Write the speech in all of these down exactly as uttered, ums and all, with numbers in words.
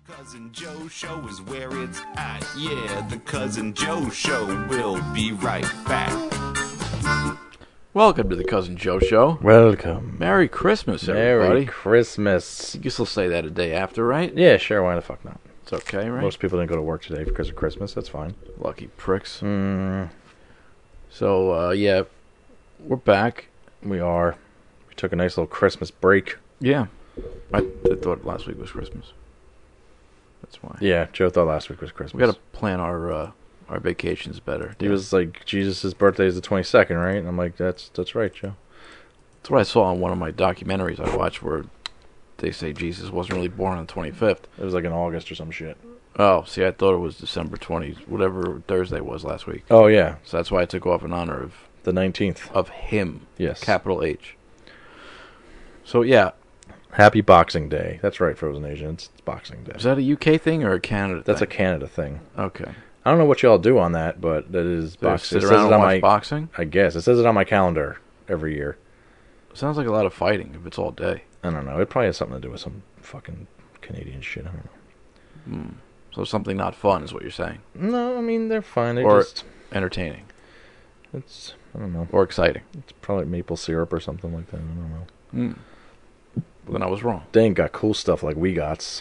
Cousin Joe Show is where it's at. Yeah, the Cousin Joe Show will be right back. Welcome to the Cousin Joe Show. Welcome. Merry Christmas, everybody. Merry Christmas. You can still say that a day after, right? Yeah, sure. Why the fuck not? It's okay, right? Most people didn't go to work today because of Christmas. That's fine. Lucky pricks. Mm, So, uh, yeah, we're back. we are. We took a nice little Christmas break. Yeah. I, I thought last week was Christmas. That's why. Yeah, Joe thought last week was Christmas. We got to plan our uh, our vacations better. He was like, Jesus' birthday is the twenty-second, right? And I'm like, that's that's right, Joe. That's what I saw on one of my documentaries I watched where they say Jesus wasn't really born on the twenty-fifth. It was like in August or some shit. Oh, see, I thought it was December twentieth, whatever Thursday was last week. Oh, yeah. So that's why I took off in honor of The nineteenth. of him. Yes. Capital H. So, yeah. Happy Boxing Day. That's right, Frozen Asian. It's, it's Boxing Day. Is that a U K thing or a Canada That's a thing? Canada thing. Okay. I don't know what y'all do on that, but that is They boxing. sit It says around it and on watch my, boxing? I guess. It says it on my calendar every year. Sounds like a lot of fighting if it's all day. I don't know. It probably has something to do with some fucking Canadian shit. I don't know. Hmm. So something not fun is what you're saying. No, I mean, they're fine. They Or just... entertaining. It's... I don't know. Or exciting. It's probably maple syrup or something like that. I don't know. Hmm. Well, then I was wrong. They ain't got cool stuff like we got.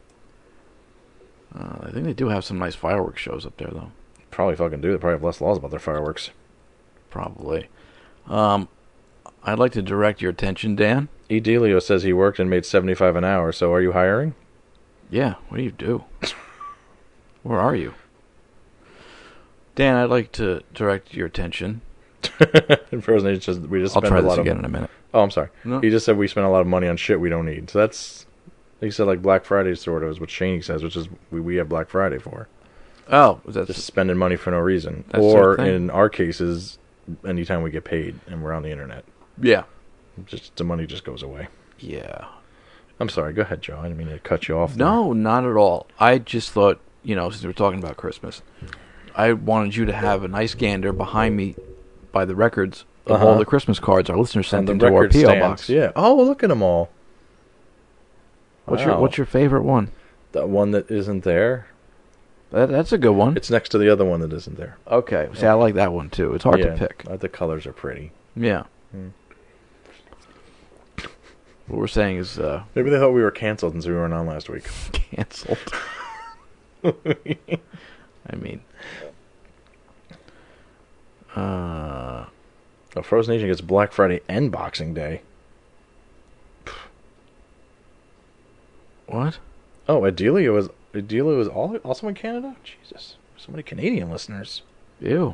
Uh, I think they do have some nice fireworks shows up there, though. Probably fucking do. They probably have less laws about their fireworks. Probably. Um, I'd like to direct your attention, Dan. E. Delio says he worked and made seventy-five an hour, so are you hiring? Yeah, what do you do? Where are you? Dan, I'd like to direct your attention. And Frozen Age says we just I'll spend try a this lot again of... in a minute. Oh, I'm sorry. No. He just said we spend a lot of money on shit we don't need. So that's... He said like Black Friday sort of is what Shaney says, which is we, we have Black Friday for. Oh, that's Just spending money for no reason. That's or their thing. in our cases, anytime we get paid and we're on the internet. yeah, Just the money just goes away. yeah. I'm sorry. Go ahead, Joe. I didn't mean to cut you off. there. No, not at all. I just thought, you know, since we're talking about Christmas, I wanted you to have a nice gander behind me by the records of Uh-huh. all the Christmas cards our listeners On sent the into our record P O stands. box. Yeah. Oh, well, look at them all. What's your Wow. What's your favorite one? The one that isn't there. That, that's a good one. It's next to the other one that isn't there. Okay. See, I like that one too. It's hard yeah, to pick. uh, The colors are pretty. Yeah. Hmm. What we're saying is uh, Maybe they thought we were canceled since we weren't on last week. canceled. I mean, uh, Oh, Frozen Nation gets Black Friday and Boxing Day. what? Oh, Adelia was Adelia was all, also in Canada? Jesus. So many Canadian listeners. Ew.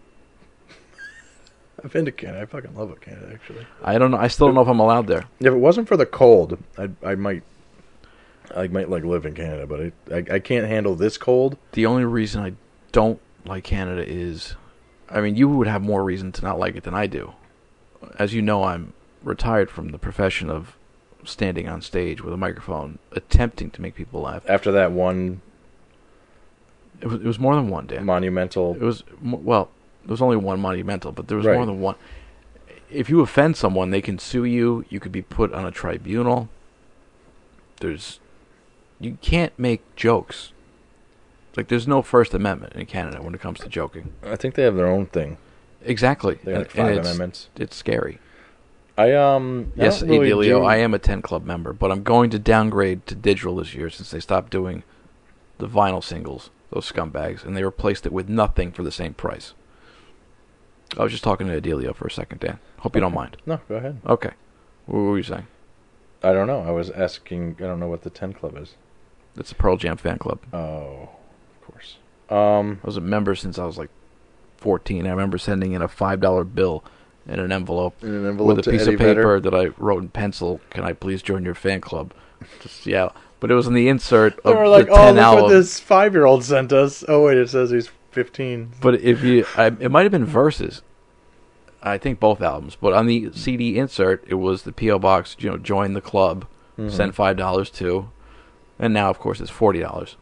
I've been to Canada. I fucking love it, Canada, actually. I don't know. I still don't know if I'm allowed there. If it wasn't for the cold, I I might I might like live in Canada, but I, I I can't handle this cold. The only reason I don't like Canada is, I mean, you would have more reason to not like it than I do. As you know, I'm retired from the profession of standing on stage with a microphone, attempting to make people laugh. After that one It was, it was more than one, Dan. monumental... It was, mo- well, there was only one monumental, but there was Right. more than one. If you offend someone, they can sue you. You could be put on a tribunal. There's, you can't make jokes. Like, there's no First Amendment in Canada when it comes to joking. I think they have their own thing. Exactly. They have And- like and five it's, amendments. it's scary. I, um... I Yes, don't really Adelio, do- I am a ten Club member, but I'm going to downgrade to digital this year since they stopped doing the vinyl singles, those scumbags, and they replaced it with nothing for the same price. I was just talking to Adelio for a second, Dan. Hope you don't mind. No, go ahead. Okay. What were you saying? I don't know. I was asking... I don't know what the ten Club is. It's a Pearl Jam fan club. Oh, of course. Um... I was a member since I was like fourteen. I remember sending in a five dollar bill in an envelope, In an envelope with a to piece Eddie of paper Vedder. that I wrote in pencil. Can I please join your fan club? Just, yeah. But it was in the insert of They were like, the oh, ten look album. what this five-year-old sent us. Oh, wait, it says he's fifteen. But if you, I, it might have been Versus. I think both albums. But on the C D insert, it was the P O box. You know, join the club, Mhm. send five dollars to, and now of course it's forty dollars.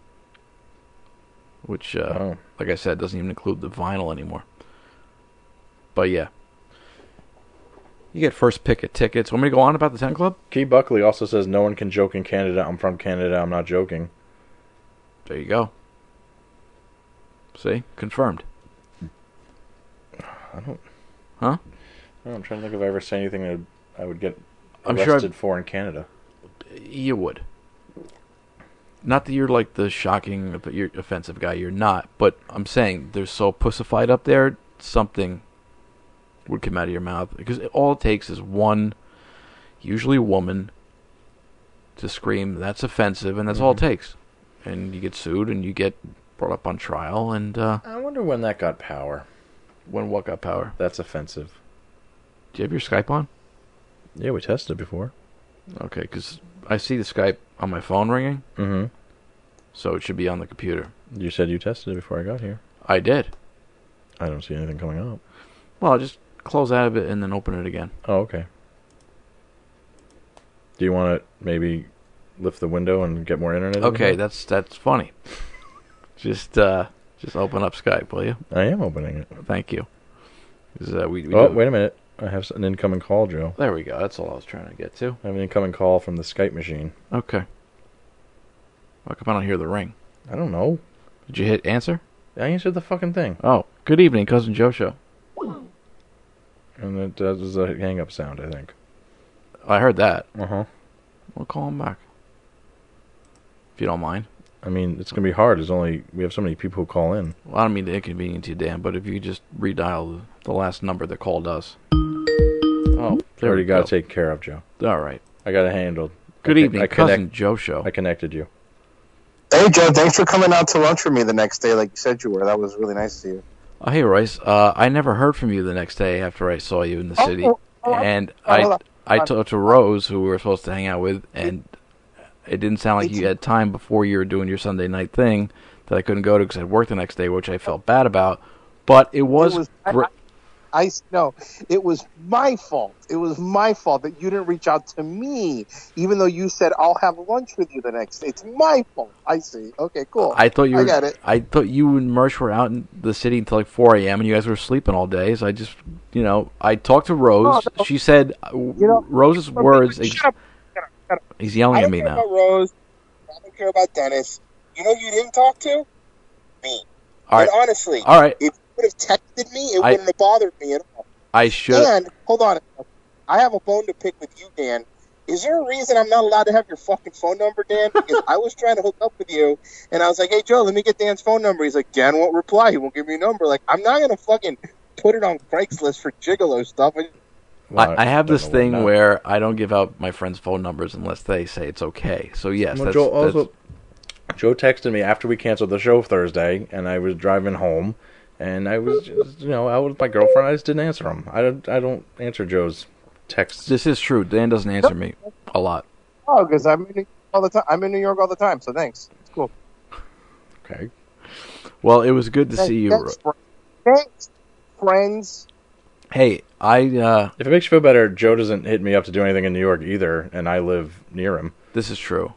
Which, uh, Oh. like I said, doesn't even include the vinyl anymore. But yeah, You get first pick at tickets. Want me to go on about the Ten Club? Key Buckley also says no one can joke in Canada. I'm from Canada. I'm not joking. There you go. See? Confirmed. I don't... Huh? I don't, I'm trying to think if I ever say anything that I would get I'm arrested sure for in Canada. You would. Not that you're like the shocking, you're offensive guy. You're not. But I'm saying they're so pussified up there, something would come out of your mouth. Because all it takes is one, usually a woman, to scream, that's offensive, and that's mm-hmm. all it takes. And you get sued, and you get brought up on trial, and... Uh, I wonder when that got power. When what got power? That's offensive. Do you have your Skype on? Yeah, we tested it before. Okay, because I see the Skype on my phone ringing. Mm-hmm. So it should be on the computer. You said you tested it before I got here. I did. I don't see anything coming up. Well, I'll just close out of it and then open it again. Oh, okay. Do you want to maybe lift the window and get more internet? Okay, that's that's funny. just uh, just open up Skype, will you? I am opening it. Thank you. Uh, we, we oh, do... wait a minute. I have an incoming call, Joe. There we go. That's all I was trying to get to. I have an incoming call from the Skype machine. Okay. How come I don't hear the ring? I don't know. Did you hit answer? I answered the fucking thing. Oh, good evening, Cousin Joe Show. And it uh, was a hang-up sound, I think. I heard that. Uh-huh. We'll call him back. If you don't mind. I mean, it's going to be hard. There's only... We have so many people who call in. Well, I don't mean to inconvenience you, Dan, but if you just redial the, the last number that called us. Oh, there already we got go. to take care of, Joe. All right. I got it handled. Good I evening, I Cousin connect, Joe Show. I connected you. Hey, Joe, thanks for coming out to lunch with me the next day like you said you were. That was really nice of you. Oh, hey, Royce. Uh, I never heard from you the next day after I saw you in the city. Oh, oh, and oh, I hold on. I talked to Rose, who we were supposed to hang out with, and it didn't sound like you had time before you were doing your Sunday night thing that I couldn't go to because I had work the next day, which I felt bad about. But it was... It was gr- I, I, no, it was my fault. It was my fault that you didn't reach out to me, even though you said, I'll have lunch with you the next day. It's my fault. I see. Okay, cool. I thought you were, I got it. I thought you and Mersh were out in the city until like four a.m. and you guys were sleeping all day. So I just, you know, I talked to Rose. Oh, no. She said, you know, Rose's words. Ex- shut up. Shut up. Shut up. He's yelling I at me don't care now. about Rose. I don't care about Dennis. You know who you didn't talk to? Me. All right. And honestly, all right. if you would have texted me, it I, wouldn't have bothered me at all. I should. And, hold on. I have a bone to pick with you, Dan. Is there a reason I'm not allowed to have your fucking phone number, Dan? Because I was trying to hook up with you, and I was like, hey, Joe, let me get Dan's phone number. He's like, Dan won't reply. He won't give me a number. Like, I'm not going to fucking put it on Craigslist for gigolo stuff. I, well, I, I have this thing where I don't give out my friends' phone numbers unless they say it's okay. So, yes. Well, that's, Joe, that's, also, Joe texted me after we canceled the show Thursday, and I was driving home. And I was just, you know, out with my girlfriend. I just didn't answer him. I don't, I don't answer Joe's texts. This is true. Dan doesn't answer me a lot. Oh, because I'm in New York all the time. I'm in New York all the time, so thanks. It's cool. Okay. Well, it was good to thanks, see you. Thanks, fr- thanks, friends. Hey, I... Uh, if it makes you feel better, Joe doesn't hit me up to do anything in New York either, and I live near him. This is true.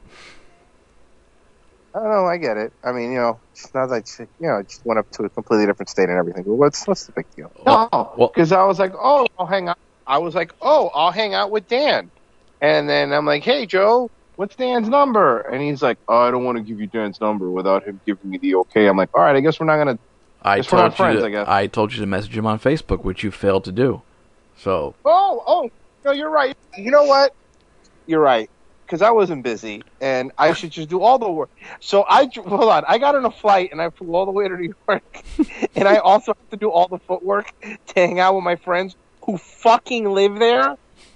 I don't know. I get it. I mean, you know, it's not like, you know, I just went up to a completely different state and everything. But what's what's the big deal? No, because I was like, oh, I'll hang out. I was like, oh, I'll hang out with Dan. And then I'm like, hey, Joe, what's Dan's number? And he's like, oh, I don't want to give you Dan's number without him giving me the okay. I'm like, all right, I guess we're not gonna. I told you. Friends, to, I guess. I told you to message him on Facebook, which you failed to do. So. Oh, oh, no, you're right. You know what? You're right. Because I wasn't busy, and I should just do all the work. So I hold on. I got on a flight, and I flew all the way to New York, and I also have to do all the footwork to hang out with my friends who fucking live there.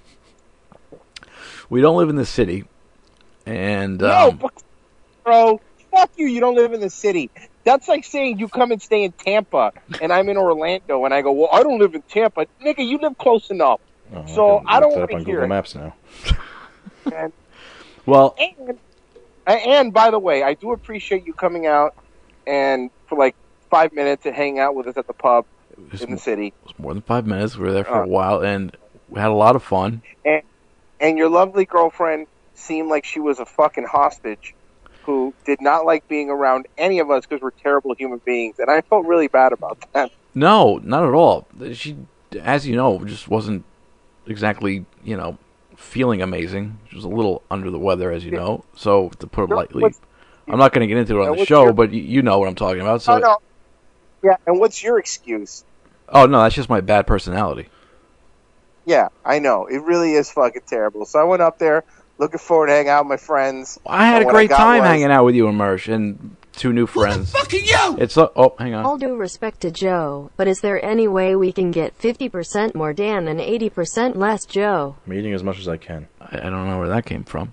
We don't live in the city, and no, um, bro, fuck you. You don't live in the city. That's like saying you come and stay in Tampa, and I'm in Orlando, and I go, well, I don't live in Tampa, nigga. You live close enough, oh, so I, I don't want to hear Google it. Maps now. And, well, and, and by the way, I do appreciate you coming out and for like five minutes and hanging out with us at the pub in the city. It was more than five minutes. We were there for uh, a while, and we had a lot of fun. And, and your lovely girlfriend seemed like she was a fucking hostage who did not like being around any of us because we're terrible human beings, and I felt really bad about that. No, not at all. She, as you know, just wasn't exactly, you know, feeling amazing. She was a little under the weather, as you yeah. know. So, to put it lightly, what's, I'm not going to get into it on the show, your, but you, you know what I'm talking about. So, oh, no. Yeah, and what's your excuse? Oh, no, that's just my bad personality. Yeah, I know. It really is fucking terrible. So I went up there, looking forward to hang out with my friends. Well, I had a great time was, hanging out with you and Mersh and two new friends. Who the fuck are you? It's uh, oh, hang on. All due respect to Joe, but is there any way we can get fifty percent more Dan and eighty percent less Joe? I'm eating as much as I can. I, I don't know where that came from.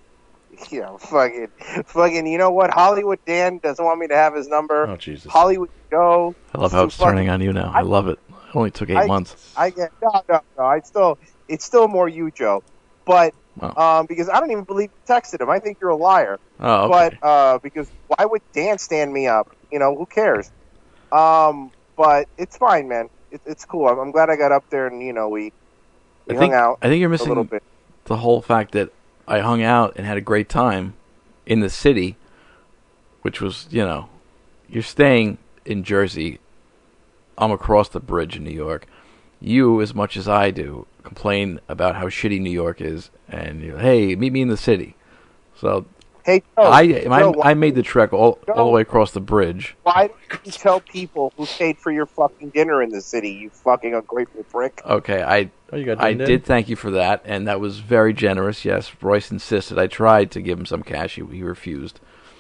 Yeah, fucking, fucking. You know what? Hollywood Dan doesn't want me to have his number. Oh Jesus. Hollywood Joe. I love how it's fucking, turning on you now. I, I love it. It only took eight I, months. I get no, no, no. I still, it's still more you, Joe. But oh. um, because I don't even believe you texted him. I think you're a liar. Oh, okay. But uh, because why would Dan stand me up? You know, who cares? Um, but it's fine, man. It, it's cool. I'm, I'm glad I got up there and you know we, we I think, hung out. I think you're missing a little bit. The whole fact that I hung out and had a great time in the city, which was, you know, you're staying in Jersey. I'm across the bridge in New York. You, as much as I do, complain about how shitty New York is, and you're, hey, meet me in the city. So, hey, Joe, I, Joe, I I made the trek all Joe, all the way across the bridge. Why don't you tell people who paid for your fucking dinner in the city? You fucking ungrateful prick. Okay, I oh, you got I did thank you for that, and that was very generous. Yes, Royce insisted. I tried to give him some cash. He, he refused.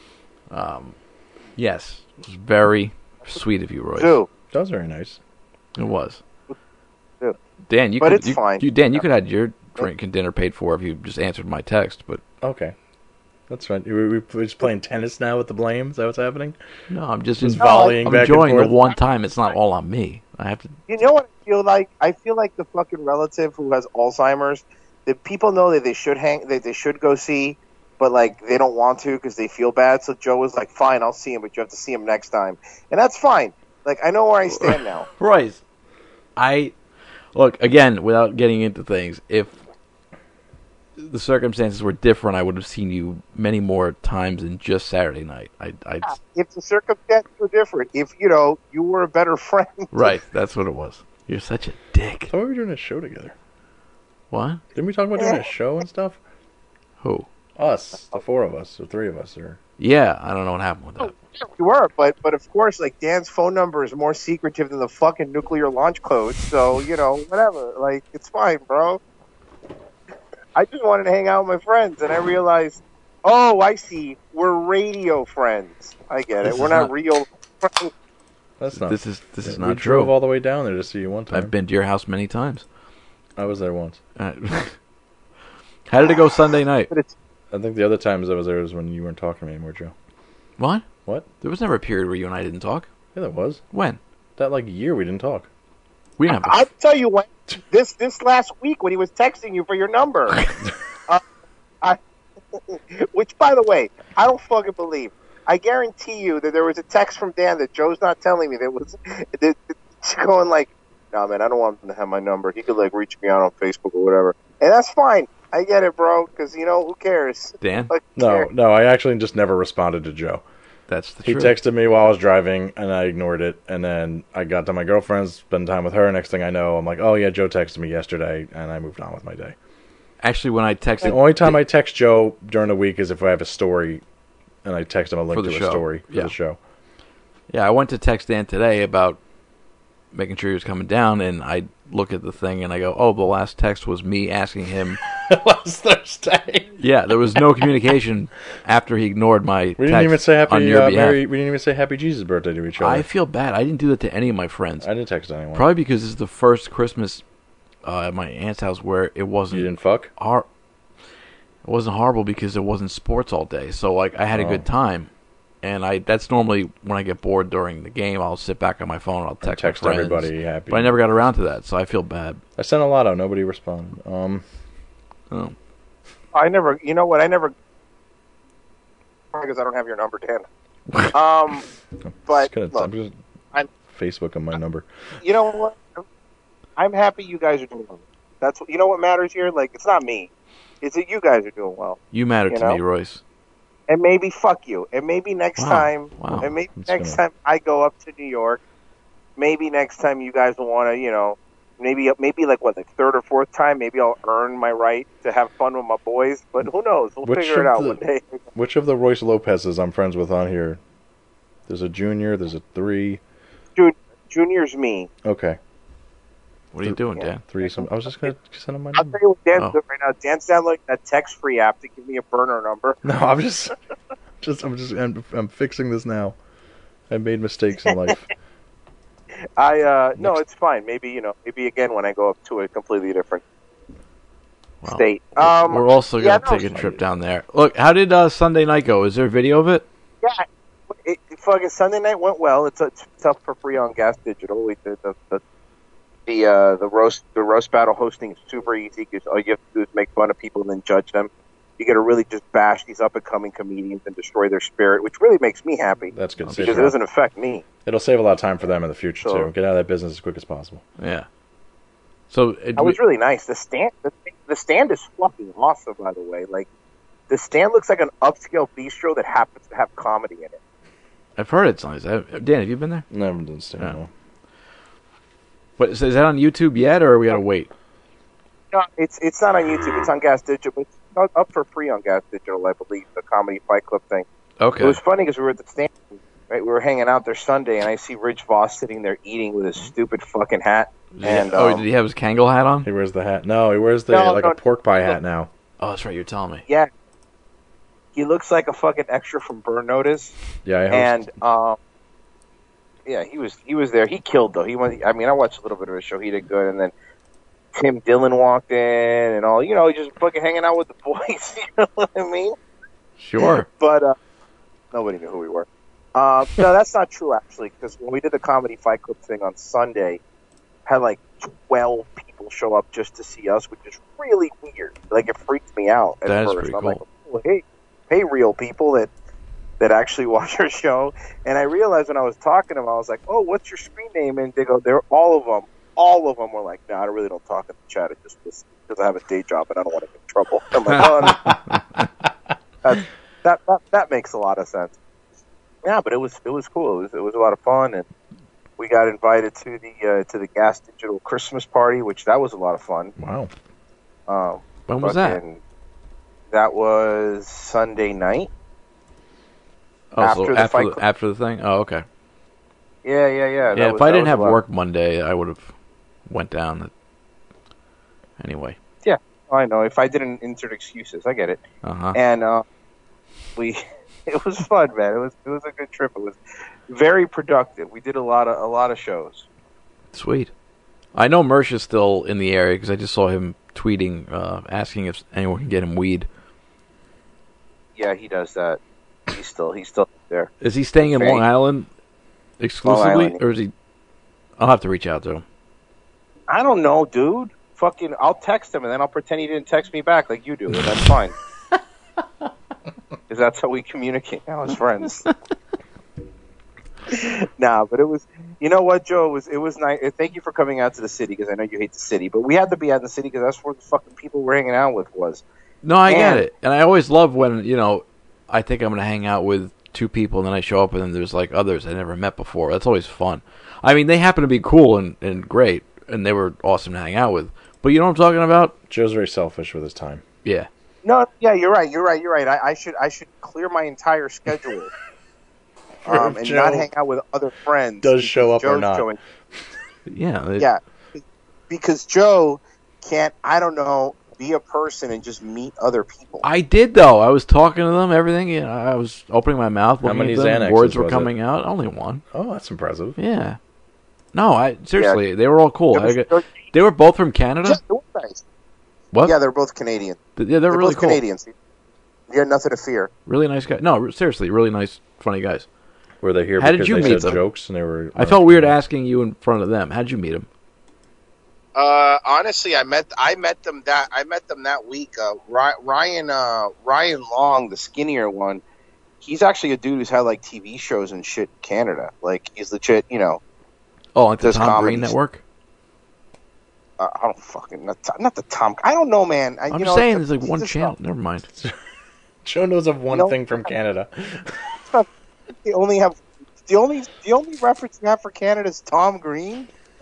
Um, yes, it was very sweet of you, Royce. Dude. That was very nice. It was. Dude. Dan, you but could, it's you, fine. You, Dan, you could have had your drink and dinner paid for if you just answered my text. But okay, that's fine. We, we, we're just playing tennis now with the blame. Is that what's happening? No, I'm just, just in, volleying I'm back enjoying and forth. the one time. It's not all on me. I have to. You know what I feel like? I feel like the fucking relative who has Alzheimer's. That people know that they should hang, that they should go see, but like they don't want to because they feel bad. So Joe was like, "Fine, I'll see him, but you have to see him next time," and that's fine. Like I know where I stand now. Right. I look again without getting into things. If the circumstances were different, I would have seen you many more times than just Saturday night. I, I if the circumstances were different, if you know you were a better friend, right? That's what it was. You're such a dick. So why were we doing a show together? What? Didn't we talk about doing a show and stuff? Who? Us, the four of us, or three of us, or yeah. I don't know what happened with that. You were, but but of course, like Dan's phone number is more secretive than the fucking nuclear launch code. So you know, whatever. Like it's fine, bro. I just wanted to hang out with my friends, and I realized, oh, I see, we're radio friends. I get this it. We're not, not, real friends. That's not. This is this yeah, is not we true. We drove all the way down there to see you one time. I've been to your house many times. I was there once. Uh, how did it go Sunday night? But it's, I think the other times I was there was when you weren't talking to me anymore, Joe. What? What? There was never a period where you and I didn't talk. Yeah, there was. When? That like year we didn't talk. We didn't have. I'll tell you when. This this last week when he was texting you for your number. uh, I, which, by the way, I don't fucking believe. I guarantee you that there was a text from Dan that Joe's not telling me that was that, that's going like, "No, man, I don't want him to have my number. He could like reach me out on Facebook or whatever." And that's fine. I get it, bro. Because you know who cares? Dan? Like, no, care. no. I actually just never responded to Joe. That's the he truth. He texted me while I was driving, and I ignored it. And then I got to my girlfriend's, spend time with her. Next thing I know, I'm like, oh, yeah, Joe texted me yesterday, and I moved on with my day. Actually, when I texted... The only time I text Joe during the week is if I have a story, and I text him a link to show. a story for yeah. the show. Yeah, I went to text Dan today about making sure he was coming down, and I look at the thing, and I go, oh, the last text was me asking him... last Thursday. Yeah, there was no communication after he ignored my text. We didn't even say happy. On your Uh, behalf. Mary, we didn't even say happy Jesus birthday to each other. I feel bad. I didn't do that to any of my friends. I didn't text anyone. Probably because this is the first Christmas uh, at my aunt's house where it wasn't. You didn't fuck? Har- it wasn't horrible because it wasn't sports all day. So like I had oh. a good time, and I that's normally when I get bored during the game, I'll sit back on my phone, I'll text, text my friends, everybody happy. But I never got around to that, so I feel bad. I sent a lot out. Nobody responded. Um. Oh. I never, you know what? I never, because I don't have your number, Dan. Um, but gonna, look, I'm just I'm Facebook on my number. You know what? I'm happy you guys are doing well. That's what, you know what matters here. Like it's not me, it's that you guys are doing well. You matter you to know? me, Royce. And maybe fuck you. And maybe next wow. time, wow. and maybe That's next gonna... time I go up to New York, maybe next time you guys will want to, you know, maybe maybe like what, like third or fourth time, maybe I'll earn my right to have fun with my boys. But who knows? We'll which figure it out the, one day. Which of the Royce Lopez's I'm friends with on here? There's a junior. There's a three. Junior, junior's me. Okay. What are you doing, Dan? Three. Some. I was just gonna send him my I'll number. tell you what Dan's Oh. doing right now. Dan's downloading that text-free app to give me a burner number. No, I'm just, just, I'm just, I'm, I'm fixing this now. I made mistakes in life. I uh no, it's fine. Maybe you know, maybe again when I go up to a completely different Well, state. Um, We're also yeah, gonna no, take a trip down there. Look, how did uh, Sunday night go? Is there a video of it? Yeah, it, it, fucking Sunday night went well. It's, it's tough for free on Gas Digital. We did the the the, uh, the roast the roast battle hosting is super easy because all you have to do is make fun of people and then judge them. You got to really just bash these up and coming comedians and destroy their spirit, which really makes me happy. That's good. Because it doesn't affect me. It'll save a lot of time for them in the future So- too. Get out of that business as quick as possible. Yeah. So it, That was really nice. The stand, the, the stand is fucking awesome, by the way. Like, the stand looks like an upscale bistro that happens to have comedy in it. I've heard it's nice. I, Dan, have you been there? Never done stand. Yeah. No. But is, is that on YouTube yet, or we gotta wait? No, it's it's not on YouTube. It's on Gas Digital. But it's not up for free on Gas Digital, I believe. The Comedy Fight Club thing. Okay. It was funny because we were at the stand. Right, we were hanging out there Sunday, and I see Rich Voss sitting there eating with his stupid fucking hat. And oh, um, did he have his Kangol hat on? He wears the hat. No, he wears the No, like no, a pork pie hat now. Oh, that's right. You're telling me. yeah, he looks like a fucking extra from Burn Notice. Yeah, I host. And um, yeah, he was he was there. He killed though. He went. I mean, I watched a little bit of his show. He did good. And then Tim Dillon walked in and all. You know, just fucking hanging out with the boys. You know what I mean? Sure. But uh, nobody knew who we were. Uh, no, that's not true actually. Because when we did the Comedy Fight Club thing on Sunday, had like twelve people show up just to see us, which is really weird. Like it freaked me out at That is first. pretty I'm cool. like, oh, hey, hey, real people that that actually watch our show. And I realized when I was talking to them, I was like, oh, what's your screen name? And they go, they're all of them. All of them were like, no, I really don't talk in the chat. It just because I have a day job and I don't want to get in trouble. I'm like, oh, no. That's, that that that makes a lot of sense. Yeah, but it was it was cool. It was it was a lot of fun, and we got invited to the uh, to the Gas Digital Christmas party, which that was a lot of fun. Wow. Um, When was that? fucking- That was Sunday night. Oh, after so the after Fight the, Club. after the thing. Oh, okay. Yeah, yeah, yeah. that Yeah, was- if I that didn't was have a lot. work Monday, I would have went down. Anyway. I know. If I didn't insert excuses, I get it. Uh huh. And uh, we, it was fun, man. It was it was a good trip. It was very productive. We did a lot of a lot of shows. Sweet. I know Mersh is still in the area because I just saw him tweeting, uh, asking if anyone can get him weed. Yeah, he does that. He's still he's still there. Is he staying in Great. Long Island exclusively, Island. or is he? I'll have to reach out to him. I don't know, dude. Fucking, I'll text him and then I'll pretend he didn't text me back like you do. And that's fine. Because that's how we communicate now as friends. Nah, but it was. You know what, Joe? It was it was nice. Thank you for coming out to the city because I know you hate the city, but we had to be out in the city because that's where the fucking people we're hanging out with was. No, I get And- it, and I always love when you know I think I'm going to hang out with two people, and then I show up and then there's like others I never met before. That's always fun. I mean, they happen to be cool and, and great, and they were awesome to hang out with. But you know what I'm talking about? Joe's very selfish with his time. Yeah. No, yeah, you're right. You're right. You're right. I, I should I should clear my entire schedule um, and Joe not hang out with other friends. does show up or Joe's not. showing- Yeah. it- Yeah, because Joe can't. I don't know. Be a person and just meet other people. I did though. I was talking to them, everything. Yeah, I was opening my mouth, How looking many at them. Xanaxes Words were was it? coming out. Only one. Oh, that's impressive. Yeah. No, I seriously, they were all cool. It was- I get- they were both from Canada. Yeah, they were nice. What? Yeah, they're both Canadian. Th- yeah, they're, They're really both cool. Canadians. You had nothing to fear. Really nice guys. No, seriously, really nice, funny guys. Were they here How did because you they meet said them? jokes and they were? I felt weird asking you in front of them. How'd you meet them? Uh, honestly, I met I met them that I met them that week. Uh, Ry- Ryan uh, Ryan Long, the skinnier one, he's actually a dude who's had like T V shows and shit in Canada. Like he's legit, you know. Oh, like the Does Tom Green comedies. Network? Uh, I don't fucking not, not the Tom. I don't know, man. I, I'm you just know, saying, it's there's like one just channel. not- Never mind. Joe knows of one No. thing from Canada. They only have the only the only reference you have for Canada is Tom Green.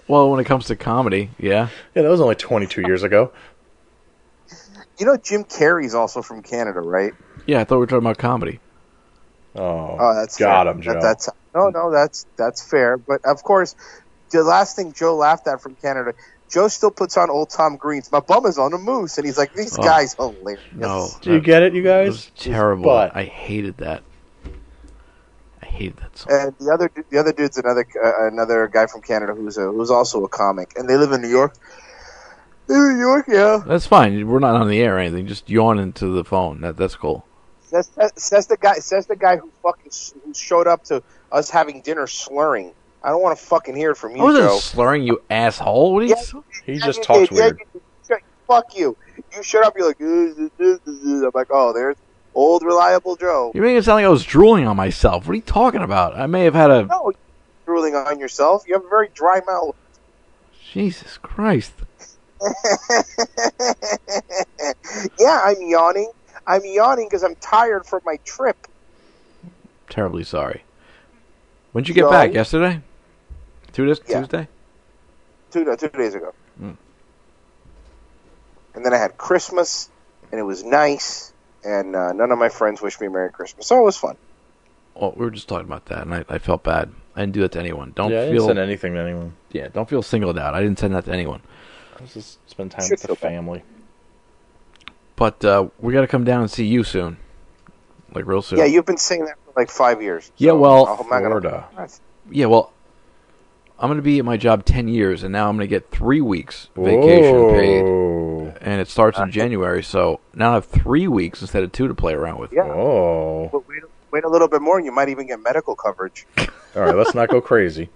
Well, when it comes to comedy, yeah. Yeah, that was only twenty-two years ago. You know, Jim Carrey's also from Canada, right? Yeah, I thought we were talking about comedy. Oh, Oh, that's got fair. him, Joe. That, that's no, no, that's that's fair. But of course, the last thing Joe laughed at from Canada, Joe still puts on old Tom Green's. My bum is on a moose, and he's like, "These Oh. guys hilarious." No. Do you get it, you It guys? was terrible. But I hated that. I hated that song. And the other the other dude's another uh, another guy from Canada who's a who's also a comic, and they live in New York. New York, yeah. That's fine. We're not on the air or anything. Just yawn into the phone. That that's cool. Says, says the guy says the guy who fucking who showed up to us having dinner slurring. I don't want to fucking hear it from you, I wasn't Joe. slurring, you asshole. What are you? Yeah. he Yeah, just you talks did. Yeah, weird. you did. Fuck you. You showed up. You're like, "Uh, uh, uh, uh." I'm like, oh, there's old reliable Joe. You're making it sound like I was drooling on myself. What are you talking about? I may have had a. No, you're drooling on yourself. You have a very dry mouth. Jesus Christ. Yeah, I'm yawning. I'm yawning because I'm tired from my trip. Terribly sorry. When'd you get Joe? back? Yesterday? Two days? Yeah. Tuesday? Two, no, two days ago. Mm. And then I had Christmas, and it was nice, and uh, none of my friends wished me Merry Christmas, so it was fun. Well, we were just talking about that, and I, I felt bad. I didn't do that to anyone. Don't yeah, I didn't feel. send anything to anyone. Yeah, don't feel singled out. I didn't send that to anyone. I was just spend time Should with the feel bad. family. But uh, we got to come down and see you soon, like real soon. Yeah, you've been saying that for like five years. Yeah, so well, I'm not gonna- Florida. Yeah, well, I'm going to be at my job ten years, and now I'm going to get three weeks vacation paid, Whoa. and it starts in January. So now I have three weeks instead of two to play around with. Yeah. Oh. But wait, wait a little bit more, and you might even get medical coverage. All right, let's not go crazy.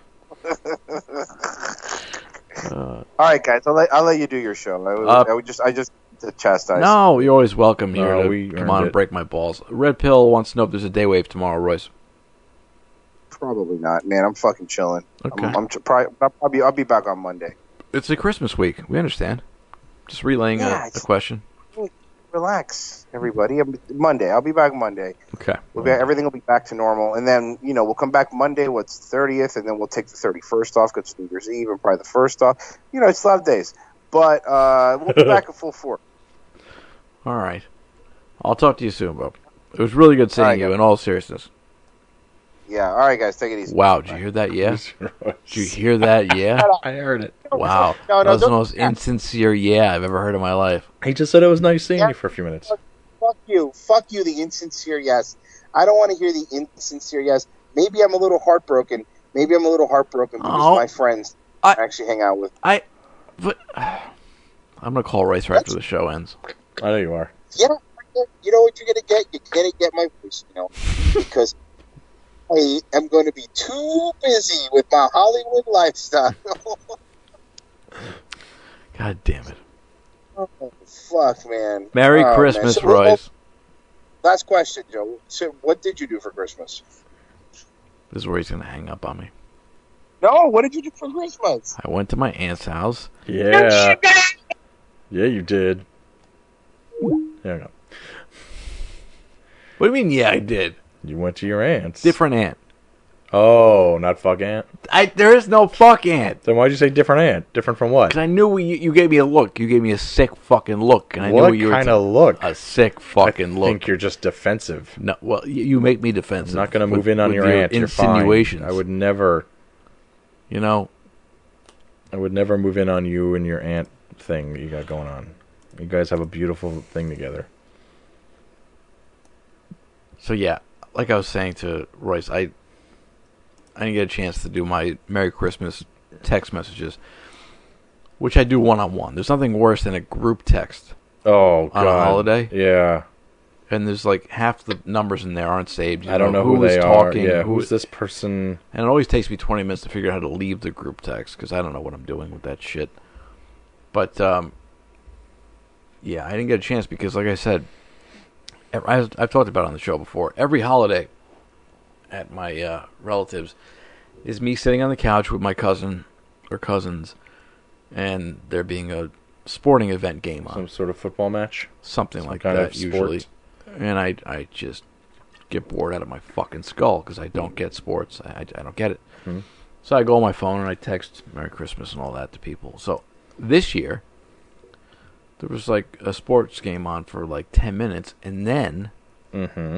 Uh, All right, guys, I'll let I'll let you do your show. I, would- Uh, I would just I just to chastise. no, you're always welcome here No, to we come earned on and it. break my balls. Red Pill wants to know if there's a day wave tomorrow, Royce. Probably not, man. I'm fucking chilling. Okay. I'm, I'm tr- probably I'll be I'll be back on Monday. It's a Christmas week. We understand. Just relaying Yeah, a, a it's- question. Relax, everybody. I'm, Monday. I'll be back Monday. Okay. We'll be, everything will be back to normal, and then you know we'll come back Monday. What's the thirtieth, and then we'll take the thirty-first off because it's New Year's Eve, and probably the first off. You know, it's a lot of days, but uh, we'll be back in full force. All right. I'll talk to you soon, Bob. It was really good seeing All right, you, guys. in all seriousness. Yeah. All right, guys, take it easy. Wow, did you hear that? Yeah? Did you hear that? Yeah? I heard it. Wow. No, no, that was the don't- most insincere yeah I've ever heard in my life. He just said it was nice seeing Yeah. you for a few minutes. Fuck you. Fuck you, the insincere yes. I don't want to hear the insincere yes. Maybe I'm a little heartbroken. Maybe I'm a little heartbroken because Oh. my friends I- I actually hang out with. I... But... I'm going to call Royce right after the show ends. I know you are. Yeah, you know what you're going to get? You're going to get my voicemail because I am going to be too busy with my Hollywood lifestyle. God damn it. Oh, fuck, man. Merry Oh, man. Christmas, So, Royce. Last question, Joe. So, what did you do for Christmas? This is where he's going to hang up on me. No, what did you do for Christmas? I went to my aunt's house. Yeah. Yeah, you did. There you go. What do you mean, yeah, I did? You went to your aunt's. Different aunt. Oh, not fuck aunt? I There is no fuck aunt. Then why'd you say different aunt? Different from what? Because I knew you, you gave me a look. You gave me a sick fucking look. And I What knew you were kind of look? a sick fucking I look. think you're just defensive. No, well, you, you make me defensive. I'm not going to move with- in on with your aunt. You're fine. insinuations. I would never. You know, I would never move in on you and your aunt thing that you got going on. You guys have a beautiful thing together. so yeah, like I was saying to Royce, I I didn't get a chance to do my Merry Christmas text messages, which I do one-on-one. There's nothing worse than a group text. Oh, On God. a holiday? Yeah. And there's like half the numbers in there aren't saved. You I don't know who who they is are. talking. Yeah, who who's this person? And it always takes me twenty minutes to figure out how to leave the group text because I don't know what I'm doing with that shit. But, um, yeah, I didn't get a chance because, like I said, ev- I- I've talked about it on the show before. Every holiday at my uh, relatives is me sitting on the couch with my cousin or cousins and there being a sporting event game on. Some sort of football match? Something Some like kind that, of sport? usually. And I, I just get bored out of my fucking skull because I don't get sports. I, I, I don't get it. Hmm. So I go on my phone and I text Merry Christmas and all that to people. So this year, there was like a sports game on for like ten minutes, and then Mm-hmm.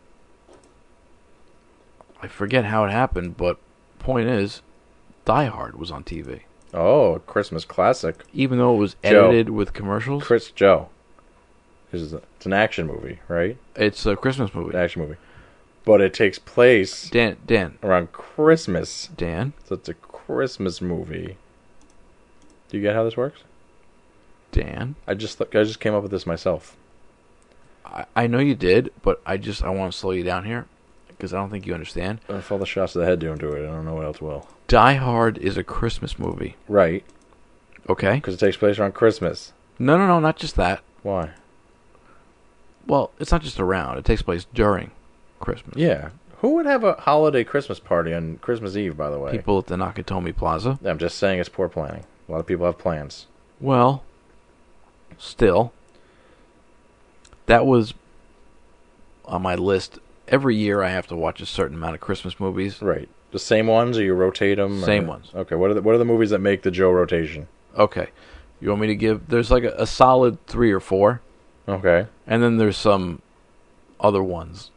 I forget how it happened, but point is, Die Hard was on T V. Oh, a Christmas classic. Even though it was Joe. edited with commercials. Chris Joe. It's it's an action movie, right? It's a Christmas movie. An action movie. But it takes place Dan, Dan, around Christmas. Dan, So it's a Christmas movie. Do you get how this works? Dan. I just I just came up with this myself. I, I know you did, but I just I want to slow you down here because I don't think you understand. If all the shots of the head don't do it, I don't know what else will. Die Hard is a Christmas movie. Right. Okay? Because it takes place around Christmas. No, no, no, not just that. Why? Well, it's not just around. It takes place during Christmas. Yeah. Who would have a holiday Christmas party on Christmas Eve, by the way? People at the Nakatomi Plaza. I'm just saying it's poor planning. A lot of people have plans. Well, still, that was on my list. Every year I have to watch a certain amount of Christmas movies. Right. The same ones, or you rotate them? Same or? ones. Okay. What are the What are the movies that make the Joe rotation? Okay. You want me to give... There's like a, a solid three or four. Okay. And then there's some other ones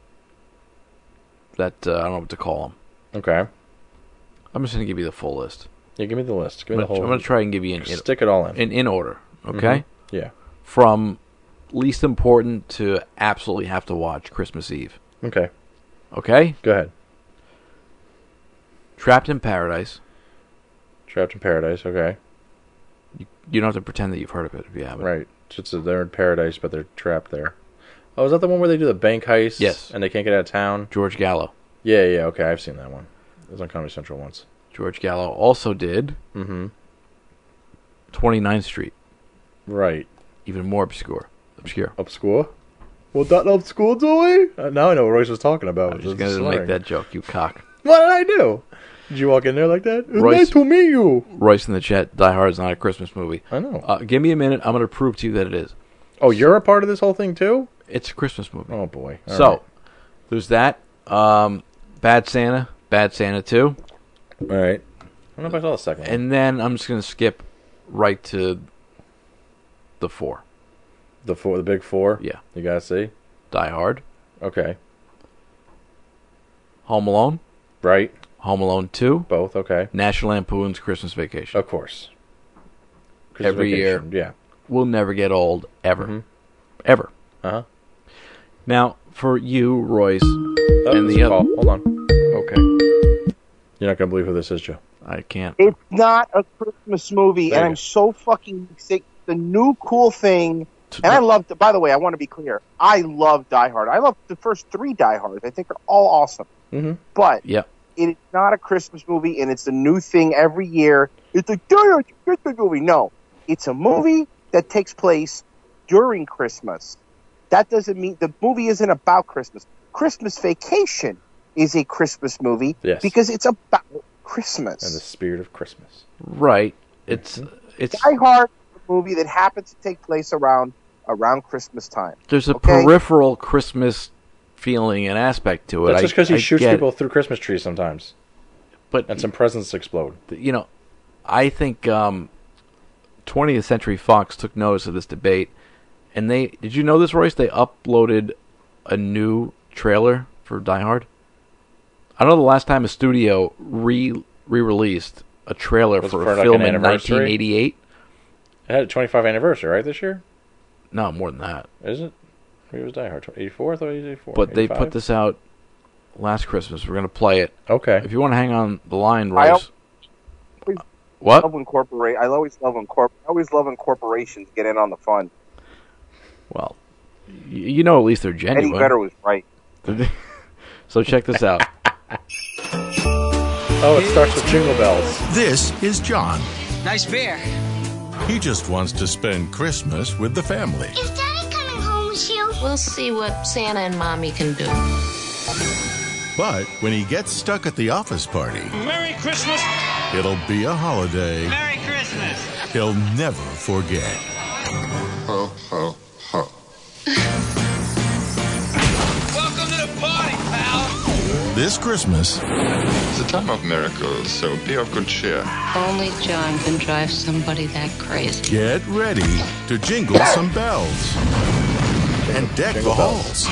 that uh, I don't know what to call them. Okay. I'm just going to give you the full list. Yeah, give me the list. Give I'm me the gonna, whole. I'm going to try and give you an, in, Stick it all in. in, in order. Okay? Mhm. Yeah. From least important to absolutely have to watch Christmas Eve. Okay. Okay? Go ahead. Trapped in Paradise. Trapped in Paradise. Okay. You, you don't have to pretend that you've heard of it if you haven't. Right. It's just that they're in paradise, but they're trapped there. Oh, is that the one where they do the bank heist? Yes. And they can't get out of town? George Gallo. Yeah, yeah, okay. I've seen that one. It was on Comedy Central once. George Gallo also did Mm-hmm. twenty-ninth Street. Right. Even more obscure. Obscure. Obscure? Well, that obscure, do we? Uh, now I know what Royce was talking about. I was just This is going to make slurring. that joke, you cock. What did I do? Did you walk in there like that? It's Royce- nice to meet you. Royce in the chat, Die Hard is not a Christmas movie. I know. Uh, give me a minute. I'm going to prove to you that it is. Oh, you're a part of this whole thing, too? It's a Christmas movie. Oh, boy. All so, right. there's that. Um, Bad Santa. Bad Santa two. All right. I don't know if I saw the second one. And then I'm just going to skip right to the four. The four, the big four? Yeah. You gotta see? Die Hard. Okay. Home Alone. Right. Home Alone two. Both, okay. National Lampoon's Christmas Vacation. Of course. Christmas Every Vacation, year. Yeah. Will never get old, ever. Mhm. Ever. Uh-huh. Now, for you, Royce, Oh, and there's the a other... call. Hold on. Okay. You're not gonna believe who this is, Joe. I can't. It's not a Christmas movie, There and you I'm go. so fucking sick. The new cool thing, and I love. By the way, I want to be clear. I love Die Hard. I love the first three Die Hards. I think they're all awesome. Mm-hmm. But Yep. it is not a Christmas movie, and it's a new thing every year. It's like Die Hard's a Christmas movie. No, it's a movie that takes place during Christmas. That doesn't mean the movie isn't about Christmas. Christmas Vacation is a Christmas movie Yes. because it's about Christmas. And the spirit of Christmas. Right. It's... it's. Die Hard is a movie that happens to take place around around Christmas time. There's a okay? peripheral Christmas feeling and aspect to it. That's I- just because he I shoots get people it. through Christmas trees sometimes. But, And some presents explode. you know, I think um, twentieth Century Fox took notice of this debate, and they... Did you know this, Royce? They uploaded a new trailer for Die Hard. I know the last time a studio re re-released a trailer Was it for for, a like, film an in anniversary? nineteen eighty-eight. It had a twenty-fifth anniversary, right, this year? No, more than that. Is it? Maybe it was Die Hard. eighty-four? I thought it was eighty-four. But they put eighty-five? this out last Christmas. We're going to play it. Okay. If you want to hang on the line, I Royce. always What? love when corporate. I always love when corp. I always love when corporations get in on the fun. Well, y- you know at least they're Eddie genuine. Vedder was right. So check this out. Oh, it starts with Jingle Bells. This is John. Nice beer. He just wants to spend Christmas with the family. Is Daddy coming home with you? We'll see what Santa and Mommy can do. But when he gets stuck at the office party, Merry Christmas. it'll be a holiday Merry Christmas. he'll never forget. Ho, ho, ho. Welcome to the party, pal. This Christmas, It's a time of miracles, so be of good cheer. Only John can drive somebody that crazy. get ready to jingle some bells and deck the halls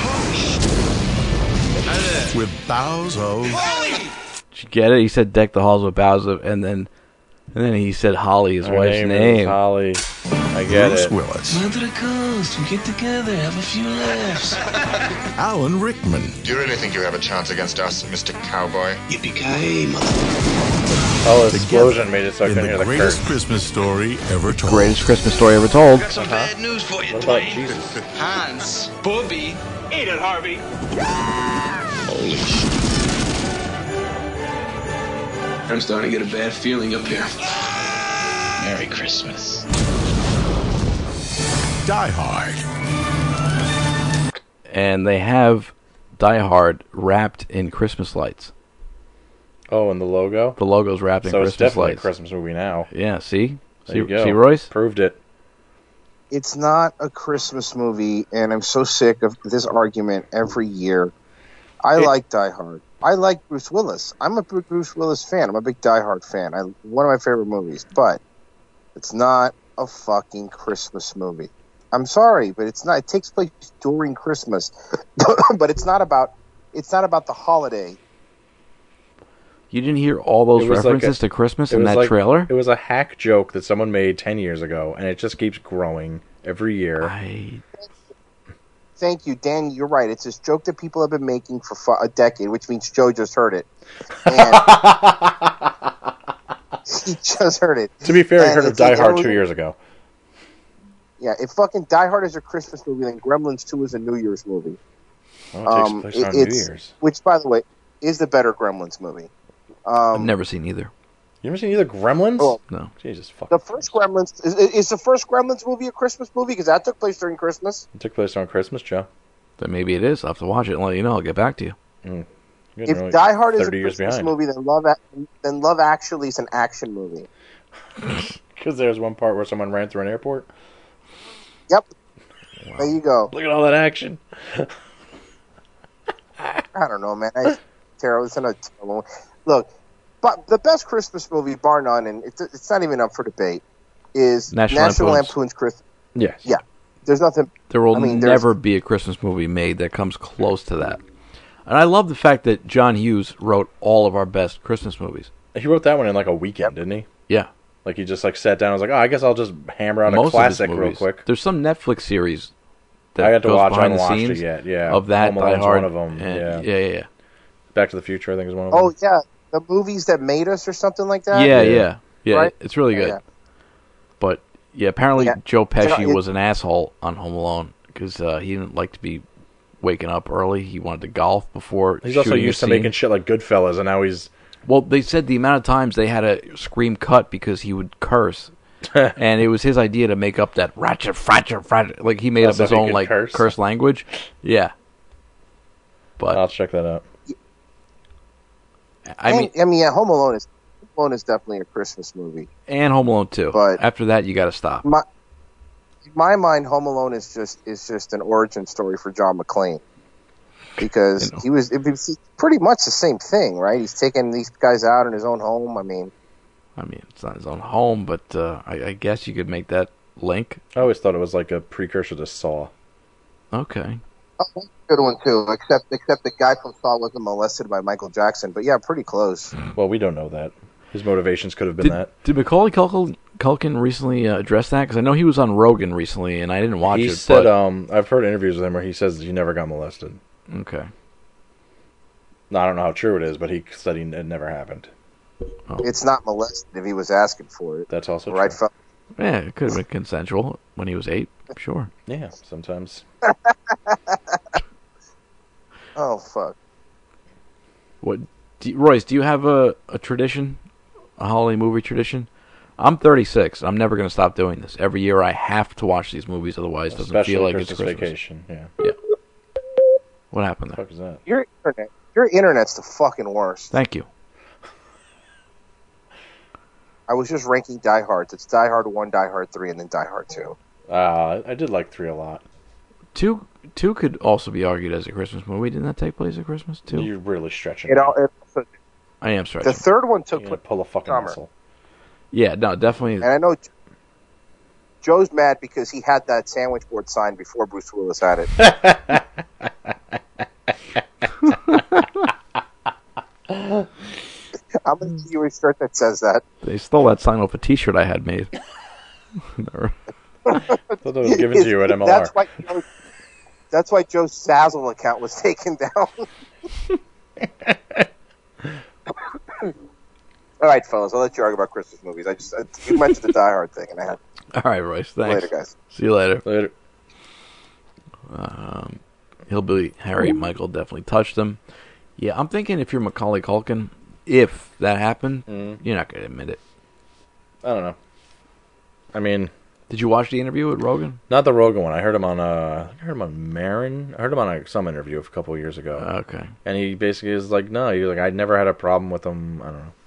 with boughs of Did you get it? He said deck the halls with boughs of, and then and then he said Holly, his Her wife's name. name. Is Holly. I get Bruce it. Willis, Come to the coast, we get together, have a few laughs. Alan Rickman, Do you really think you have a chance against us, Mister Cowboy? Yippee-ki-yay, mother... Oh, the explosion made it so I in couldn't hear the the greatest curse. Christmas story ever told. Greatest Christmas story ever told. Got some bad news for you, What about Dwayne. Jesus? Hans, Bobby, eat it, Harvey. Holy shit. I'm starting to get a bad feeling up here. Merry Christmas. Die Hard. And they have Die Hard wrapped in Christmas lights. Oh, and the logo? The logo's wrapped in So it's Christmas definitely lights. a Christmas movie now. Yeah, see? There See, you go. see Royce? Proved it. It's not a Christmas movie, and I'm so sick of this argument every year. I It- like Die Hard. I like Bruce Willis. I'm a big Bruce Willis fan. I'm a big Die Hard fan. I, one of my favorite movies, but it's not a fucking Christmas movie. I'm sorry, but it's not. It takes place during Christmas, but it's not about. It's not about the holiday. You didn't hear all those It was like references a- to Christmas It in was that like- trailer? It was a hack joke that someone made ten years ago, and it just keeps growing every year. I Thank you, Dan. You're right. It's this joke that people have been making for fu- a decade, which means Joe just heard it. And he just heard it. To be fair, he And heard of it's Die like Hard everyone- two years ago. Yeah, if fucking Die Hard is a Christmas movie, then Gremlins two is a New Year's movie. Oh, it takes Um, place it- on New it's- Year's. Which, by the way, is the better Gremlins movie. I've Um, never seen either. You ever seen either Gremlins? Oh. No. Jesus, fuck. the first Gremlins is, is the first Gremlins movie a Christmas movie because that took place during Christmas. It took place on Christmas, Joe. Then maybe it is. I'll have to watch it and let you know. I'll get back to you. You're If really Die Hard is a thirty years Christmas behind. movie, then Love Ac- then Love Actually is an action movie. Because there's one part where someone ran through an airport. Yep. There you go. Look at all that action. I don't know, man. I, terrible. It's not terrible. Look, but the best Christmas movie, bar none, and it's, it's not even up for debate, is National National, Lampoon's. Lampoon's Christmas. Yes. Yeah. There's nothing. There will I mean, there's- never be a Christmas movie made that comes close to that. And I love the fact that John Hughes wrote all of our best Christmas movies. He wrote that one in like a weekend, didn't he? Yeah. Like he just like sat down and was like, oh, I guess I'll just hammer out Most a of his classic real movies. quick. There's some Netflix series that I got to goes watch. I behind haven't the watched scenes it yet. Yeah. of that Home Die Alone's Hard. one of them. and- yeah. yeah, yeah, yeah. Back to the Future, I think, is one of them. Oh yeah, the movies that made us, or something like that. Yeah, Yeah. yeah, yeah. Right? It's really good. Yeah, yeah. But yeah, apparently Yeah. Joe Pesci You know, it- was an asshole on Home Alone because uh, he didn't like to be waking up early. He wanted to golf before. He's also shooting a used to scene. making shit like Goodfellas, and now he's Well, they said the amount of times they had to scream cut because he would curse. And it was his idea to make up that ratchet, fratchet, fratchet. Like, he made Oh, up so his he own, could like, curse? curse language. Yeah. But, I'll check that out. I mean, I mean, yeah, Home Alone is Home Alone is definitely a Christmas movie. and Home Alone two. But- After that, you got to stop. My, in my mind, Home Alone is just is just an origin story for John McClane because You know. he was it was pretty much the same thing, right? He's taking these guys out in his own home. I mean, I mean, it's not his own home, but uh, I, I guess you could make that link. I always thought it was like a precursor to Saw. Okay. oh, that's a good one too. Except except the guy from Saw wasn't molested by Michael Jackson, but yeah, pretty close. Well, we don't know that. His motivations could have been Did, that. did Macaulay Culkin, Culkin recently uh, address that? Because I know he was on Rogan recently, and I didn't watch He it. said, but, um, I've heard interviews with him where he says he never got molested. okay. Now, I don't know how true it is, but he said he, it never happened. It's not molested if he was asking for it, That's also right? true. Fel- Yeah, it could have been consensual when he was eight. Sure. Yeah, sometimes. oh fuck. What, do you- Royce? Do you have a, a tradition, a holiday movie tradition? I'm thirty-six. I'm never going to stop doing this. Every year I have to watch these movies, otherwise it doesn't Especially feel like Christmas it's Christmas. Vacation. Yeah. What happened What there? the fuck is that? Your internet, your internet's the fucking worst. Thank you. I was just ranking Die Hards. It's Die Hard one, Die Hard three, and then Die Hard two. Uh, I did like three a lot. two two could also be argued as a Christmas movie. Didn't that take place at Christmas too? You're really stretching. It all, it, I am stretching. The third one took place. Pull a fucking summer. muscle. Yeah, no, definitely. And I know Joe's mad because he had that sandwich board signed before Bruce Willis had it. I'm going to see you a shirt that says that. They stole that sign off a T-shirt I had made. I thought that was given to you at M L R. That's why, Joe, that's why Joe's Zazzle account was taken down. All right, fellas, I'll let you argue about Christmas movies. I just I, you mentioned the Die Hard thing, and I had. All right, Royce. Thanks. Later, guys. See you later. Later. Um, Hillbilly Harry Michael definitely touched him. Yeah, I'm thinking if you're Macaulay Culkin, if that happened, mm. you're not going to admit it. I don't know. I mean, did you watch the interview with Rogan? Not the Rogan one. I heard him on. Uh, I heard him on Marin. I heard him on a, some interview a couple of years ago. Okay. And he basically is like, no, he's like, I never had a problem with him. I don't know.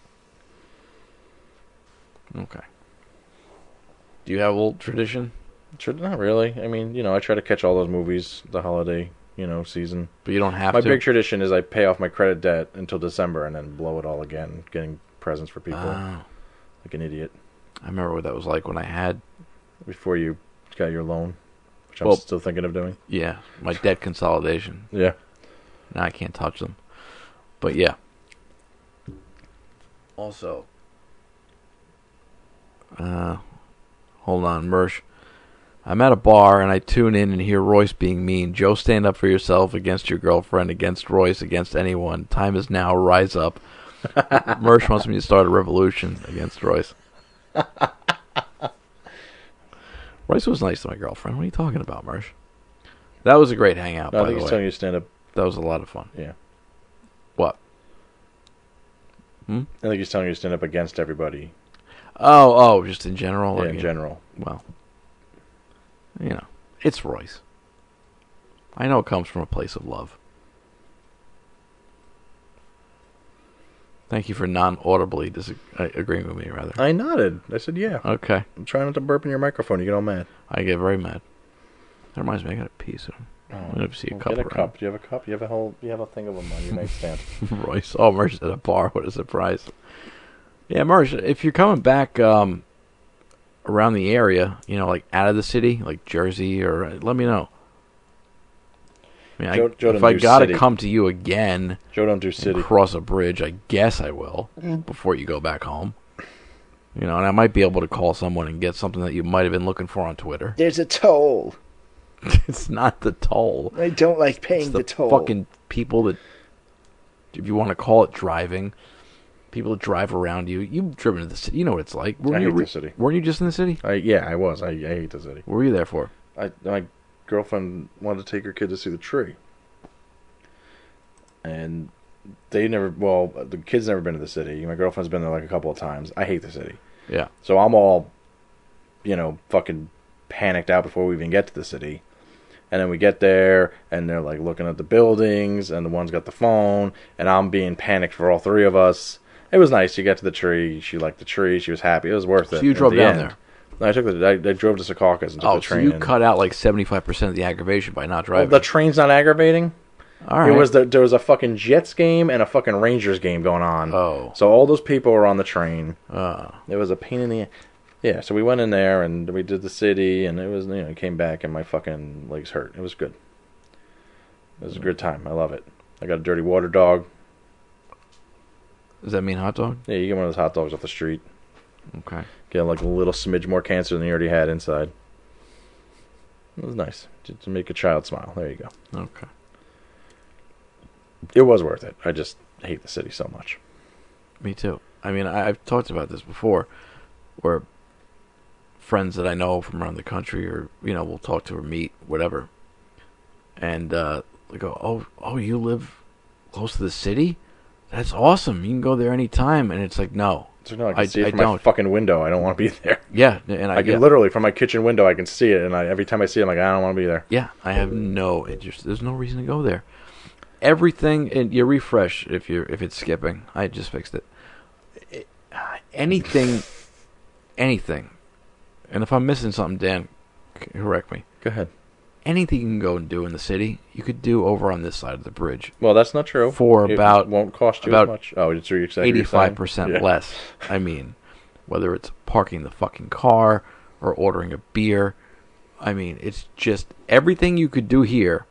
Okay. Do you have old tradition? Not really. I mean, you know, I try to catch all those movies the holiday, you know, season. But you don't have my to? My big tradition is I pay off my credit debt until December and then blow it all again, getting presents for people. Oh. Like an idiot. I remember what that was like when I had... Before you got your loan, which well, I'm still thinking of doing. Yeah, my debt consolidation. Yeah. Now I can't touch them. But yeah. Also... Uh, hold on, Mersh. I'm at a bar and I tune in and hear Royce being mean. Joe, stand up for yourself, against your girlfriend, against Royce, against anyone. Time is now. Rise up. Mersh wants me to start a revolution against Royce. Royce was nice to my girlfriend. What are you talking about, Mersh? That was a great hangout, no, by I think the he's way. telling you to stand up. That was a lot of fun. Yeah. What? Hmm? I think he's telling you to stand up against everybody. Oh, oh, just in general? Yeah, like, in general. Well, you know, it's Royce. I know it comes from a place of love. Thank you for non-audibly dis- uh, agreeing with me, rather. I nodded. I said, yeah. Okay. I'm trying not to burp in your microphone. You get all mad. I get very mad. That reminds me, I got a pee soon. Oh, I'm going to see a well, cup get a around. cup. Do you have a cup? You have a whole. You have a thing of them on your nightstand. Royce. Oh, Mersh at a bar. What a surprise. Yeah, Mersh, if you're coming back um, around the area, you know, like out of the city, like Jersey, or uh, let me know. I mean, Joe, I, Joe if I got to city. come to you again, Joe don't do city. cross a bridge, I guess I will mm. before you go back home. You know, and I might be able to call someone and get something that you might have been looking for on Twitter. There's a toll. It's not the toll. I don't like paying it's the, the toll. Fucking people that, if you want to call it driving, people that drive around you. You've driven to the city. You know what it's like. Weren't I you hate re- the city. Weren't you just in the city? I, yeah, I was. I, I hate the city. What were you there for? I, my girlfriend wanted to take her kid to see the tree. And they never, well, the kid's never been to the city. My girlfriend's been there like a couple of times. I hate the city. Yeah. So I'm all, you know, fucking panicked out before we even get to the city. And then we get there, and they're like looking at the buildings, and the one's got the phone, and I'm being panicked for all three of us. It was nice. You get to the tree. She liked the tree. She was happy. It was worth it. So you At drove the down end. there? No, I took the. I, I drove to Secaucus and took Oh, the train. so you and, cut out like seventy-five percent of the aggravation by not driving. Well, the train's not aggravating. All right. It was the, there was a fucking Jets game and a fucking Rangers game going on. Oh. So all those people were on the train. Oh. It was a pain in the... Yeah, so we went in there and we did the city and it was, you know, came back and my fucking legs hurt. It was good. It was a good time. I love it. I got a dirty water dog. Does that mean hot dog? Yeah, you get one of those hot dogs off the street. Okay. Get like a little smidge more cancer than you already had inside. It was nice. To, to make a child smile. There you go. Okay. It was worth it. I just hate the city so much. Me too. I mean, I, I've talked about this before, where friends that I know from around the country, or you know, we'll talk to or meet, whatever, and uh, they go, "Oh, oh, you live close to the city? That's awesome. You can go there anytime." And it's like, no, So no, I can I, see it I from my don't. fucking window. I don't want to be there. Yeah, and I, I can yeah. literally from my kitchen window. I can see it, and I, every time I see it, I'm like, I don't want to be there. Yeah, I have no interest. There's no reason to go there. Everything, and you refresh if you're if it's skipping. I just fixed it. it anything, anything, and if I'm missing something, Dan, correct me. Go ahead. anything you can go and do in the city, you could do over on this side of the bridge. Well, that's not true. For it about won't cost you about as much. Oh, it's exactly eighty-five percent yeah. less. I mean, whether it's parking the fucking car or ordering a beer, I mean, it's just everything you could do here.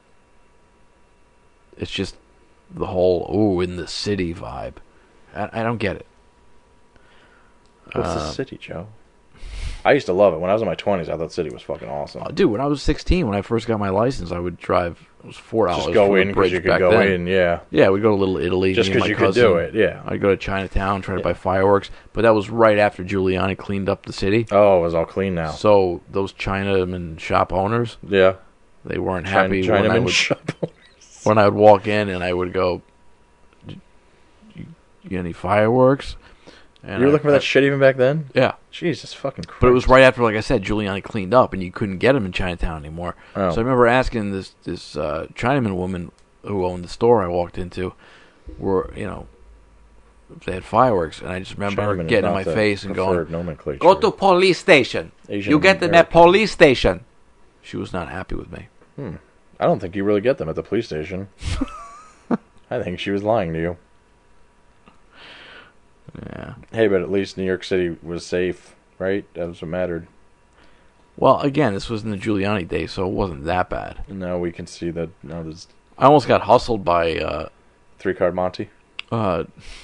It's just the whole ooh in the city vibe. I, I don't get it. What's uh, the city, Joe? I used to love it when I was in my twenties. I thought city was fucking awesome. Uh, dude, when I was sixteen, when I first got my license, I would drive. It was four dollars. Just go in because you could go then. in. Yeah. Yeah, we'd go to Little Italy. Just because you cousin. could do it. Yeah. I'd go to Chinatown, try to yeah. buy fireworks, but that was right after Giuliani cleaned up the city. Oh, it was all clean now. So those Chinaman shop owners, yeah, they weren't China, happy Chinaman when I would shop owners. when I would walk in and I would go, "You, you got any fireworks?" And you were I, looking for that I, shit even back then? Yeah. Jesus fucking Christ. But it was right after, like I said, Giuliani cleaned up, and you couldn't get them in Chinatown anymore. Oh. So I remember asking this this uh, Chinaman woman who owned the store I walked into, were you know, if they had fireworks, and I just remember her Chinaman getting in my face and going, nomenclature. "Go to police station. Asian you get them American. at police station." She was not happy with me. Hmm. I don't think you really get them at the police station. I think she was lying to you. Yeah. Hey, but at least New York City was safe, right? That was what mattered. Well, again, this was in the Giuliani days, so it wasn't that bad. Now we can see that. Now there's. I almost got hustled by uh, Three Card Monty. Uh,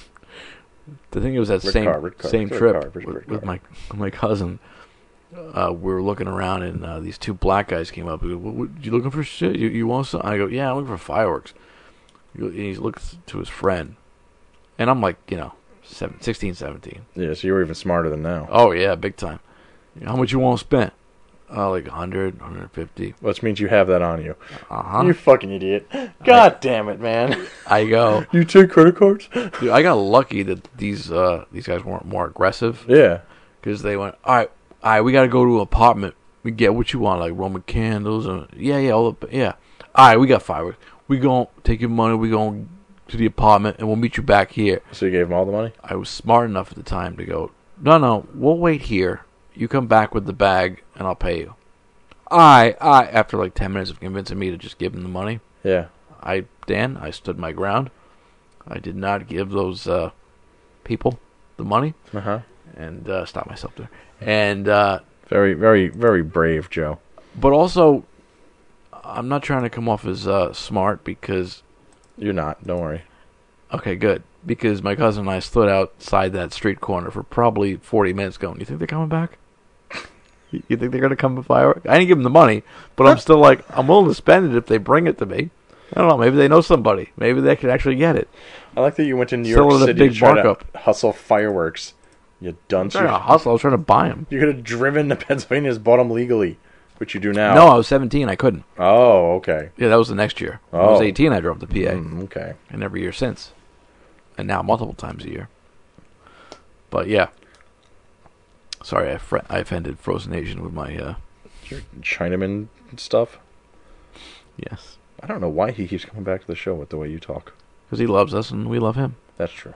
I think it was that Rick same Carr, Rick Carr, same Rick trip Carr, Rick with, Rick with Carr. my my cousin. Uh, we were looking around, and uh, these two black guys came up. He goes, what, what, you looking for shit? You, you want some? I go, yeah, I'm looking for fireworks. And he looks to his friend, and I'm like, you know, seven, sixteen, seventeen. Yeah, so you were even smarter than now. Oh, yeah, big time. How much you want to spend? Uh, like one hundred, one fifty. Which means you have that on you. Uh-huh. You fucking idiot. God I, damn it, man. I go. You take credit cards? Dude, I got lucky that these uh, these guys weren't more aggressive. Yeah. Because they went, all right, all right, we got to go to an apartment. We get what you want, like Roman candles. And, yeah, yeah, all the, yeah. All right, we got fireworks. We going to take your money. We going to the apartment, and we'll meet you back here. So you gave them all the money? I was smart enough at the time to go, no, no, we'll wait here. You come back with the bag, and I'll pay you. All right, all right. After like ten minutes of convincing me to just give them the money. Yeah. I, Dan, I stood my ground. I did not give those uh, people the money. Uh-huh. And uh, stop myself there. And uh, very, very, very brave, Joe. But also, I'm not trying to come off as uh, smart because you're not. Don't worry. Okay, good. Because my cousin and I stood outside that street corner for probably forty minutes, going, "You think they're coming back? You think they're going to come with fireworks?" I didn't give them the money, but I'm still like, I'm willing to spend it if they bring it to me. I don't know. Maybe they know somebody. Maybe they could actually get it. I like that you went to New Still York City big to try markup. to hustle fireworks. You dunce. I was trying to hustle. I was trying to buy them. You could have driven to Pennsylvania and bought them legally, which you do now. No, I was seventeen. I couldn't. Oh, okay. Yeah, that was the next year. Oh. I was eighteen. I drove to P A. Mm, okay. And every year since. And now multiple times a year. But yeah. Sorry, I, fr- I offended Frozen Asian with my... Uh, Your Chinaman stuff? Yes. I don't know why he keeps coming back to the show with the way you talk. Because he loves us and we love him. That's true.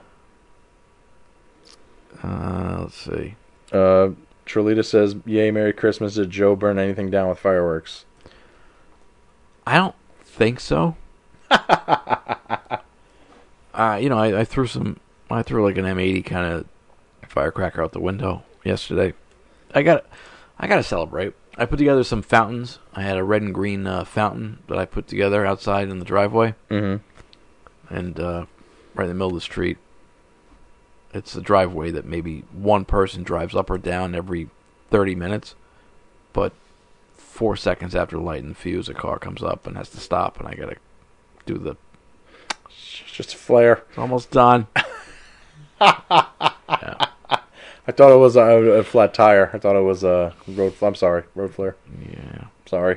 Uh, let's see. Uh, Trolita says, "Yay, Merry Christmas. Did Joe burn anything down with fireworks?" I don't think so. uh, you know, I, I threw some... I threw like an M eighty kind of firecracker out the window yesterday. I got I got to celebrate. I put together some fountains. I had a red and green uh, fountain that I put together outside in the driveway. Mm-hmm. And uh, right in the middle of the street. It's a driveway that maybe one person drives up or down every thirty minutes. But four seconds after lighting the fuse, a car comes up and has to stop, and I got to do the... Just a flare. It's almost done. Yeah. I thought it was a, a flat tire. I thought it was a road. I'm sorry, road flare. Yeah, sorry.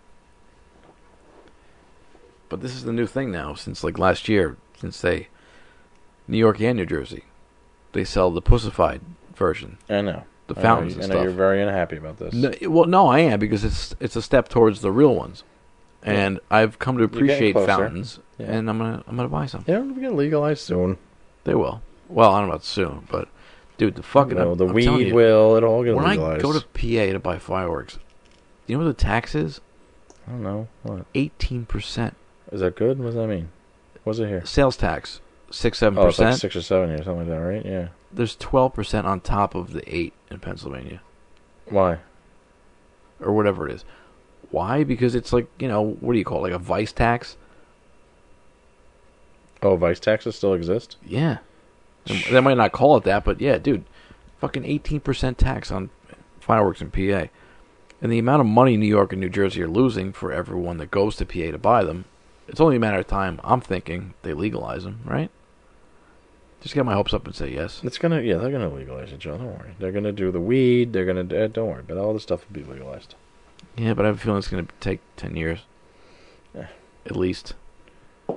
But this is the new thing now. Since like last year, since they, New York and New Jersey, they sell the pussified version. I know the I fountains. Know, and I know stuff. You're very unhappy about this. No, well, no, I am because it's it's a step towards the real ones, and yeah. I've come to appreciate fountains, yeah. and I'm gonna I'm gonna buy some. Yeah, we're gonna legalize soon. They will. Well, I don't know about soon, but dude, the fucking no, I'm, the I'm weed you, will. It'll all get when legalized. When I go to P A to buy fireworks, you know what the tax is? I don't know. What? eighteen percent. Is that good? What does that mean? What's it here? Sales tax, six, seven Oh, it's percent. like six or seven here, something like that, right? Yeah. There's twelve percent on top of the eight in Pennsylvania. Why? Or whatever it is. Why? Because it's like, you know, what do you call it? Like a vice tax? Oh, vice taxes still exist? Yeah. They might not call it that, but yeah, dude. Fucking eighteen percent tax on fireworks in P A. And the amount of money New York and New Jersey are losing for everyone that goes to P A to buy them, it's only a matter of time, I'm thinking, they legalize them, right? Just get my hopes up and say yes. It's gonna, yeah, they're gonna legalize it, Joe. Don't worry. They're gonna do the weed. They're gonna, uh, don't worry. But all this stuff will be legalized. Yeah, but I have a feeling it's gonna take ten years, Yeah. at least. Uh,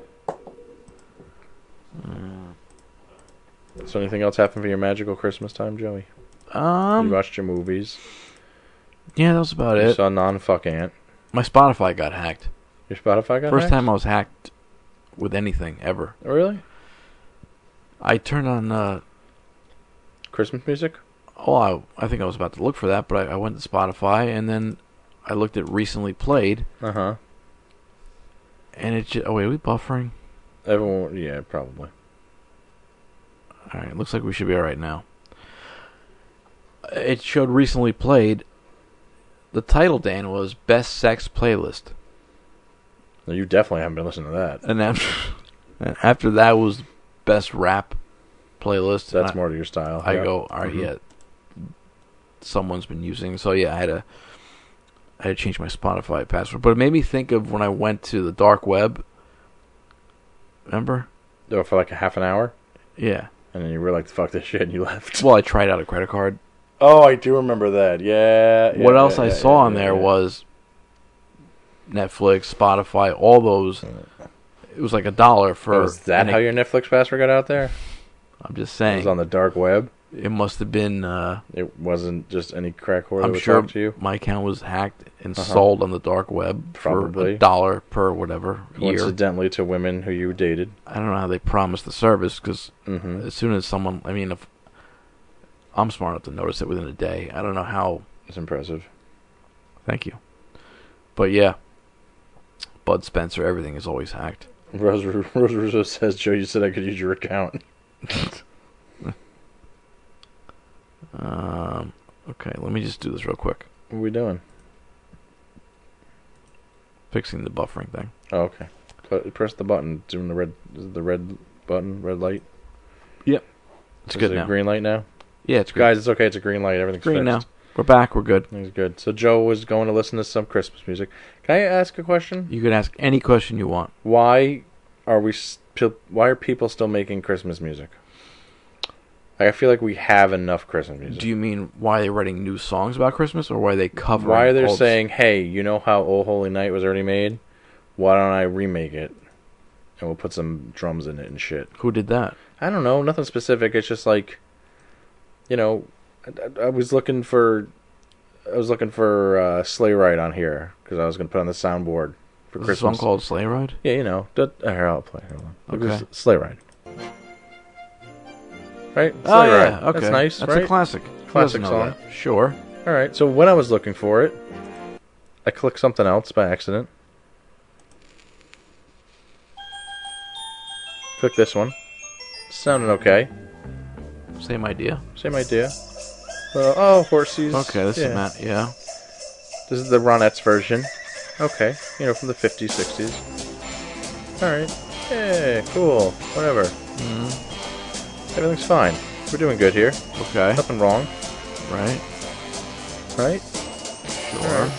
So, anything else happen for your magical Christmas time, Joey? um, You watched your movies. yeah, that was about You it. saw Non-Fuck Ant. My Spotify got hacked. Your Spotify got First hacked? time I was hacked with anything ever. Oh, really? I turned on. Uh, Christmas music? oh, I, I think I was about to look for that, but I, I went to Spotify and then I looked at recently played, Uh huh. and it. Just, oh wait, are we buffering? Everyone, yeah, probably. All right, looks like we should be all right now. It showed recently played. The title, Dan, was Best Sex Playlist. No, you definitely haven't been listening to that. And after, and after that was Best Rap Playlist. That's I, more to your style. I Yep. go, all right, Mhm. yeah. Someone's been using. So, yeah, I had to, I had to change my Spotify password. But it made me think of when I went to the dark web. Remember? Oh, for like a half an hour? Yeah. And then you were like, fuck this shit, and you left. Well, I tried out a credit card. Oh, I do remember that. Yeah. yeah what else yeah, I yeah, saw yeah, on there yeah. was Netflix, Spotify, all those. It was like a dollar for. Oh, is that and how it- your Netflix password got out there? I'm just It saying. was on the dark web. It must have been. Uh, It wasn't just any crack whore that I'm would sure talk to you. my account was hacked and Uh-huh. sold on the dark web Probably. for a dollar per whatever year. Coincidentally to women who you dated. I don't know how they promised the service because Mhm. as soon as someone, I mean, if I'm smart enough to notice it within a day, I don't know how. It's impressive. Thank you. But yeah, Bud Spencer, everything is always hacked. Rose, Rose Russo says, Joe, you said I could use your account. Um, okay, let me just do this real quick. What are we doing? Fixing the buffering thing. Oh, okay. Put- Press the button. Doing the red, is it the red button, red light. Yep. It's Is good it now. green light now? Yeah, it's good. Guys, it's okay. It's a green light. Everything's Green now. fixed. We're back. We're good. Everything's good. So Joe was going to listen to some Christmas music. Can I ask a question? You can ask any question you want. Why are we? Still, why are people still making Christmas music? Like, I feel like we have enough Christmas music. Do you mean why they're writing new songs about Christmas, or why they cover? Why are they saying, "Hey, you know how Oh Holy Night was already made? Why don't I remake it, and we'll put some drums in it and shit." Who did that? I don't know, nothing specific. It's just like, you know, I, I was looking for, I was looking for uh, Sleigh Ride on here because I was going to put on the soundboard for Is Christmas. a song called Sleigh Ride? Yeah, you know, that, here I'll play. Hold on. Look, Okay. this is Sleigh Ride. Right? Sleigh Oh Ride. yeah, okay. That's nice, That's right? a classic. Who Classic doesn't know song. that? Sure. All right. So when I was looking for it, I clicked something else by accident. Click this one. Sounded okay. Same idea. Same idea. Uh, oh, horsies. Okay, this yeah. is Matt. Yeah. This is the Ronettes version. Okay. You know, from the fifties, sixties. Alright. Yeah, cool. Whatever. Mm-hmm. Everything's fine. We're doing good here. Okay. Nothing wrong. Right. Right? Sure. Alright.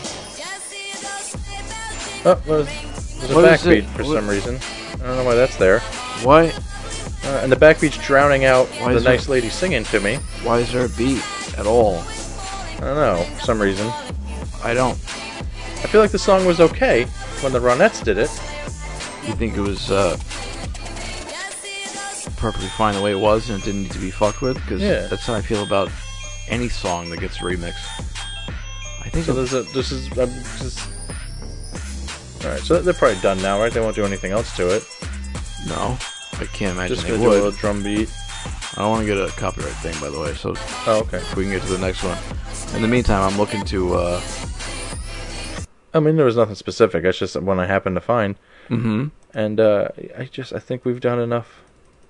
Oh, there's, there's a What is backbeat it? for What- some reason. I don't know why that's there. Why? Uh, and the backbeat's drowning out Why the is there- nice lady singing to me. Why is there a beat at all? I don't know, for some reason. I don't. I feel like the song was okay when the Ronettes did it. You think it was uh, perfectly fine the way it was, and it didn't need to be fucked with? Because Yeah. that's how I feel about any song that gets remixed. I think So it- there's a, this is, um, just... Alright, so they're probably done now, right? They won't do anything else to it. no, I can't imagine Just they gonna do a would. little drum beat. I don't want to get a copyright thing, by the way. So Oh, okay. if we can get to the next one. In the meantime, I'm looking to uh, I mean, there was nothing specific. That's just one I happened to find. Mm-hmm. And uh, I just, I think we've done enough.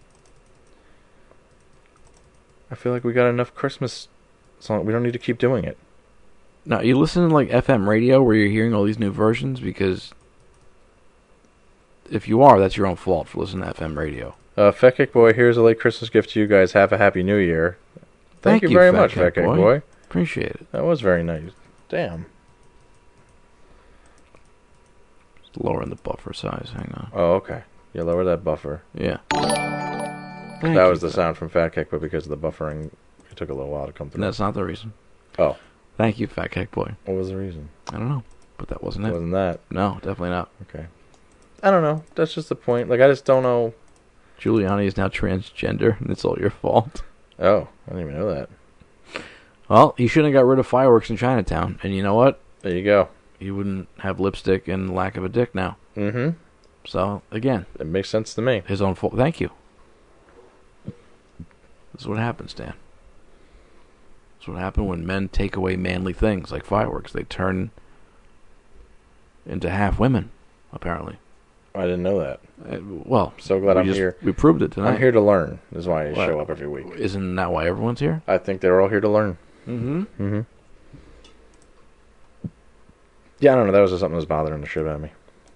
I feel like we got enough Christmas songs. We don't need to keep doing it. Now, you listen to like F M radio where you're hearing all these new versions? Because if you are, that's your own fault for listening to F M radio. Uh, Fat Kick Boy, here's a late Christmas gift to you guys. Have a happy New Year. Thank, Thank you, you very Fat much, Kick Fat Kick Boy. Boy. Appreciate it. That was very nice. Damn. Just lowering the buffer size. Hang on. Oh, okay. You lower that buffer. Yeah. Thank that was the sound from Fat Kick, but because of the buffering, it took a little while to come through. That's not the reason. Oh. Thank you, Fat Kick Boy. What was the reason? I don't know, but that wasn't it. Wasn't that? No, definitely not. Okay. I don't know. That's just the point. Like, I just don't know. Giuliani is now transgender, and it's all your fault. Oh, I didn't even know that. Well, he shouldn't have got rid of fireworks in Chinatown. And you know what? There you go. He wouldn't have lipstick and lack of a dick now. Mm-hmm. So, again. It makes sense to me. His own fault. Thank you. This is what happens, Dan. This is what happens when men take away manly things like fireworks. They turn into half women, apparently. I didn't know that. Uh, well, so glad I'm just, here. We proved it tonight. I'm here to learn. That's why I well, show up every week. Isn't that why everyone's here? I think they're all here to learn. Mm-hmm. Mm-hmm. Yeah, I don't know. That was just something that was bothering the shit out of me.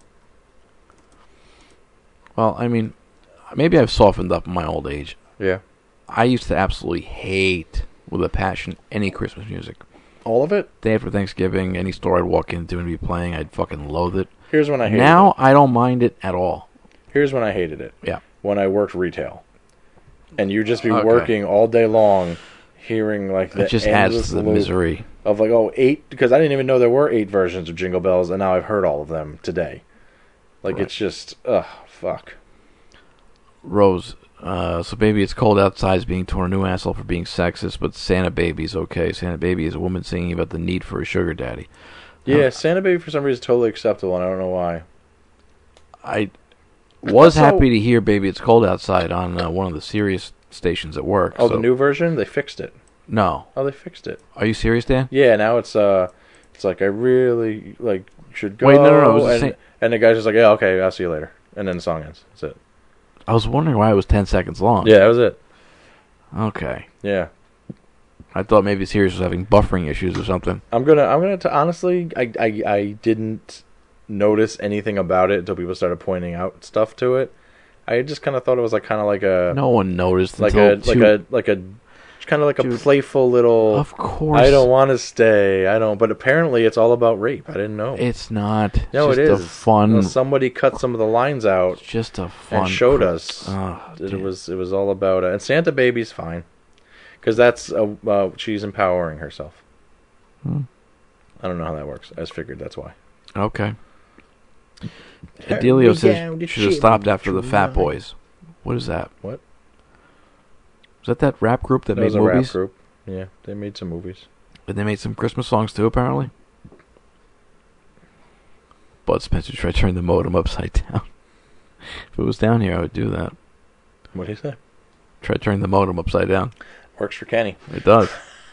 Well, I mean, maybe I've softened up in my old age. Yeah. I used to absolutely hate, with a passion, any Christmas music. All of it? Day after Thanksgiving, any store I'd walk into and be playing, I'd fucking loathe it. Here's when I hated now, it. Now, I don't mind it at all. Here's when I hated it. Yeah. When I worked retail. And you'd just be okay. working all day long, hearing like the It just adds to the misery. Of like, oh, eight, because I didn't even know there were eight versions of Jingle Bells, and now I've heard all of them today. Like, right. It's just, ugh, fuck. Rose, uh, so Baby It's Cold Outside is being torn a new asshole for being sexist, but Santa Baby's okay. Santa Baby is a woman singing about the need for a sugar daddy. Yeah, uh, Santa Baby for some reason is totally acceptable, and I don't know why. I was so, happy to hear Baby It's Cold Outside on uh, one of the Sirius stations at work. Oh, so. The new version? They fixed it. No. Oh, they fixed it. Are you serious, Dan? Yeah, now it's uh, it's like, I really, like, should go. Wait, no, no, no. It was and, the same. and the guy's just like, yeah, okay, I'll see you later. And then the song ends. That's it. I was wondering why it was ten seconds long. Yeah, that was it. Okay. Yeah. I thought maybe Sirius was having buffering issues or something. I'm gonna, I'm gonna. T- honestly, I, I, I didn't notice anything about it until people started pointing out stuff to it. I just kind of thought it was like kind of like a. No one noticed. Like until a, two... like a, like a, kind of like Dude, a playful little. Of course. I don't want to stay. I don't. But apparently, it's all about rape. I didn't know. It's not. No, it's it just is. A fun. Well, somebody cut some of the lines out. It's just a fun. And showed cr- us. Oh, it dude. was. It was all about. Uh, and Santa Baby's fine, because that's uh, uh, she's empowering herself. Hmm. I don't know how that works. I just figured that's why. Okay. Adelio says should have stopped after the Fat Boys. What is that? What? Was that that rap group that, that made was a movies? Rap group. Yeah, they made some movies. And they made some Christmas songs too, apparently. Bud Spencer tried turning the modem upside down. If it was down here, I would do that. What do you say? Try turning the modem upside down. Works for Kenny. It does.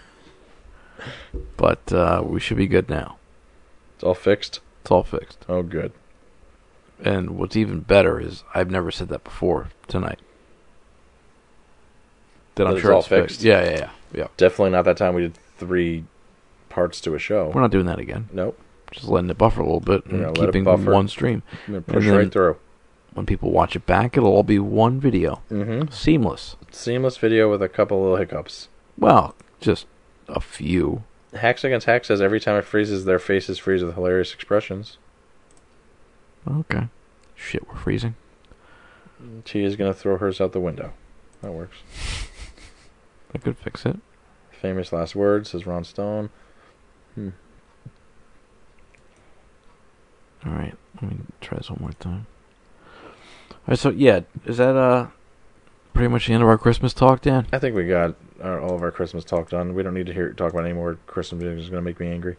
But uh, we should be good now. It's all fixed? It's all fixed. Oh, good. And what's even better is I've never said that before tonight. That I'm it's sure all it's fixed. fixed. Yeah, yeah, yeah, yeah. Definitely not that time we did three parts to a show. We're not doing that again. Nope. Just letting it buffer a little bit and let it keeping buffer. one stream. I'm gonna push right through. When people watch it back, it'll all be one video. Mm-hmm. Seamless. Seamless video with a couple little hiccups. Well, just a few. Hacks Against Hacks says every time it freezes, their faces freeze with hilarious expressions. Okay. Shit, we're freezing. She is going to throw hers out the window. That works. I could fix it. Famous last words, says Ron Stone. Hmm. Alright, let me try this one more time. Alright, so yeah, is that uh pretty much the end of our Christmas talk, Dan? I think we got our, all of our Christmas talk done. We don't need to hear talk about any more Christmas music. It's going to make me angry.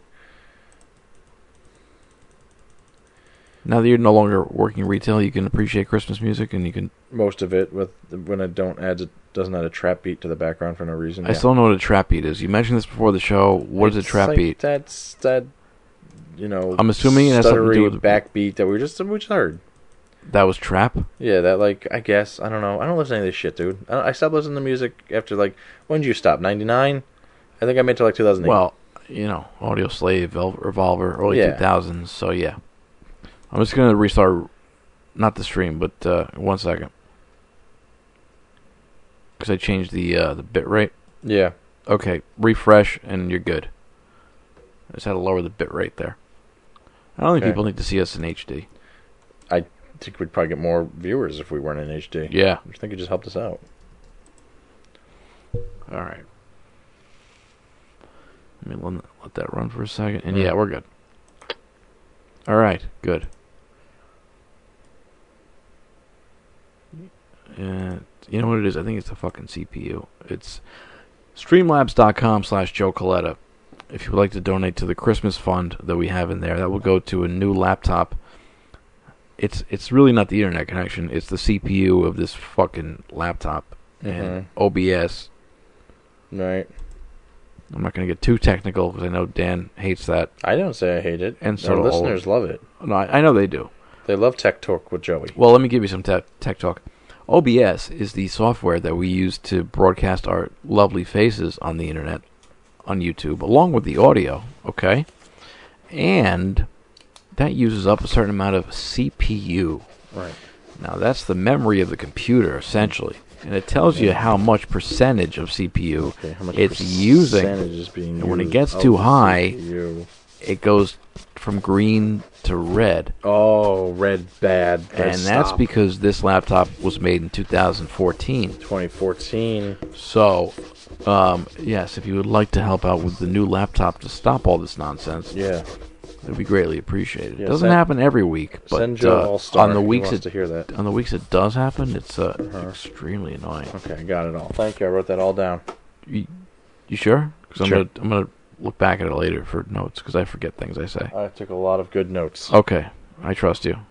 Now that you're no longer working retail, you can appreciate Christmas music, and you can... Most of it, with when it don't add, it doesn't add a trap beat to the background for no reason. I yeah. still don't know what a trap beat is. You mentioned this before the show. What it's is a trap like beat? That's that you know, I'm assuming it has something to do with backbeat that we just we just heard. That was trap? Yeah, that, like, I guess. I don't know. I don't listen to any of this shit, dude. I, I stopped listening to music after, like, when did you stop? ninety-nine? I think I made it to, like, two thousand eight. Well, you know, Audio Slave, Revolver, early yeah. two thousands, so yeah. I'm just going to restart, not the stream, but uh, one second. Because I changed the uh, the bit rate. Yeah. Okay, refresh, and you're good. I just had to lower the bit rate there. I don't think okay. people need to see us in H D. I think we'd probably get more viewers if we weren't in H D. Yeah. I think it just helped us out. All right. Let me let, let that run for a second. And yeah, we're good. All right, good. Uh, you know what it is? I think it's the fucking C P U. It's streamlabs.com slash Joe Coletta. If you would like to donate to the Christmas fund that we have in there, that will go to a new laptop. It's it's really not the internet connection. It's the C P U of this fucking laptop. Mm-hmm. And O B S. Right. I'm not going to get too technical because I know Dan hates that. I don't say I hate it. And so our listeners love it. No, I, I know they do. They love Tech Talk with Joey. Well, let me give you some te- tech talk. O B S is the software that we use to broadcast our lovely faces on the internet, on YouTube, along with the audio, okay? And that uses up a certain amount of C P U. Right. Now, that's the memory of the computer, essentially. And it tells you how much percentage of C P U okay, how much it's using. Is being and when it used gets too high, C P U. It goes from green to red. Oh, red bad. Red and stop. that's because this laptop was made in two thousand fourteen. twenty fourteen. So, um, yes, if you would like to help out with the new laptop to stop all this nonsense, yeah, it would be greatly appreciated. Yeah, it doesn't send, happen every week, but send Joe uh, All-Star on the if he weeks wants it to hear that. on the weeks it does happen, it's uh, uh-huh. extremely annoying. Okay, I got it all. Thank you. I wrote that all down. You, you sure? Because sure. I'm gonna I'm gonna look back at it later for notes because I forget things I say. I took a lot of good notes. Okay, I trust you.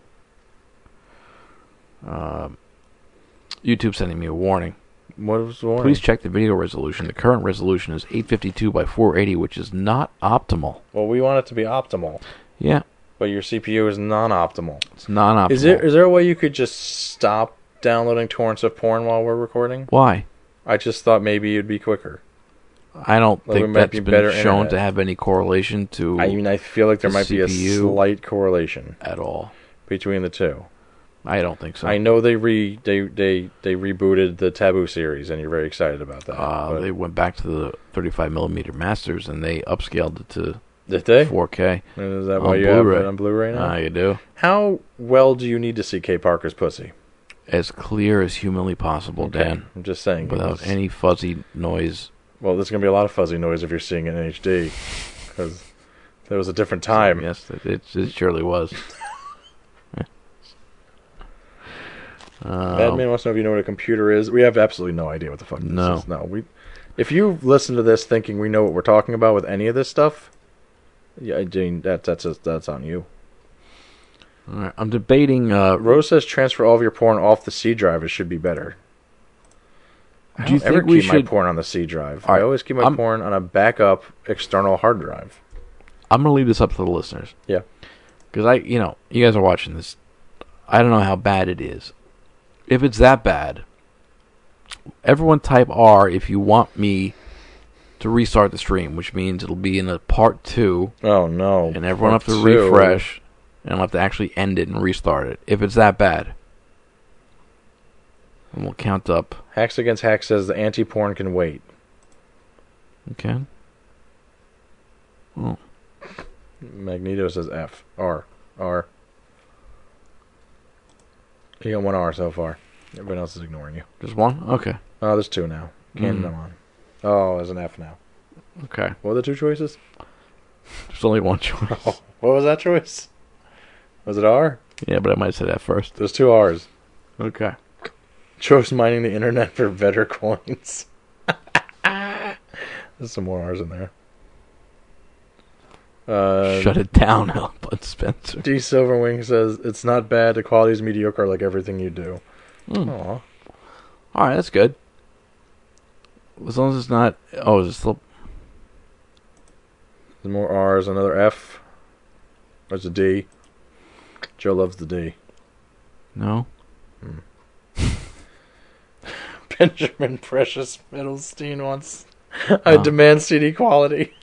Um, YouTube sending me a warning. What was the warning? Please check the video resolution. The current resolution is eight fifty-two by four eighty, which is not optimal. Well, we want it to be optimal. Yeah. But your C P U is non-optimal. It's non-optimal. Is there is there a way you could just stop downloading torrents of porn while we're recording? Why? I just thought maybe it'd be quicker. I don't Like, think that's be been shown internet. to have any correlation to. I mean, I feel like there the might C P U be a slight correlation at all between the two. I don't think so. I know they re they they, they rebooted the Taboo series, and you're very excited about that. Uh, they went back to the thirty-five millimeter masters, and they upscaled it to Did they? four K. And is that why you have it on Blu-ray now? Ah, you do. How well do you need to see Kay Parker's pussy? As clear as humanly possible, Okay, Dan. I'm just saying. Without because- any fuzzy noise. Well, there's going to be a lot of fuzzy noise if you're seeing it in H D, because there was a different time. Yes, it, it, it surely was. uh, Badman wants to know if you know what a computer is. We have absolutely no idea what the fuck this No. is. No, we. If you listen to this thinking we know what we're talking about with any of this stuff, yeah, I mean, that, that's a, that's on you. All right, I'm debating. Uh, Rose says transfer all of your porn off the C drive. It should be better. I Do you don't ever think we keep should? my porn on the C drive. All right, I always keep my I'm- porn on a backup external hard drive. I'm gonna leave this up to the listeners. Yeah. Because I, you know, you guys are watching this. I don't know how bad it is. If it's that bad, everyone type R if you want me to restart the stream, which means it'll be in a part two. Oh no! And everyone Part have to two. refresh, and I'll have to actually end it and restart it. If it's that bad, and we'll count up. Hacks Against Hacks says the anti-porn can wait. Okay. Oh. Magneto says F. R. R. You got one R so far. Everyone else is ignoring you. Just one? Okay. Oh, there's two now. Canon, Mm. I'm on. Oh, there's an F now. Okay. What were the two choices? There's only one choice. Oh, what was that choice? Was it R? Yeah, but I might say that first. There's two R's. Okay. Chose mining the internet for better coins. There's some more R's in there. Uh, Shut it down, Bud Spencer. D Silverwing says it's not bad. The quality is mediocre, like everything you do. Mm. Aw. All right, that's good. As long as it's not. Oh, is it still? There's more R's. Another F. There's a D. Joe loves the D. No. Hmm. Benjamin Precious Middlestein wants. I Oh. demand C D quality.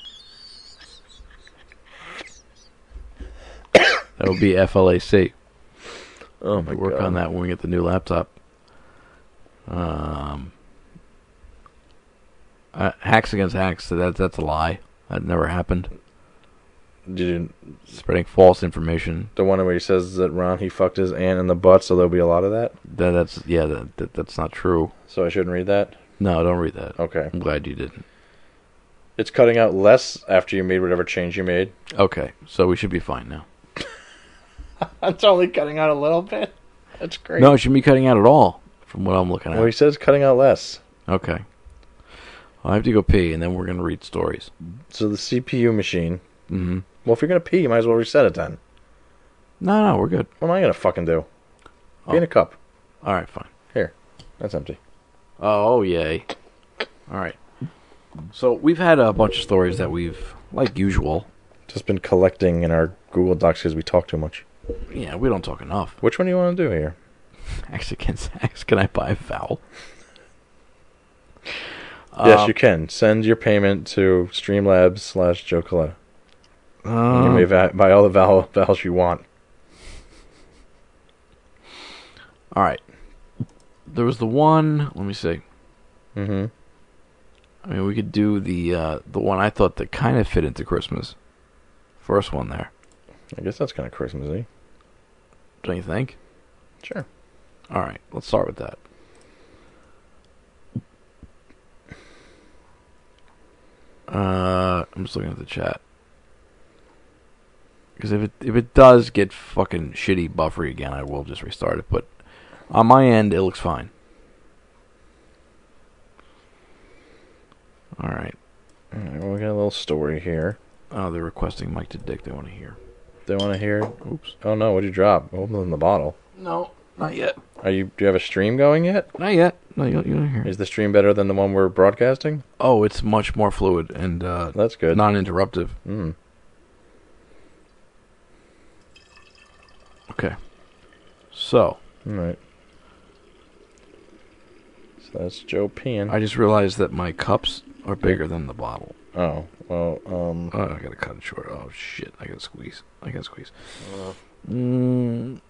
That would be F L A C. Oh my We'll work god. on that when we get the new laptop. Um, uh, hacks against hacks. So that that's a lie. That never happened. Did you, Spreading false information. the one where he says that Ron he fucked his aunt in the butt, so there'll be a lot of that. That that's yeah. That, that that's not true. So I shouldn't read that. No, don't read that. Okay. I'm glad you didn't. It's cutting out less after you made whatever change you made. Okay, so we should be fine now. It's only cutting out a little bit. That's great. No, it shouldn't be cutting out at all, from what I'm looking at. Well, he says cutting out less. Okay. I have to go pee, and then we're going to read stories. So the C P U machine. Mm-hmm. Well, if you're gonna pee, you might as well reset it then. No, no, we're good. What am I gonna fucking do? Pee Oh. in a cup. All right, fine. Here, that's empty. Oh, yay. All right. So we've had a bunch of stories that we've, like usual. Just been collecting in our Google Docs because we talk too much. Yeah, we don't talk enough. Which one do you want to do here? Hacks against hacks. Can I buy a vowel? Yes, Um, you can. Send your payment to Streamlabs slash Joe Coletta. Uh, You may va- buy all the vowel- vowels you want. all right. There was the one. Let me see. Mm-hmm. I mean, we could do the uh, the one I thought that kind of fit into Christmas. First one there. I guess that's kind of Christmassy. Don't you think? Sure. All right. Let's start with that. Uh, I'm just looking at the chat. Because if it if it does get fucking shitty buffery again, I will just restart it. But on my end, it looks fine. All right. All right, well, we got a little story here. Oh, they're requesting Mike to Dick. They want to hear. They want to hear. Oops. Oh no! What'd you drop? Open the bottle. No, not yet. Are you? Do you have a stream going yet? Not yet. No, you, you don't hear. Is the stream better than the one we're broadcasting? Oh, it's much more fluid and uh, That's good. non-interruptive. Mm. Okay. So, All right. So that's Joe peeing. I just realized that my cups are bigger than the bottle. Oh well. Um. Oh, I gotta cut it short. Oh shit! I gotta squeeze. I gotta squeeze. Uh, Mm,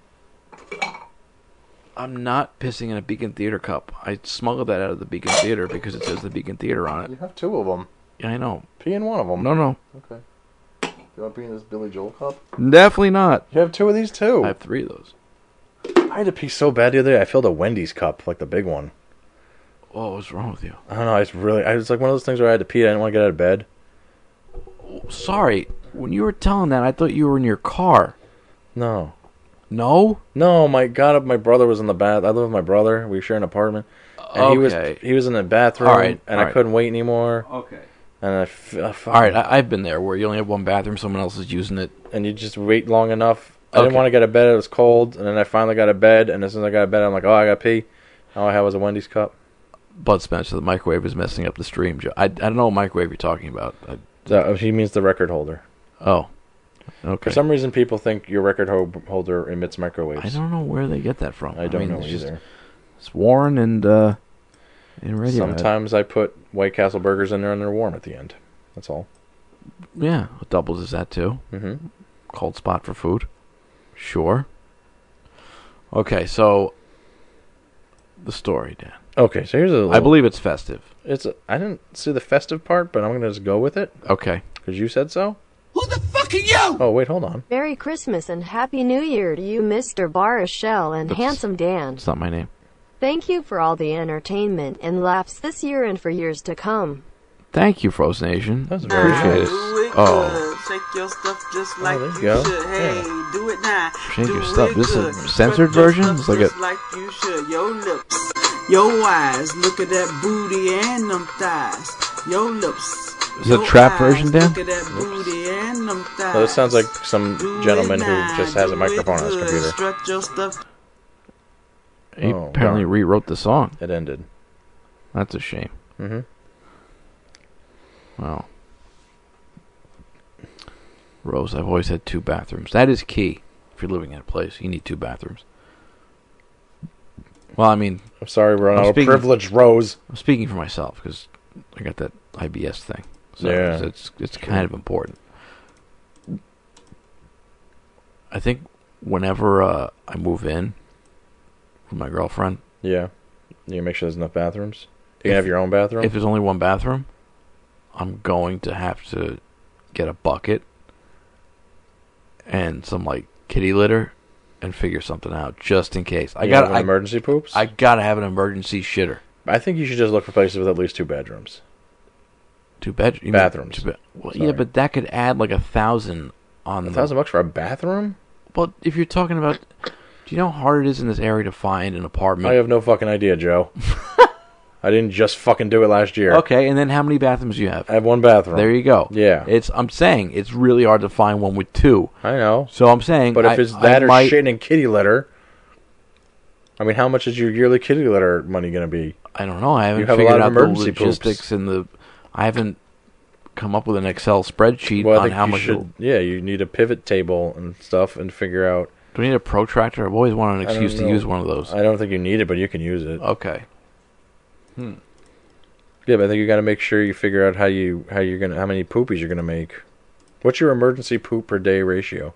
I'm not pissing in a Beacon Theater cup. I smuggled that out of the Beacon Theater because it says the Beacon Theater on you it. have two of them. Yeah, I know. Pee in one of them. No, no, Okay. Do you want to pee in this Billy Joel cup? definitely not. You have two of these too. I have three of those. I had to pee so bad the other day. I filled a Wendy's cup, like the big one. Oh, what's wrong with you? I don't know. It's really. I was like one of those things where I had to pee. I didn't want to get out of bed. Oh, sorry. When you were telling that, I thought you were in your car. No. No? No, my God, my brother was in the bath. I live with my brother. We share an apartment. And Okay. he was he was in the bathroom, All right, and all I right. couldn't wait anymore. Okay. And I, f- I fucking, All right, I, I've been there where you only have one bathroom, someone else is using it. and you just wait long enough. I didn't Okay. want to get out of bed. It was cold, and then I finally got out of bed. And as soon as I got out of bed, I'm like, oh, I got to pee. All I had was a Wendy's cup. Bud Spencer, the microwave is messing up the stream. Joe. I, I don't know what microwave you're talking about. I, So, he means the record holder. oh, okay. For some reason, people think your record ho- holder emits microwaves. I don't know where they get that from. I don't mean, know it's just- either. It's Warren and uh, and Radiohead. Sometimes I put White Castle burgers in there, and they're warm at the end. That's all. Yeah, it doubles as that too. Mm-hmm. Cold spot for food. Sure. Okay, so the story, Dan. Okay, so here's a little, I believe it's festive. it's. A, I didn't see the festive part, but I'm gonna just go with it Okay. because you said so. Who the fuck are you? Oh wait, hold on. Merry Christmas and Happy New Year to you, Mister Barashell and That's- Handsome Dan. It's not my name. Thank you for all the entertainment and laughs this year and for years to come. Thank you, Frozen Nation. That's very Appreciate nice. it. Do it Oh. good. Shake your stuff just like there you you go. should. Hey, Yeah. do it now. Shake do your stuff. it This is a good. censored Strut your version? stuff It's like just a- like you should. Your lips, your eyes. Look at that booty and them thighs. Your lips. Is it a your trap eyes. version, Dan? Look at that booty and them thighs. Well, this sounds like some Do gentleman it who now. just has a Do it microphone on his good. computer. Strut your stuff. He Oh, apparently darn. rewrote the song. It ended. That's a shame. Mm-hmm. Wow. Rose, I've always had two bathrooms. That is key. If you're living in a place, you need two bathrooms. Well, I mean... I'm sorry, we're on a privileged Rose. I'm speaking for myself, because I got that I B S thing. So yeah. it's, it's kind of important. I think whenever uh, I move in with my girlfriend... Yeah. You make sure there's enough bathrooms? You can have your own bathroom? If there's only one bathroom, I'm going to have to get a bucket and some, like, kitty litter and figure something out just in case. I got an emergency poops. I gotta have an emergency shitter. I think you should just look for places with at least two bedrooms. Two bed bathrooms. Two be- well, yeah, but that could add like a thousand on. A the, thousand bucks for a bathroom? Well, if you're talking about, do you know how hard it is in this area to find an apartment? I have no fucking idea, Joe. I didn't just fucking do it last year. Okay, and then how many bathrooms do you have? I have one bathroom. There you go. Yeah. It's. I'm saying it's really hard to find one with two. I know. So I'm saying, but if I, it's that I or might, shitting in kitty litter, I mean, how much is your yearly kitty litter money going to be? I don't know. I haven't you have figured a lot out of emergency the logistics poops. and the. I haven't come up with an Excel spreadsheet well, I on think how you much. Should, yeah, you need a pivot table and stuff and figure out. Do we need a protractor? I've always wanted an excuse to use one of those. I don't think you need it, but you can use it. Okay. Hmm. Yeah, but I think you got to make sure you figure out how you how you're gonna how many poopies you're gonna make. What's your emergency poop per day ratio?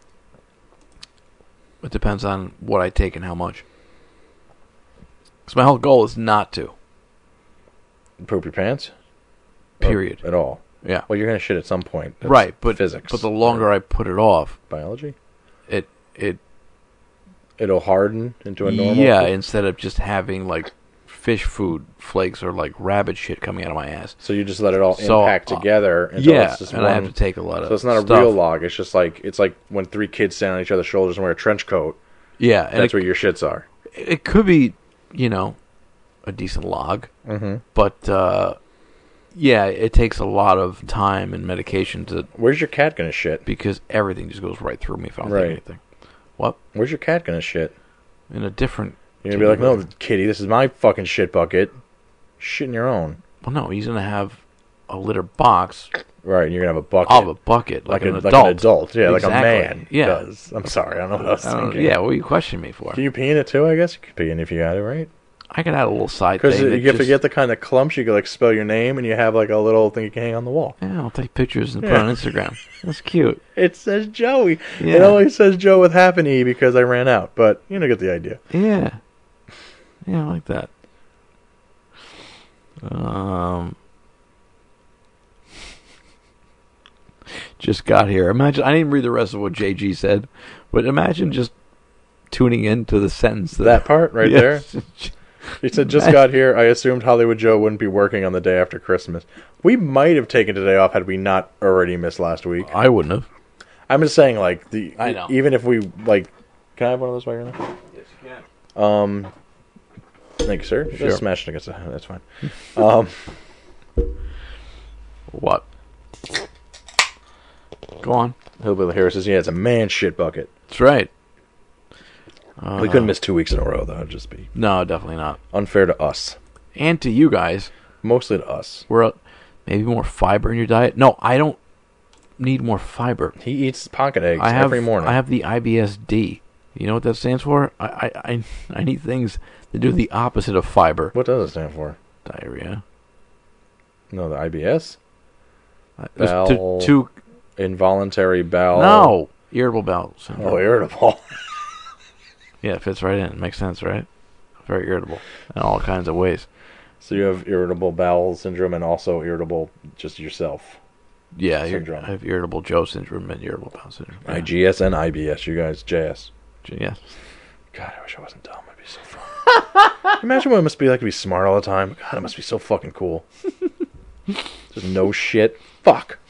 It depends on what I take and how much. Because my whole goal is not to poop your pants. Period. Or at all. Yeah. Well, you're gonna shit at some point. That's right, but physics. But the longer I put it off, biology. It it it'll harden into a normal. Yeah, poop? Instead of just having like fish food flakes or like rabbit shit coming out of my ass. So you just let it all so, impact uh, together. Until yeah, it's just and one, I have to take a lot of. So it's not stuff. a real log. It's just like it's like when three kids stand on each other's shoulders and wear a trench coat. Yeah, and that's it, what your shits are. It could be, you know, a decent log, mm-hmm. but uh, yeah, it takes a lot of time and medication to. Where's your cat gonna shit? Because everything just goes right through me if I don't right. think anything. What? Where's your cat gonna shit? In a different. You're gonna be like, no, kitty, this is my fucking shit bucket. Shit in your own. Well, no, he's gonna have a litter box. Right, and you're gonna have a bucket. Of a bucket, like, like an a, adult. Like an adult, yeah, exactly. like a man. Yeah. Does. I'm sorry, I don't know what I was I don't, thinking. Yeah, what are you questioning me for? Can you pee in it too? I guess you could pee in if you got it, right? I could add a little side thing. Because you have just... to get the kind of clumps you can like spell your name, and you have like a little thing you can hang on the wall. Yeah, I'll take pictures and yeah. put it on Instagram. That's cute. It says Joey. Yeah. It only says Joe with half an E because I ran out, but you know, get the idea. Yeah. Yeah, I like that. Um, just got here. Imagine I didn't read the rest of what J G said, but imagine just tuning into the sentence that, that part right yes. there. He said, "Just got here. I assumed Hollywood Joe wouldn't be working on the day after Christmas. We might have taken today off had we not already missed last week. I wouldn't have. I'm just saying, like the I know. even if we like, can I have one of those while you're in there? Yes, you can. Um, thank you, sir. Sure. Just smash it against the, that's fine. Um, what? Go on. Hillbilly Harris says, "Yeah, it's a man shit bucket." That's right. Uh, we couldn't miss two weeks in a row, though. It'd just be no, definitely not unfair to us and to you guys. Mostly to us. We're maybe more fiber in your diet. No, I don't need more fiber. He eats pocket eggs I have, every morning. I have the I B S D. You know what that stands for? I, I, I, I need things that do the opposite of fiber. What does it stand for? Diarrhea. No, the I B S? Uh, bowel, to, to, involuntary bowel. No, irritable bowel syndrome. Oh, irritable. Yeah, it fits right in. It makes sense, right? Very irritable in all kinds of ways. So you have irritable bowel syndrome and also irritable just yourself. Yeah, syndrome. I have irritable Joe syndrome and irritable bowel syndrome. Yeah. I G S and I B S, you guys, J S. Yes. God, I wish I wasn't dumb. It'd be so fun. Imagine what it must be like to be smart all the time. God, it must be so fucking cool. Just no shit. Fuck.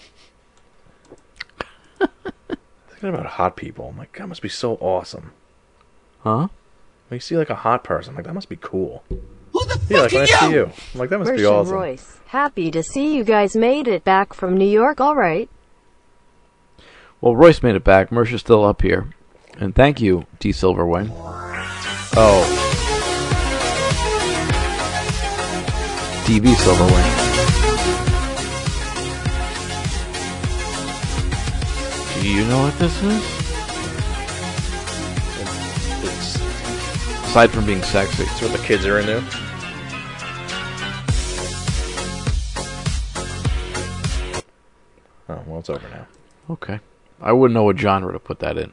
Thinking about hot people. I'm like, God, it must be so awesome. Huh? When you see like a hot person, I'm like, that must be cool. Who the yeah, fuck like when I see you. I'm like, that must Mersh be awesome. and Royce, happy to see you guys made it back from New York, alright. Well, Royce made it back. Mersh is still up here. And thank you, T. Silverwing. Oh. D V Silverwing. you know what this is? It's, Aside from being sexy. it's what the kids are into. Oh, well, it's over now. Okay. I wouldn't know what genre to put that in.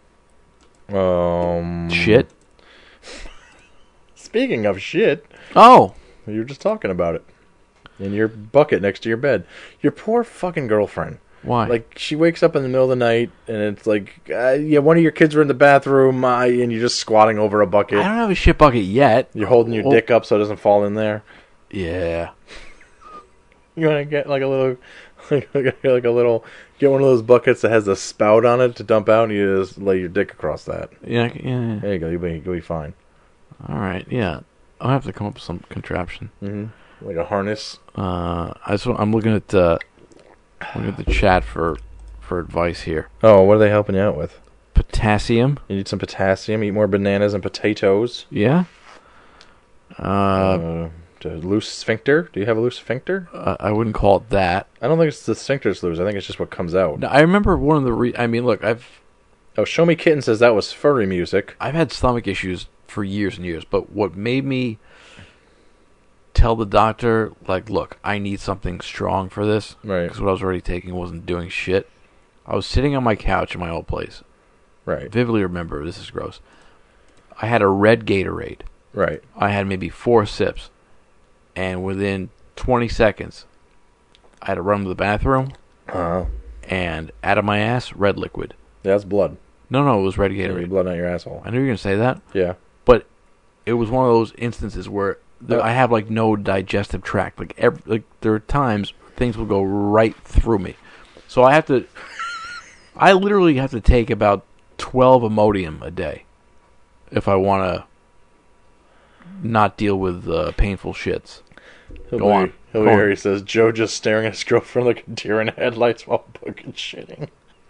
Um, Shit? Speaking of shit, Oh! you were just talking about it. In your bucket next to your bed. Your poor fucking girlfriend. Why? Like, she wakes up in the middle of the night, and it's like, uh, yeah, one of your kids were in the bathroom, uh, and you're just squatting over a bucket. I don't have a shit bucket yet. You're holding your Well- dick up so it doesn't fall in there. Yeah. You want to get like a little, like, like a little, get one of those buckets that has a spout on it to dump out, and you just lay your dick across that. Yeah, yeah. There you go. You'll be, you'll be fine. All right, yeah. I'll have to come up with some contraption. Mm-hmm. Like a harness. Uh, I just, want- I'm looking at uh, looking at the chat for for advice here. Oh, what are they helping you out with? Potassium. You need some potassium. Eat more bananas and potatoes. Yeah. Uh, Uh, to loose sphincter. Do you have a loose sphincter? uh, I wouldn't call it that. I don't think it's the sphincter's loose. I think it's just what comes out. No, I remember one of the. Re- I mean, look, I've Oh, Show Me Kitten says that was furry music. I've had stomach issues for years and years, but what made me tell the doctor, like, look, I need something strong for this, Right. because what I was already taking wasn't doing shit. I was sitting on my couch in my old place. Right. Vividly remember, this is gross. I had a red Gatorade. Right. I had maybe four sips, and within twenty seconds, I had to run to the bathroom, Uh-huh. and out of my ass, red liquid. Yeah, that's blood. No, no, it was red Yeah, Gatorade. blood on your asshole. I knew you were going to say that. Yeah. But it was one of those instances where the, Uh, I have like no digestive tract. Like every, like there are times things will go right through me, so I have to. I literally have to take about twelve Imodium a day if I want to not deal with uh, painful shits. He'll Go be, on. He'll Go be on. here. He says, Joe just staring at his girlfriend like a deer in headlights while fucking shitting.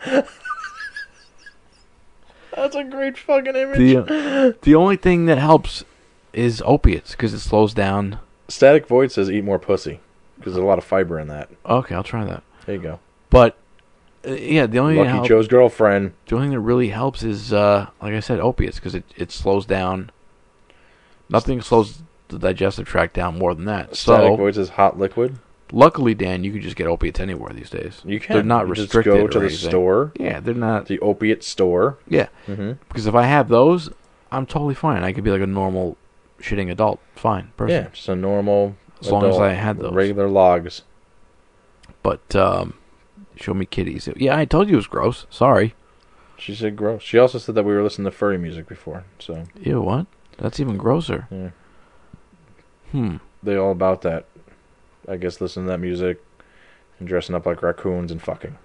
That's a great fucking image. The uh, the only thing that helps is opiates because it slows down. Static Void says, eat more pussy. Because there's a lot of fiber in that. Okay, I'll try that. There you go. But uh, yeah, the only thing that Lucky help- Joe's girlfriend. The only thing that really helps is, uh, like I said, opiates, because it, it slows down. Nothing slows the digestive tract down more than that. Static So, Void says, hot liquid. luckily, Dan, you can just get opiates anywhere these days. You can. They're not You just restricted. go or to the anything. store. Yeah, they're not. The opiate store. Yeah, Mm-hmm. because if I have those, I'm totally fine. I could be like a normal shitting adult, fine person. Yeah, just a normal. As long as adult, I had those. regular logs. But um, show me kitties. Yeah, I told you it was gross. Sorry. She said gross. She also said that we were listening to furry music before. So Ew, what? That's even grosser. yeah, Hmm. they all about that. I guess listening to that music and dressing up like raccoons and fucking.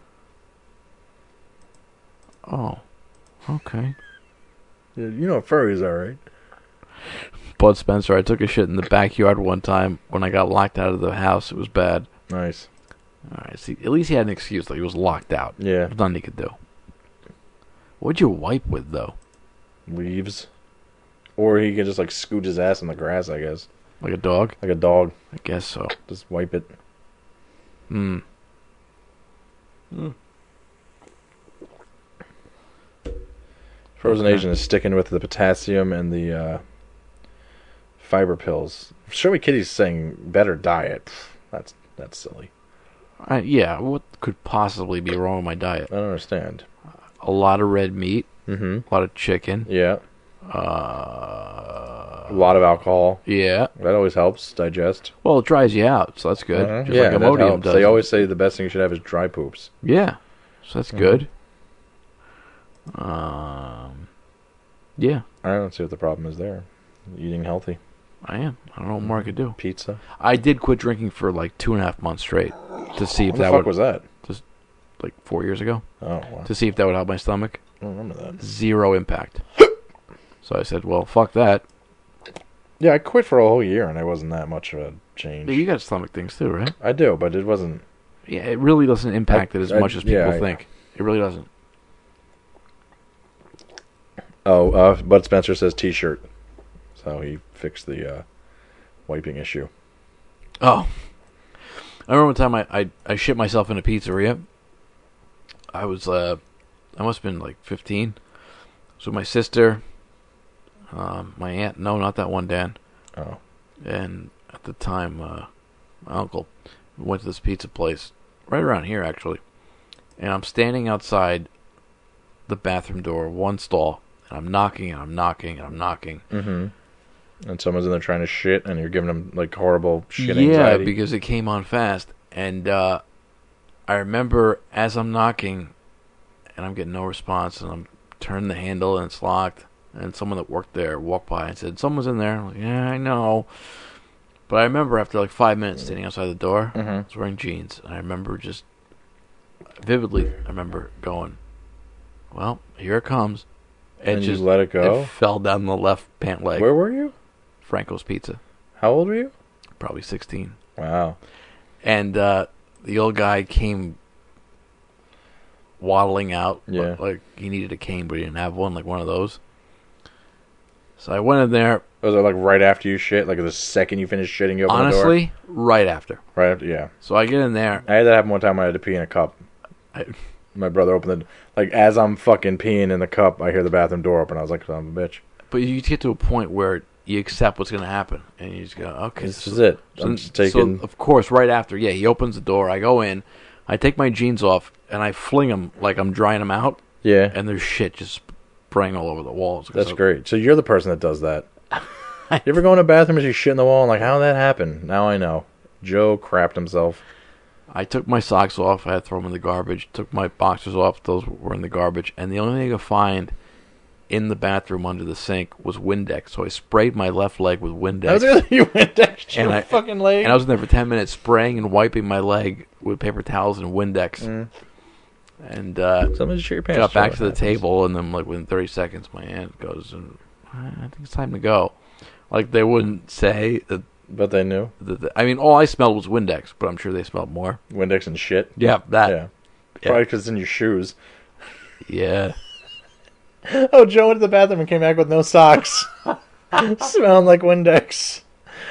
Oh. Okay. Yeah, you know what furries are, right? Bud Spencer, I took a shit in the backyard one time when I got locked out of the house. It was bad. Nice. All right, see, at least he had an excuse. Like he was locked out. Yeah. There's nothing he could do. What'd you wipe with, though? Leaves. Or he can just like scoot his ass in the grass, I guess. Like a dog? Like a dog. I guess so. Just wipe it. Hmm. Hmm. Frozen Okay. Asian is sticking with the potassium and the uh, fiber pills. Showy Kitty's saying better diet. Pfft, That's that's silly. I, yeah, what could possibly be wrong with my diet? I don't understand. A lot of red meat. Mm-hmm. A lot of chicken. Yeah. Uh, A lot of alcohol. yeah. That always helps digest. Well, it dries you out, so that's good. Uh-huh. Just Yeah, like that Imodium helps. does. They always say the best thing you should have is dry poops. Yeah, so that's Mhm. good. Um, yeah, I don't see what the problem is there. Eating healthy. I am. I don't know what more I could do. Pizza. I did quit drinking for like two and a half months straight to see if When the that fuck would was that? just like four years ago Oh, wow. to see if that would help my stomach. I don't remember that. Zero impact. So I said, "Well, fuck that." Yeah, I quit for a whole year and it wasn't that much of a change. Yeah, you got stomach things too, right? I do, but it wasn't. Yeah, it really doesn't impact I- it as I- much as people yeah, I- think. It really doesn't. Oh, uh, Bud Spencer says T-shirt. So he fixed the uh, wiping issue. Oh, I remember one time I, I I shit myself in a pizzeria. I was uh I must have been like fifteen. So my sister, um, my aunt, no, not that one, Dan. Oh. And at the time, uh, my uncle went to this pizza place right around here, actually. And I'm standing outside the bathroom door, one stall, and I'm knocking and I'm knocking and I'm knocking. Mm-hmm. And someone's in there trying to shit, and you're giving them like horrible shit yeah, anxiety. Yeah, because it came on fast. And uh, I remember as I'm knocking, and I'm getting no response, and I'm turning the handle and it's locked. And someone that worked there walked by and said, "Someone's in there." I'm like, "Yeah, I know." But I remember after like five minutes standing outside the door, mm-hmm. I was wearing jeans. And I remember just vividly, I remember going, "Well, here it comes." It and just you let it go? It fell down the left pant leg. Where were you? Franco's Pizza. How old were you? Probably sixteen. Wow. And uh, the old guy came waddling out. Yeah. Like he needed a cane, but he didn't have one, like one of those. So I went in there. Was it like right after you shit? Like the second you finished shitting, you opened Honestly, the door? right after. Right after, yeah. So I get in there. I had that happen one time when I had to pee in a cup. I, My brother opened the... Like, as I'm fucking peeing in the cup, I hear the bathroom door open. I was like, son of a bitch. But you get to a point where you accept what's going to happen. And you just go, okay. This so, is it. So, I'm just taking... so, of course, right after, yeah, he opens the door. I go in. I take my jeans off, and I fling them like I'm drying them out. Yeah. And there's shit just spraying all over the walls. That's so, great. So you're the person that does that. You ever go in a bathroom and you shit in the wall and like, how did that happen? Now I know. Joe crapped himself. I took my socks off. I had to throw them in the garbage. Took my boxers off. Those were in the garbage. And the only thing I could find in the bathroom under the sink was Windex. So I sprayed my left leg with Windex. I was gonna you Windex your and I, fucking leg. And I was in there for ten minutes spraying and wiping my leg with paper towels and Windex. Mm. And uh, Somebody shit your pants. got back to the happens. table, and then like within thirty seconds, my aunt goes, "I think it's time to go." Like they wouldn't say that. But they knew. That the, I mean, all I smelled was Windex, but I'm sure they smelled more. Windex and shit? Yeah, that. Yeah. Yeah. Probably because it's in your shoes. Yeah. Oh, Joe went to the bathroom and came back with no socks. Smelling like Windex.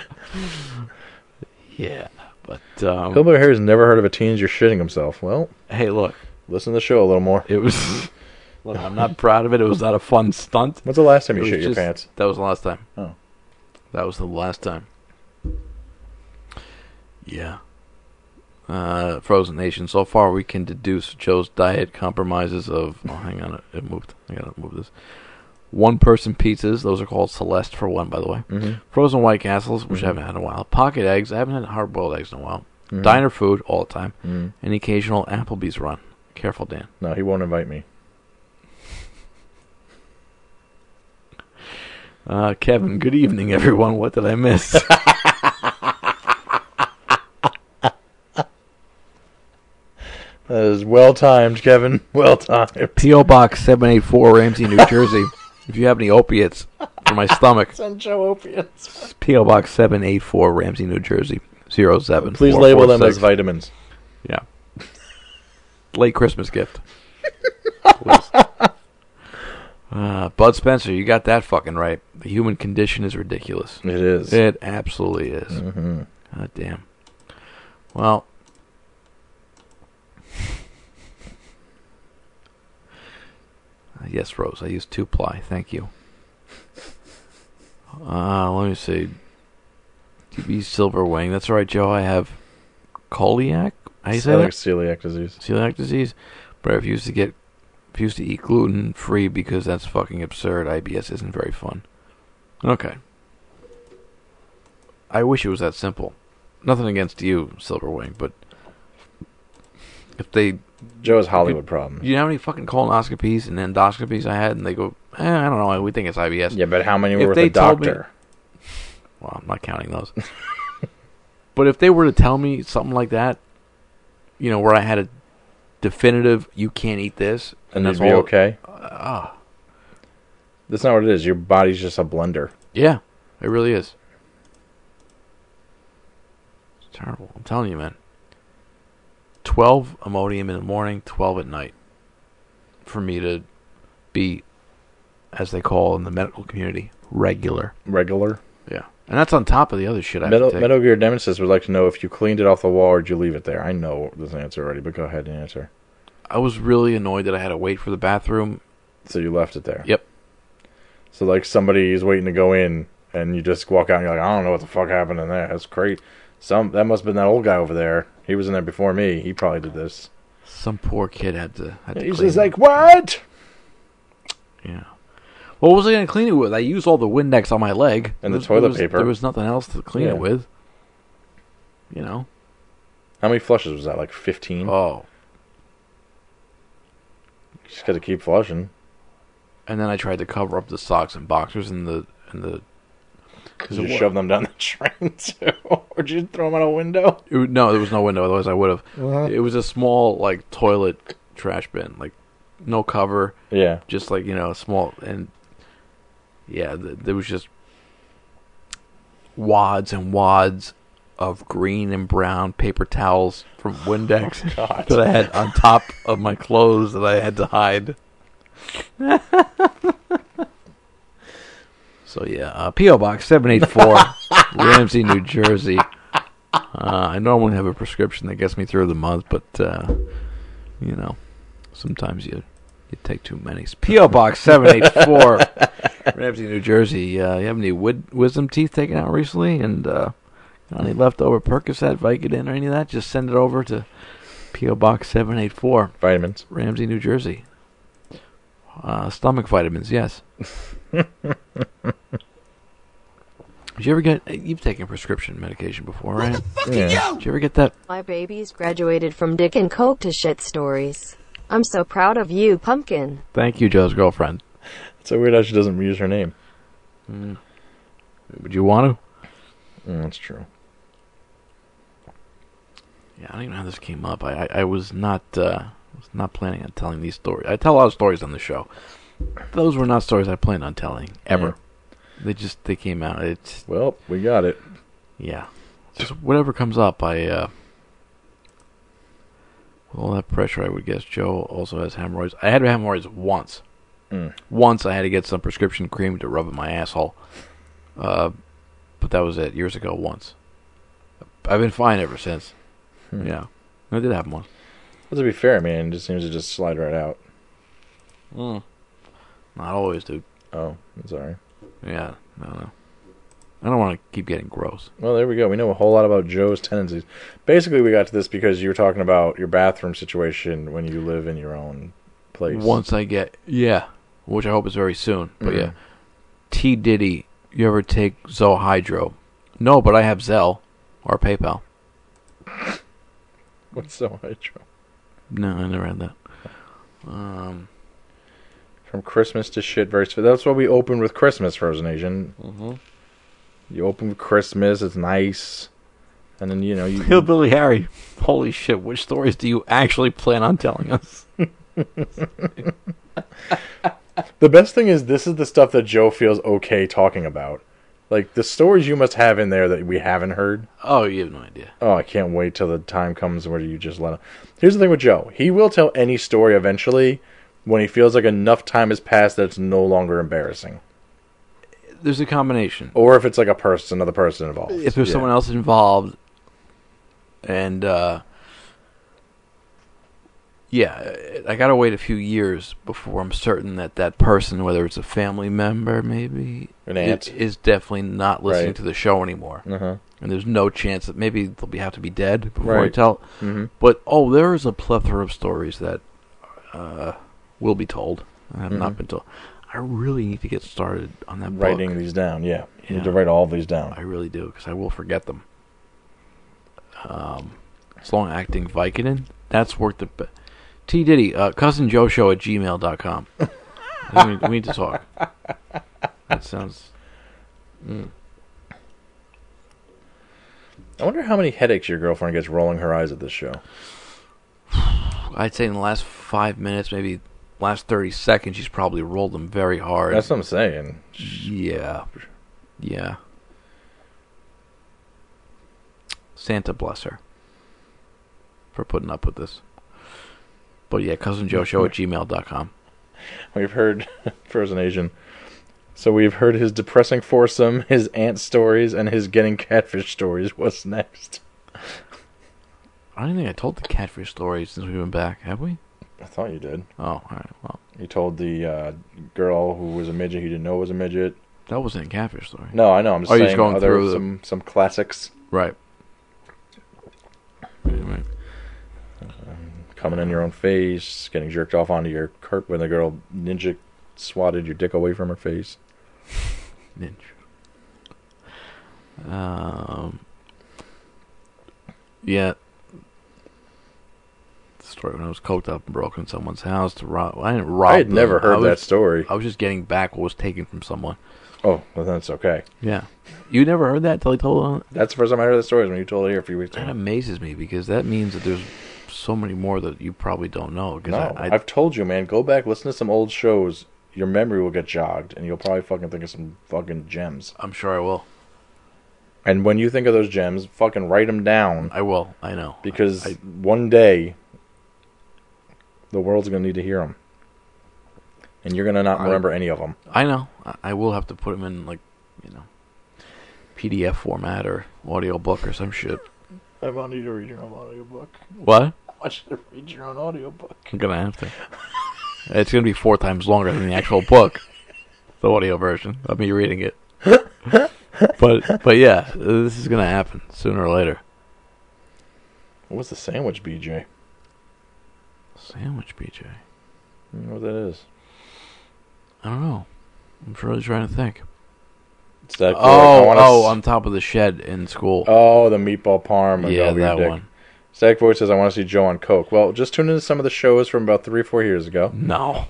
Yeah, but... Um, Hillbilly Harry's never heard of a teenager shitting himself. Well... Hey, look. Listen to the show a little more. It was... Look, I'm not proud of it. It was not a fun stunt. When's the last time you It was shit your just- pants? That was the last time. Oh. That was the last time. Yeah. Uh, Frozen Nation. So far, we can deduce Joe's diet compromises of... Oh, hang on. It, it moved. I gotta move this. One-person pizzas. Those are called Celeste for one, by the way. Mm-hmm. Frozen White Castles, which Mhm. I haven't had in a while. Pocket eggs. I haven't had hard-boiled eggs in a while. Mhm. Diner food all the time. Mhm. And occasional Applebee's run. Careful, Dan. No, he won't invite me. Uh, Kevin, good evening, everyone. What did I miss? That is well timed, Kevin. Well timed. P O Box seven eight four, Ramsey, New Jersey. If you have any opiates for my stomach, Send Joe opiates. P O Box seven eight four, Ramsey, New Jersey, zero seven. Please label them as vitamins. Yeah. Late Christmas gift. uh, Bud Spencer, you got that fucking right. The human condition is ridiculous. It is. It absolutely is. Mm-hmm. God damn. Well... Uh, yes, Rose. I use two ply. Thank you. Uh, let me see. T B Silver Wing. That's all right, Joe. I have celiac. How you say like that? celiac disease. Celiac disease. But I refuse to get, refuse to eat gluten free because that's fucking absurd. I B S isn't very fun. Okay. I wish it was that simple. Nothing against you, Silver Wing, but if they... Joe's Hollywood problem. You know how many fucking colonoscopies and endoscopies I had, and they go, eh, I don't know, we think it's I B S. Yeah, but how many were If with they a told me- doctor? Well, I'm not counting those. But if they were to tell me something like that, you know, where I had a definitive, you can't eat this, And that's you'd be all- okay? Ah, That's not what it is. Your body's just a blender. yeah, it really is. It's terrible. I'm telling you, man. twelve Imodium in the morning, twelve at night. For me to be, as they call in the medical community, regular. Regular? Yeah. And that's on top of the other shit I have Metal, to take. Metal Gear Nemesis would like to know if you cleaned it off the wall or did you leave it there. I know this answer already, but go ahead and answer. I was really annoyed that I had to wait for the bathroom. So you left it there? Yep. So, like, somebody is waiting to go in, and you just walk out and you're like, I don't know what the fuck happened in there. That's crazy. Some, that must have been that old guy over there. He was in there before me. He probably did this. Some poor kid had to, had to He's clean just it. like, what? Yeah. What was I going to clean it with? I used all the Windex on my leg. And the There- toilet there was, paper. There was nothing else to clean Yeah. it with. You know? How many flushes was that? Like fifteen? Oh. You just got to keep flushing. And then I tried to cover up the socks and boxers and the... And the Did you shove them down the drain, too? Or did you throw them out a window? It, no, there was no window. Otherwise, I would have. Uh-huh. It was a small, like, toilet trash bin. Like, no cover. Yeah. Just, like, you know, small. And, yeah, th- there was just wads and wads of green and brown paper towels from Windex Oh, God. that I had on top of my clothes that I had to hide. So, yeah, uh, P O. Box seven eight four, Ramsey, New Jersey. Uh, I normally have a prescription that gets me through the month, but, uh, you know, sometimes you you take too many. P O. Box seven eight four, Ramsey, New Jersey. Uh, you have any wid- wisdom teeth taken out recently? And uh, got any leftover Percocet, Vicodin, or any of that? Just send it over to P O. Box seven eight four. Vitamins. Ramsey, New Jersey. Uh, stomach vitamins, yes. Did you ever get... You've taken prescription medication before, right? Yeah. Did you ever get that... My baby's graduated from Dick and Coke to shit stories. I'm so proud of you, Pumpkin. Thank you, Joe's girlfriend. It's so weird how she doesn't use her name. Mm. Would you want to? Mm, that's true. Yeah, I don't even know how this came up. I, I, I was not uh, was not planning on telling these stories. I tell a lot of stories on the show. Those were not stories I planned on telling, ever. Yeah. They just, they came out. It's Well, we got it. Yeah. Just whatever comes up, I, uh... with all that pressure, I would guess Joe also has hemorrhoids. I had hemorrhoids once. Mm. Once I had to get some prescription cream to rub in my asshole. Uh, but that was it, years ago, once. I've been fine ever since. Hmm. Yeah. I did have one. Well, to be fair, I mean, it just seems to just slide right out. Mm. Not always, dude. Oh, I'm sorry. Yeah, no, no. I don't want to keep getting gross. Well, there we go. We know a whole lot about Joe's tendencies. Basically, we got to this because you were talking about your bathroom situation when you live in your own place. Once I get... Yeah. Which I hope is very soon. But Mhm. yeah. T. Diddy, you ever take Zohydro? No, but I have Zelle. Or PayPal. What's Zohydro? No, I never had that. Um... From Christmas to shit, very. That's why we open with Christmas, Frozen Asian. Mm-hmm. You open with Christmas, it's nice, and then you know you. Hillbilly Harry, holy shit! Which stories do you actually plan on telling us? The best thing is this is the stuff that Joe feels okay talking about, like the stories you must have in there that we haven't heard. Oh, you have no idea. Oh, I can't wait till the time comes where you just let him. Here's the thing with Joe: he will tell any story eventually. When he feels like enough time has passed that it's no longer embarrassing. There's a combination. Or if it's like a person, another person involved. If there's Yeah. someone else involved, and, uh... yeah, I gotta wait a few years before I'm certain that that person, whether it's a family member, maybe... An aunt. i- is definitely not listening Right. to the show anymore. Uh-huh. And there's no chance that maybe they'll be, have to be dead before I Right. tell. Mm-hmm. But, oh, there is a plethora of stories that... uh will be told. I have Mhm. not been told. I really need to get started on that Writing book. these down, yeah. You Yeah. need to write all of these down. I really do, because I will forget them. Um, as long as acting Vicodin, that's worked. The T. Diddy, uh, Cousin Joe Show at gmail dot com. we, need, we need to talk. That sounds... Mm. I wonder how many headaches your girlfriend gets rolling her eyes at this show. I'd say in the last five minutes, maybe last thirty seconds, she's probably rolled them very hard. That's what I'm saying. Yeah. Yeah. Santa bless her for putting up with this. But yeah, Cousin Joe Show at gmail dot com. We've heard Frozen Asian. So we've heard his depressing foursome, his aunt stories, and his getting catfish stories. What's next? I don't think I told the catfish story since we've been back, have we? I thought you did. Oh, all right. Well, you told the uh, girl who was a midget he didn't know was a midget. That wasn't a Catfish story. No, I know. I'm just oh, saying you're just going other through some the... some classics. Right. Right. Um, coming in your own face, getting jerked off onto your carpet when the girl ninja swatted your dick away from her face. Ninja. Um. Yeah. The story when I was coked up and broke in someone's house to rob. I didn't rob. I had them. never heard was, that story. I was just getting back what was taken from someone. Oh, well, that's okay. Yeah. You never heard that until he told it? That's the first time I heard the story, when you told it here a few weeks ago. That amazes me, because that means that there's so many more that you probably don't know. No, I, I, I've told you, man. Go back, listen to some old shows. Your memory will get jogged, and you'll probably fucking think of some fucking gems. I'm sure I will. And when you think of those gems, fucking write them down. I will. I know. Because I, one day, the world's going to need to hear them. And you're going to not remember I, any of them. I know. I, I will have to put them in, like, you know, P D F format or audio book or some shit. I want you to read your own audio book. What? I want you to read your own audio book. I'm going to have to. It's going to be four times longer than the actual book. The audio version of me reading it. But, but yeah, this is going to happen sooner or later. What's the sandwich B J? Sandwich B J? You know what that is? I don't know. I'm really trying to think. It's that oh, like, oh, s- on top of the shed in school. Oh, the meatball parm. Yeah, that one. Static Voice says, I want to see Joe on coke. Well, just tune into some of the shows from about three or four years ago. No.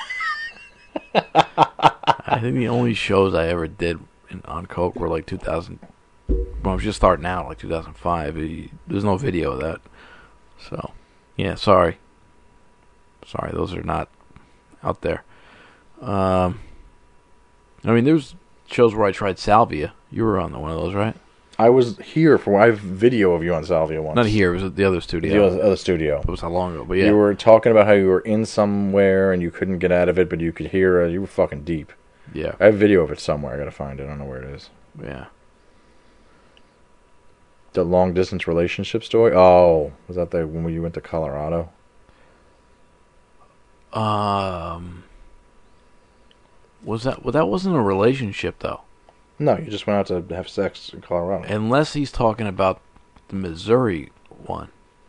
I think the only shows I ever did in, on coke were like two thousand. When I was just starting out, like two thousand five. There's no video of that. So, yeah, sorry. Sorry, those are not out there. Um, I mean, there's shows where I tried salvia. You were on the one of those, right? I was here for. I have video of you on salvia once. Not here. It was at the other studio. The other studio. It was how long ago? But yeah, you were talking about how you were in somewhere and you couldn't get out of it, but you could hear it. You were fucking deep. Yeah, I have video of it somewhere. I gotta find it. I don't know where it is. Yeah. The long distance relationship story. Oh, was that the when you went to Colorado? Um. Was that well? That wasn't a relationship though. No, you just went out to have sex in Colorado. Unless he's talking about the Missouri one.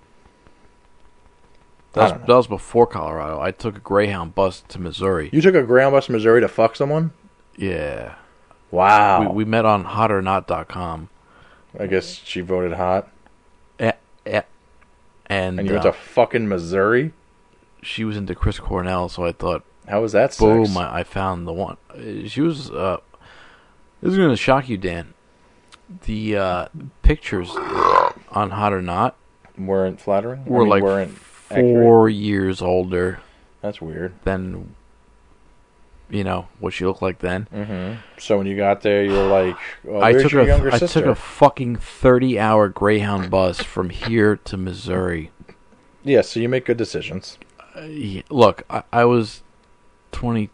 That was, that was before Colorado. I took a Greyhound bus to Missouri. You took a Greyhound bus to Missouri to fuck someone? Yeah. Wow. We, we met on hot or not dot com. I guess she voted hot. Yeah. yeah. And, and you uh, went to fucking Missouri? She was into Chris Cornell, so I thought... How was that boom, sex? I, I found the one. She was... Uh, this is going to shock you, Dan. The uh, pictures on Hot or Not weren't flattering. Were I mean, like weren't four accurate. years older. That's weird. Than, you know, what she looked like then. Mm-hmm. So when you got there, you were like, oh, I "Where's took your a younger I sister?" took a fucking thirty-hour Greyhound bus from here to Missouri. Yeah, so you make good decisions. Uh, yeah, look, I, I was twenty-two.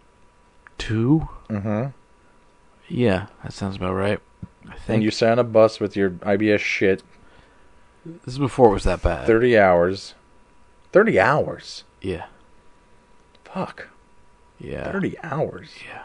Mm-hmm. Yeah, that sounds about right. I think. And you sat on a bus with your I B S shit. This is before it was that bad. Thirty hours. Thirty hours. Yeah. Fuck. Yeah. Thirty hours. Yeah.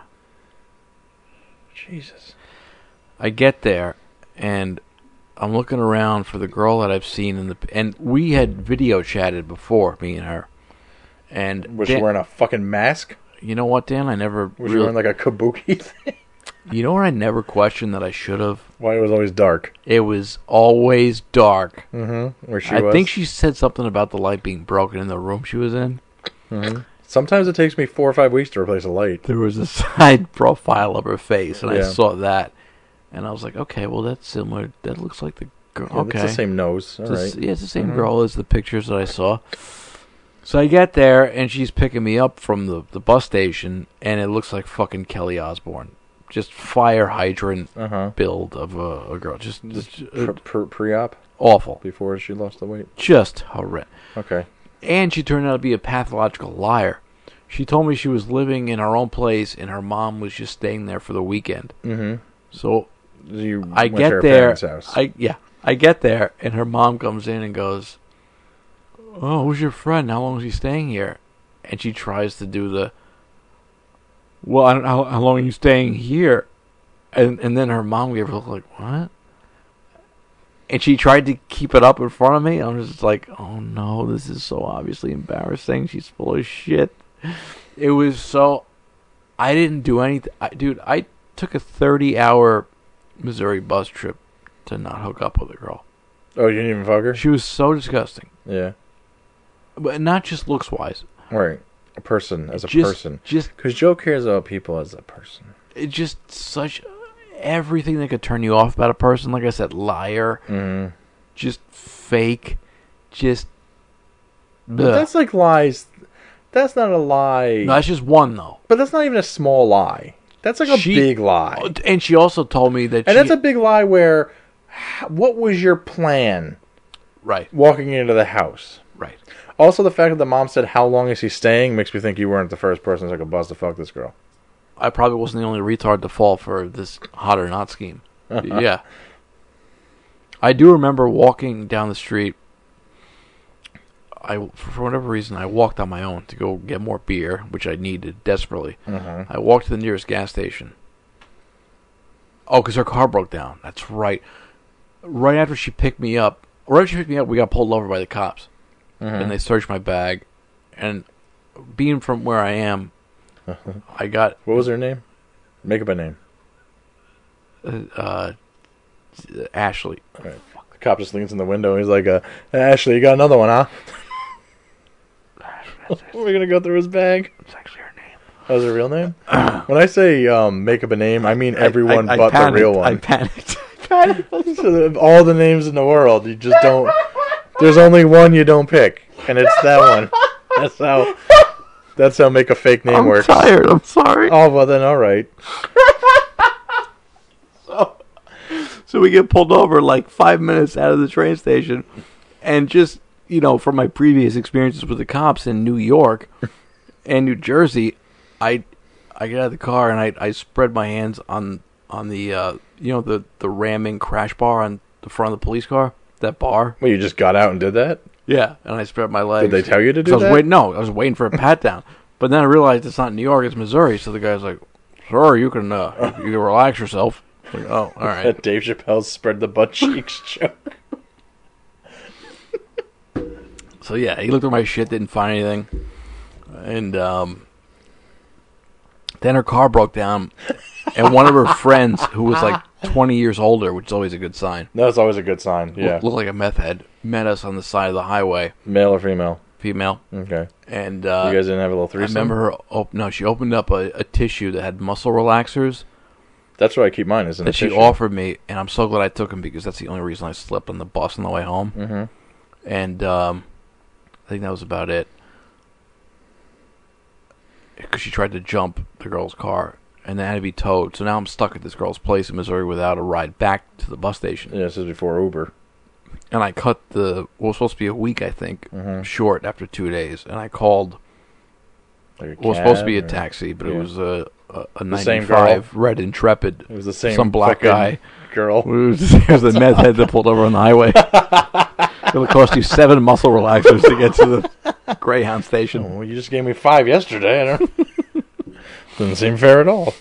Jesus. I get there, and I'm looking around for the girl that I've seen in the... And we had video chatted before, me and her. And was Dan, she wearing a fucking mask? You know what, Dan? I never... Was really, she wearing like a kabuki thing? You know what I never questioned that I should have? Why it was always dark. It was always dark. Mm-hmm. Where she I was. think she said something about the light being broken in the room she was in. Mm-hmm. Sometimes it takes me four or five weeks to replace a light. There was a side profile of her face, and yeah. I saw that. And I was like, okay, well, that's similar. That looks like the girl. Yeah, okay. It's the same nose. All it's right. the, yeah, it's the same mm-hmm. girl as the pictures that I saw. So I get there, and she's picking me up from the, the bus station, and it looks like fucking Kelly Osbourne. Just fire hydrant uh-huh. build of a, a girl. Just, just uh, pre- pre-op? Awful. Before she lost the weight? Just horrendous. Okay. And she turned out to be a pathological liar. She told me she was living in her own place, and her mom was just staying there for the weekend. Mm-hmm. So you I went get to her there. parents' house. I yeah, I get there, and her mom comes in and goes, oh, who's your friend? How long is he staying here? And she tries to do the, well, I don't know, how, how long are you staying here? And and then her mom gave her a look like, what? And she tried to keep it up in front of me. I'm just like, oh no, this is so obviously embarrassing. She's full of shit. It was so, I didn't do anything. I, dude, I took a thirty-hour Missouri bus trip to not hook up with a girl. Oh, you didn't even fuck her? She was so disgusting. Yeah. But not just looks-wise. Right. A person as a just, person. Just because Joe cares about people as a person. It's just such everything that could turn you off about a person. Like I said, liar, mm. just fake, just. But that's like lies. That's not a lie. No, that's just one though. But that's not even a small lie. That's like a she, big lie. And she also told me that. And she, that's a big lie. Where, what was your plan? Right. Walking into the house. Right. Also, the fact that the mom said, "How long is he staying?" makes me think you weren't the first person to take a bus to fuck this girl. I probably wasn't the only retard to fall for this hot or not scheme. Yeah. I do remember walking down the street. I, for whatever reason, I walked on my own to go get more beer, which I needed desperately. Uh-huh. I walked to the nearest gas station. Oh, because her car broke down. That's right. Right after she picked me up, right after she picked me up, we got pulled over by the cops. Uh-huh. And they searched my bag. And being from where I am, uh-huh. I got... What was her name? Make up a name. Uh, uh Ashley. All right. The cop just leans in the window and he's like, uh, Ashley, you got another one, huh? We're going to go through his bag. It's actually her name. That was her real name? When I say um, make up a name, I mean everyone I, I, I but panicked. the real one. I panicked. I panicked. So all the names in the world, you just don't... There's only one you don't pick, and it's that one. That's how... That's how make a fake name I'm works. I'm tired. I'm sorry. Oh, well then, all right. so, so we get pulled over like five minutes out of the train station, and just, you know, from my previous experiences with the cops in New York and New Jersey, I I get out of the car and I, I spread my hands on on the uh, you know the the ramming crash bar on the front of the police car, that bar. Well, you just got out and did that? Yeah, and I spread my legs. Did they tell you to do I was that? Waiting, no, I was waiting for a pat down. But then I realized it's not New York, it's Missouri. So the guy's like, "Sure, you can uh, you can relax yourself." Like, oh, all right. Dave Chappelle's spread the butt cheeks joke. So yeah, he looked at my shit, didn't find anything, and um, then her car broke down, and one of her friends, who was like twenty years older, which is always a good sign. That's always a good sign. Yeah, looked like a meth head, met us on the side of the highway. Male or female? Female. Okay. And uh, you guys didn't have a little threesome? I remember her. Op- no, she opened up a, a tissue that had muscle relaxers. That's where I keep mine. Is in that a she tissue. offered me, and I'm so glad I took them because that's the only reason I slept on the bus on the way home. Mm-hmm. And um, I think that was about it. Because she tried to jump the girl's car, and it had to be towed. So now I'm stuck at this girl's place in Missouri without a ride back to the bus station. Yeah, this is before Uber. And I cut the, well, it was supposed to be a week, I think, mm-hmm. short after two days. And I called, like a it was supposed to be a or, taxi, but yeah. it was a, a, a ninety-five ninety-five red Intrepid. It was the same some black guy. Girl. It was, it was the meth head that pulled over on the highway. It'll cost you seven muscle relaxers to get to the Greyhound station. Oh, well, you just gave me five yesterday. I don't... Doesn't seem fair at all.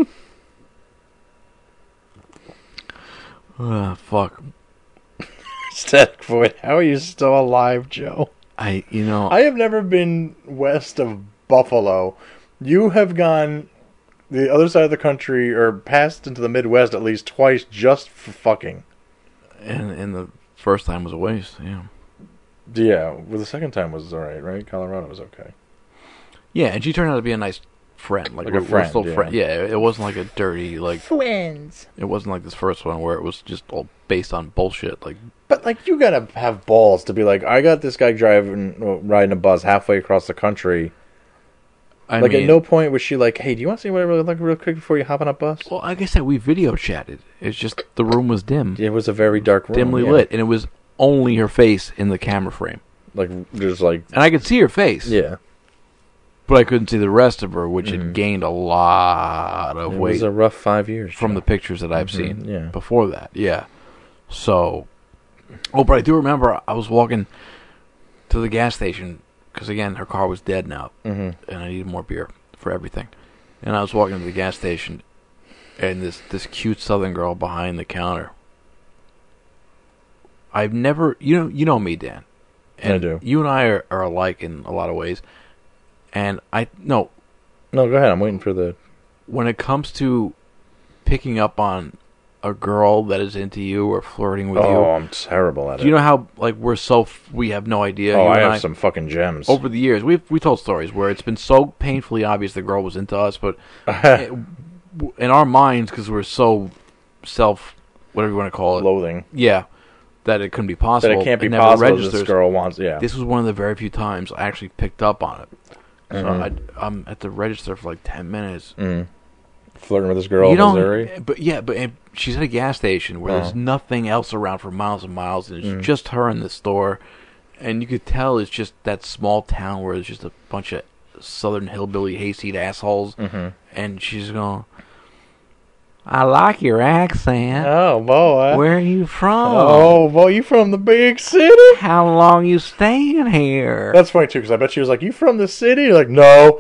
uh, fuck. Static Void, how are you still alive, Joe? I, you know... I have never been west of Buffalo. You have gone the other side of the country, or passed into the Midwest at least twice just for fucking. And, and the first time was a waste, yeah. Yeah, well, the second time was alright, right? Colorado was okay. Yeah, and she turned out to be a nice friend. Like, like we're, a friend, we're still yeah. friends. Yeah, it wasn't like a dirty, like... Friends. It wasn't like this first one where it was just all based on bullshit, like... But, like, you gotta have balls to be like, I got this guy driving, well, riding a bus halfway across the country. I like, mean, at no point was she like, hey, do you want to see what I really look real quick before you hop on a bus? Well, like I said, we video chatted. It's just the room was dim. It was a very dark room. Dimly yeah. lit, and it was only her face in the camera frame. Like, just like... And I could see her face. Yeah. But I couldn't see the rest of her, which mm-hmm. had gained a lot of it weight. It was a rough five years. From Joe. the pictures that I've mm-hmm. seen yeah. before that, yeah. So... Oh, but I do remember I was walking to the gas station because again her car was dead now, mm-hmm. and I needed more beer for everything. And I was walking to the gas station, and this this cute Southern girl behind the counter. I've never, you know, you know me, Dan. And I do. You and I are, are alike in a lot of ways. And I no, no, go ahead. I'm waiting for the. When it comes to picking up on a girl that is into you or flirting with oh, you, oh, I'm terrible at do it. you know how like we're so f- we have no idea? Oh, you I and have some fucking gems. Over the years, we we told stories where it's been so painfully obvious the girl was into us, but it, in our minds, because we're so self, whatever you want to call it, loathing. Yeah. That it couldn't be possible. That it can't be it never possible. Registers. This girl wants, yeah. This was one of the very few times I actually picked up on it. So Mm-hmm. I, I'm at the register for like ten minutes. Mm. Flirting with this girl you in Missouri? But yeah, but and she's at a gas station where Oh. there's nothing else around for miles and miles, and it's Mm. just her in the store. And you could tell it's just that small town where there's just a bunch of southern hillbilly hayseed assholes. Mm-hmm. And she's going, I like your accent. Oh, boy. Where are you from? Oh, boy, you from the big city? How long you staying here? That's funny, too, because I bet she was like, you from the city? You're like, no.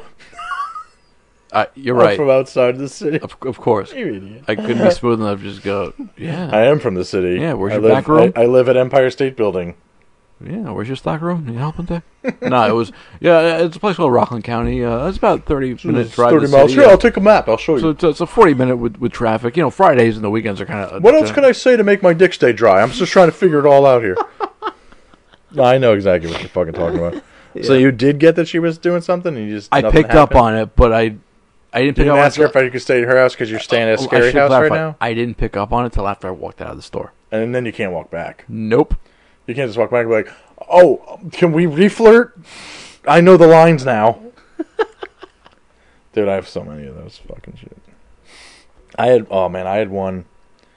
Uh, you're I'm right. from outside the city. Of, of course. You idiot. I couldn't be smooth enough to just go, yeah. I am from the city. Yeah, where's I your live, back room? I, I live at Empire State Building. Yeah, where's your stock room? Need help in there? No, it was, yeah, it's a place called Rockland County. Uh, it's about thirty minute drive thirty to the miles. city. Sure, I'll take a map. I'll show you. So it's, it's a forty minute with, with traffic. You know, Fridays and the weekends are kind of... What else can I say to make my dick stay dry? I'm just trying to figure it all out here. No, I know exactly what you're fucking talking about. Yeah. So you did get that she was doing something, and you just I picked happened? up on it, but I I didn't pick you up didn't on ask it. her if you could stay at her house because you're staying at a I scary should house clarify. right now. I didn't pick up on it till after I walked out of the store, and then you can't walk back. Nope. You can't just walk back and be like, "Oh, can we re-flirt? I know the lines now." Dude, I have so many of those fucking shit. I had, oh man, I had one.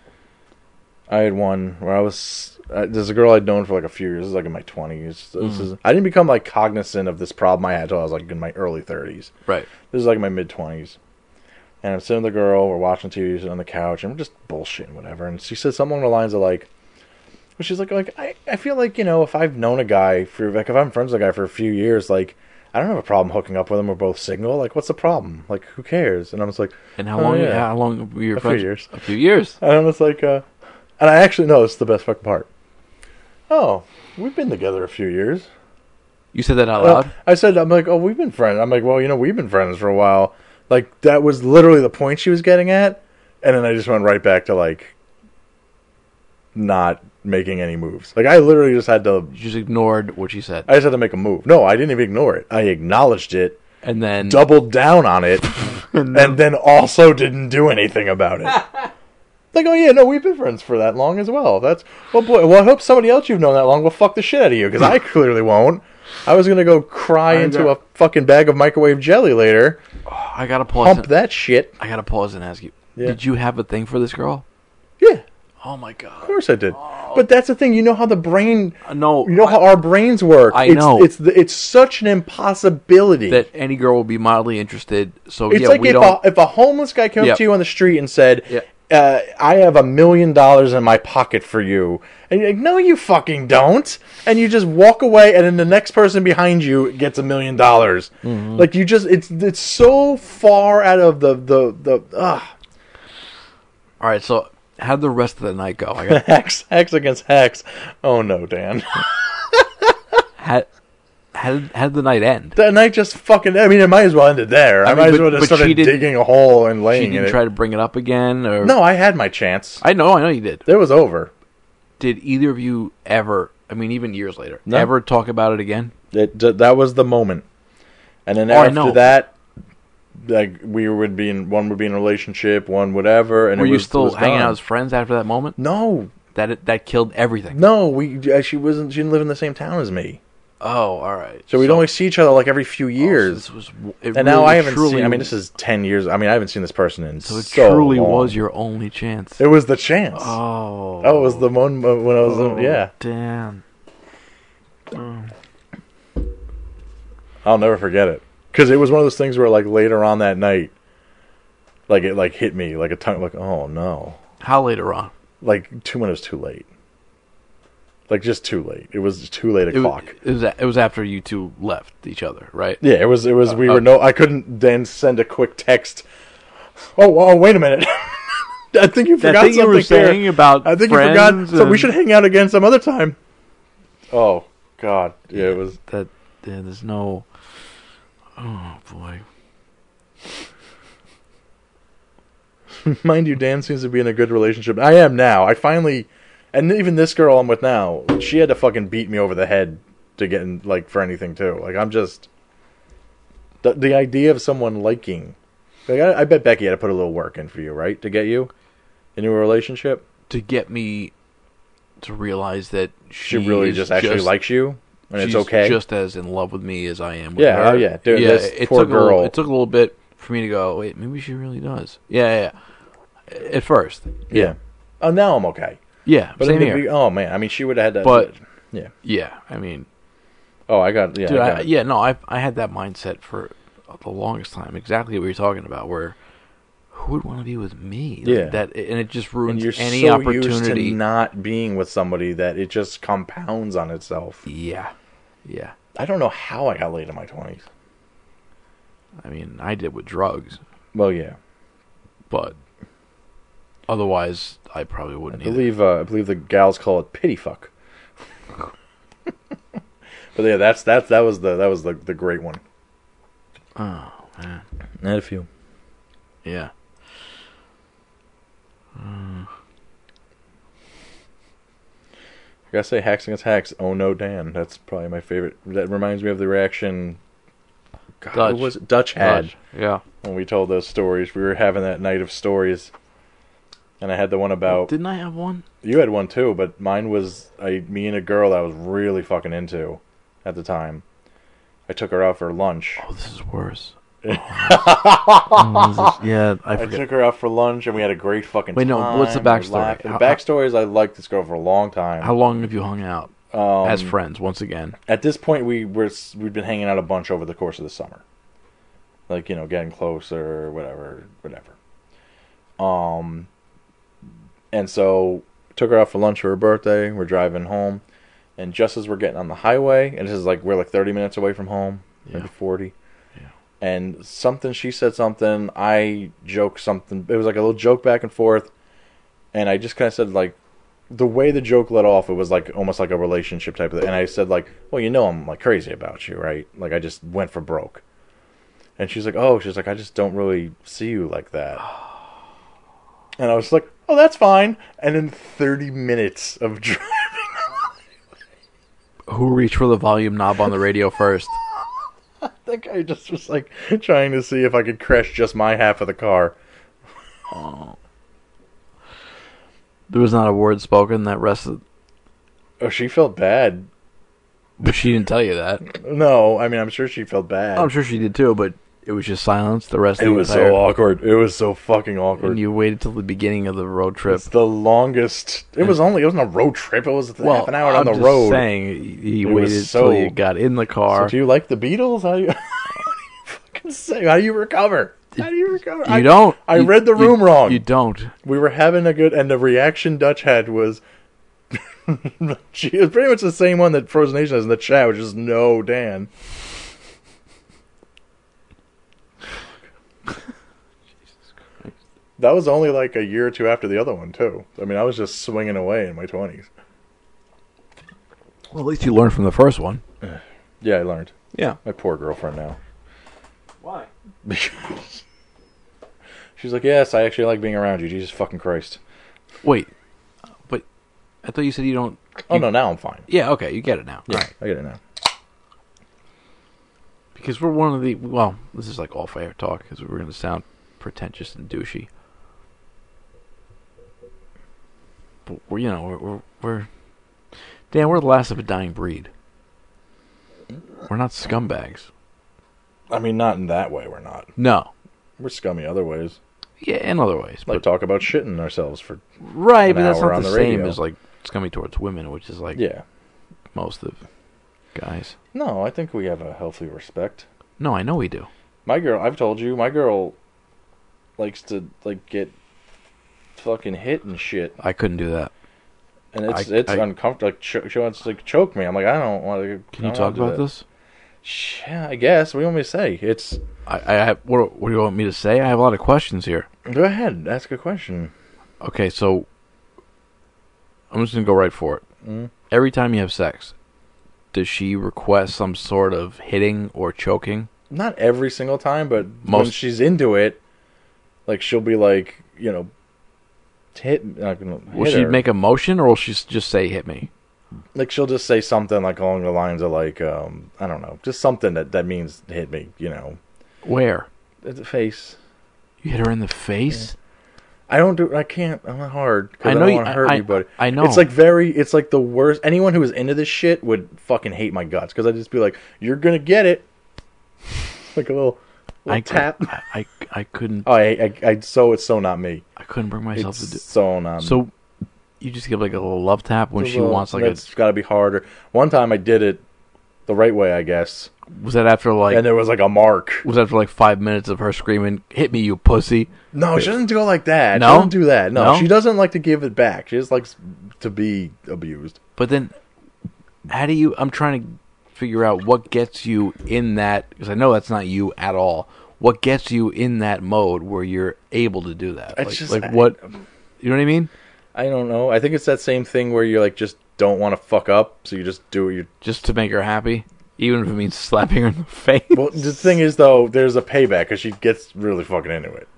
I had one where I was. Uh, there's a girl I'd known for like a few years. This is like in my twenties. This Mm. is, I didn't become like cognizant of this problem I had until I was like in my early thirties. Right. This is like my mid twenties. And I'm sitting with the girl, we're watching T V, sitting on the couch, and we're just bullshitting, whatever. And she said something along the lines of like, well, she's like, like I, I feel like, you know, if I've known a guy for, like, if I'm friends with a guy for a few years, like, I don't have a problem hooking up with him. We're both single. Like, what's the problem? Like, who cares? And I was like, and how oh, long? yeah. How long were you a friends? few years. A few years. And I was like, uh, and I actually know this is the best fucking part. Oh, we've been together a few years. You said that out Well, loud? I said, I'm like, oh, we've been friends. I'm like, well, you know, we've been friends for a while. Like, that was literally the point she was getting at. And then I just went right back to, like, not making any moves. Like, I literally just had to... You just ignored what she said. I just had to make a move. No, I didn't even ignore it. I acknowledged it. And then... Doubled down on it. and, then, and then also didn't do anything about it. Like, oh yeah, no, we've been friends for that long as well. That's... Well, boy, well, I hope somebody else you've known that long will fuck the shit out of you. Because I clearly won't. I was going to go cry I into got, a fucking bag of microwave jelly later. Oh, I got to pause. Pump and, that shit. I got to pause and ask you. Yeah. Did you have a thing for this girl? Yeah. Oh, my God. Of course I did. Oh. But that's the thing. You know how the brain... Uh, no. You know I, how our brains work. I it's, know. It's the, it's such an impossibility. That any girl will be mildly interested. So, it's yeah, like we if, don't... a, if a homeless guy came yep. up to you on the street and said... Yep. Uh, I have a million dollars in my pocket for you. And you're like, no, you fucking don't. And you just walk away, and then the next person behind you gets a million dollars. Like, you just, it's it's so far out of the, the, the, ugh. All right, so how'd the rest of the night go? I got Hex, Hex against Hex. Oh, no, Dan. how, how, did, how did the night end? That night just fucking, I mean, it might as well ended there. I, I mean, might as but- well have but started she didn't- digging a hole and laying She in didn't it. try to bring it up again? Or No, I had my chance. I know, I know you did. It was over. Did either of you ever, I mean, even years later, No. ever talk about it again? It, that was the moment. And then Oh, I after know. that, like, we would be in, one would be in a relationship, one whatever. And Were it you was, still it was hanging done. out as friends after that moment? No. That it, that killed everything. No, we uh, she wasn't. She didn't live in the same town as me, Oh, all right. so we'd only see each other like every few Oh, so years. this was, it and now really, I haven't truly, seen. I mean, this is ten years. I mean, I haven't seen this person in so so. it truly long. was your only chance. It was the chance. Oh, That was the moment when I was. oh, in, yeah, damn. Oh. I'll never forget it because it was one of those things where, like, later on that night, like it like hit me like a tongue. Like, oh no. How later on? Like two minutes too late. Like, just too late. It was too late It o'clock. was, it was it was after you two left each other, right? Yeah, it was. It was. Uh, we uh, were no. I couldn't then send a quick text. Oh, oh, wait a minute. I think you forgot thing something you were saying there. about I think you forgot. friends So we and- should hang out again some other time. Oh God, yeah, it was. That yeah, there's no. Oh boy. Mind you, Dan seems to be in a good relationship. I am now. I finally, and even this girl I'm with now, she had to fucking beat me over the head to get in, like, for anything too. Like, I'm just the the idea of someone liking. Like, I, I bet Becky had to put a little work in for you, right, to get you into a relationship. To get me to realize that She, she really is just actually likes you, and she's it's okay. just as in love with me as I am with Yeah, her. oh, yeah, dude, yeah. this It poor took a little, girl. it took a little bit for me to go. Wait, maybe she really does. Yeah, yeah. yeah. At first, Yeah. Oh, now I'm okay. yeah. But same in the here. be- oh man, I mean, she would have had that. But- yeah. yeah, I mean, Oh, I got yeah. dude, I I, got, yeah, no, I I had that mindset for the longest time. Exactly what you're talking about. Where who would want to be with me? Like, Yeah. that and it just And ruins you're any so opportunity. used to not being with somebody that it just compounds on itself. Yeah, yeah. I don't know how I got laid in my twenties. I mean, I did with drugs, Well, yeah. but otherwise, I probably I wouldn't. either. believe uh, I believe the gals call it pity fuck. But yeah, that's that's that was the that was the the great one. Oh man, I had a few. yeah. Uh, I gotta say, Hacks Against Hacks. Oh no, Dan. That's probably my favorite. That reminds me of the reaction. God, Dutch. what was it? Dutch had Dutch, yeah. when we told those stories. We were having that night of stories, and I had the one about. Didn't I have one? You had one too, but mine was I, me and a girl that I was really fucking into at the time. I took her out for lunch. Oh, this is worse. Oh, this is- yeah, I I, forget. took her out for lunch, and we had a great fucking Wait, no, time. what's the We backstory? laughed. The How- backstory is I liked this girl for a long time. How long have you hung out Um, as friends? Once again, At this point, we were we'd been hanging out a bunch over the course of the summer, like, you know, getting closer, whatever, whatever. Um, and so took her out for lunch for her birthday. We're driving home, and just as we're getting on the highway, and this is like we're like thirty minutes away from home, Yeah. maybe forty. Yeah. And something she said something, I joked something. It was like a little joke back and forth, and I just kind of said like. The way the joke let off, it was like almost like a relationship type of thing. And I said like, well, you know I'm like crazy about you, right? Like I just went for broke. And she's like, oh, she's like, I just don't really see you like that. And I was like, oh, that's fine. And then thirty minutes of driving. who reached for the volume knob on the radio first? I think I just was like trying to see if I could crash just my half of the car. Oh. There was not a word spoken that rested. Oh, she felt bad. But she didn't tell you that. No, I mean, I'm sure she felt bad. I'm sure she did too, but it was just silence the rest It of the was entire... so awkward. It was so fucking awkward. And you waited till the beginning of the road trip. It's the longest. It was only. It wasn't a road trip. It was well, half an hour I'm on the just road. saying, you It was waited so- till you got in the car. So do you like the Beatles? How do you, how do you fucking say? How do you recover? How do you recover? You I, don't. I You- read the you- room wrong. You don't. We were having a good, and the reaction Dutch had was. She was pretty much the same one that Frozen Nation has in the chat, which is no Dan. That was only like a year or two after the other one, too. I mean, I was just swinging away in my twenties. Well, at least you learned from the first one. Yeah, I learned. Yeah. My poor girlfriend now. Why? Because she's like, yes, I actually like being around you. Jesus fucking Christ. Wait, but I thought you said you don't... Oh, you- no, now I'm fine. Yeah, okay, you get it now. Yeah, All right. I get it now. Because we're one of the... Well, this is like off-air talk, because we're going to sound pretentious and douchey. But we're, you know, we're, we're, we're... Dan, we're the last of a dying breed. We're not scumbags. I mean, not in that way, we're not. No. We're scummy other ways. Yeah, in other ways. Like But, talk about shitting ourselves for right, an but that's hour not on the, the same radio. as like scummy towards women, which is like Yeah. most of guys. No, I think we have a healthy respect. No, I know we do. My girl, I've told you, my girl likes to like get fucking hit and shit. I couldn't do that. And it's I, it's I, uncomfortable. Like, cho- she wants to like, choke me. I'm like, I don't want to. Can you talk about this? Yeah, I guess. What do you want me to say? It's. I, I have. What, what do you want me to say? I have a lot of questions here. Go ahead. Ask a question. Okay, so I'm just gonna go right for it. Mm. Every time you have sex, does she request some sort of hitting or choking? Not every single time, but Most... when she's into it, like she'll be like, you know, hit. Like, hit will she her. make a motion, or will she just say "hit me"? Like she'll just say something like along the lines of like, um, I don't know, just something that, that means hit me. You know, where? At the face. You hit her in the face. Yeah. I don't do. I can't. I'm not hard. I know I don't you. want to hurt I, anybody. I know. It's like very. It's like the worst. Anyone who is into this shit would fucking hate my guts because I'd just be like, "You're gonna get it." Like a little, little I tap. I, I I couldn't. Oh, I, I, I. So it's so not me. I couldn't bring myself it's to do. So not. So, me. you just give like a little love tap when It's she little, wants like it's a. It's got to be harder. One time I did it the right way, I guess. Was that after like? And there was like a mark. Was that after like five minutes of her screaming, "Hit me, you pussy"? No, she doesn't go like that. No? She doesn't do that. No, No? she doesn't like to give it back. She just likes to be abused. But then, how do you? I'm trying to figure out what gets you in that, because I know that's not you at all. What gets you in that mode where you're able to do that? It's like, just, like I, what? You know what I mean? I don't know. I think it's that same thing where you like just don't want to fuck up, so you just do it. Just to make her happy, even if it means slapping her in the face. Well, the thing is, though, there's a payback because she gets really fucking into it.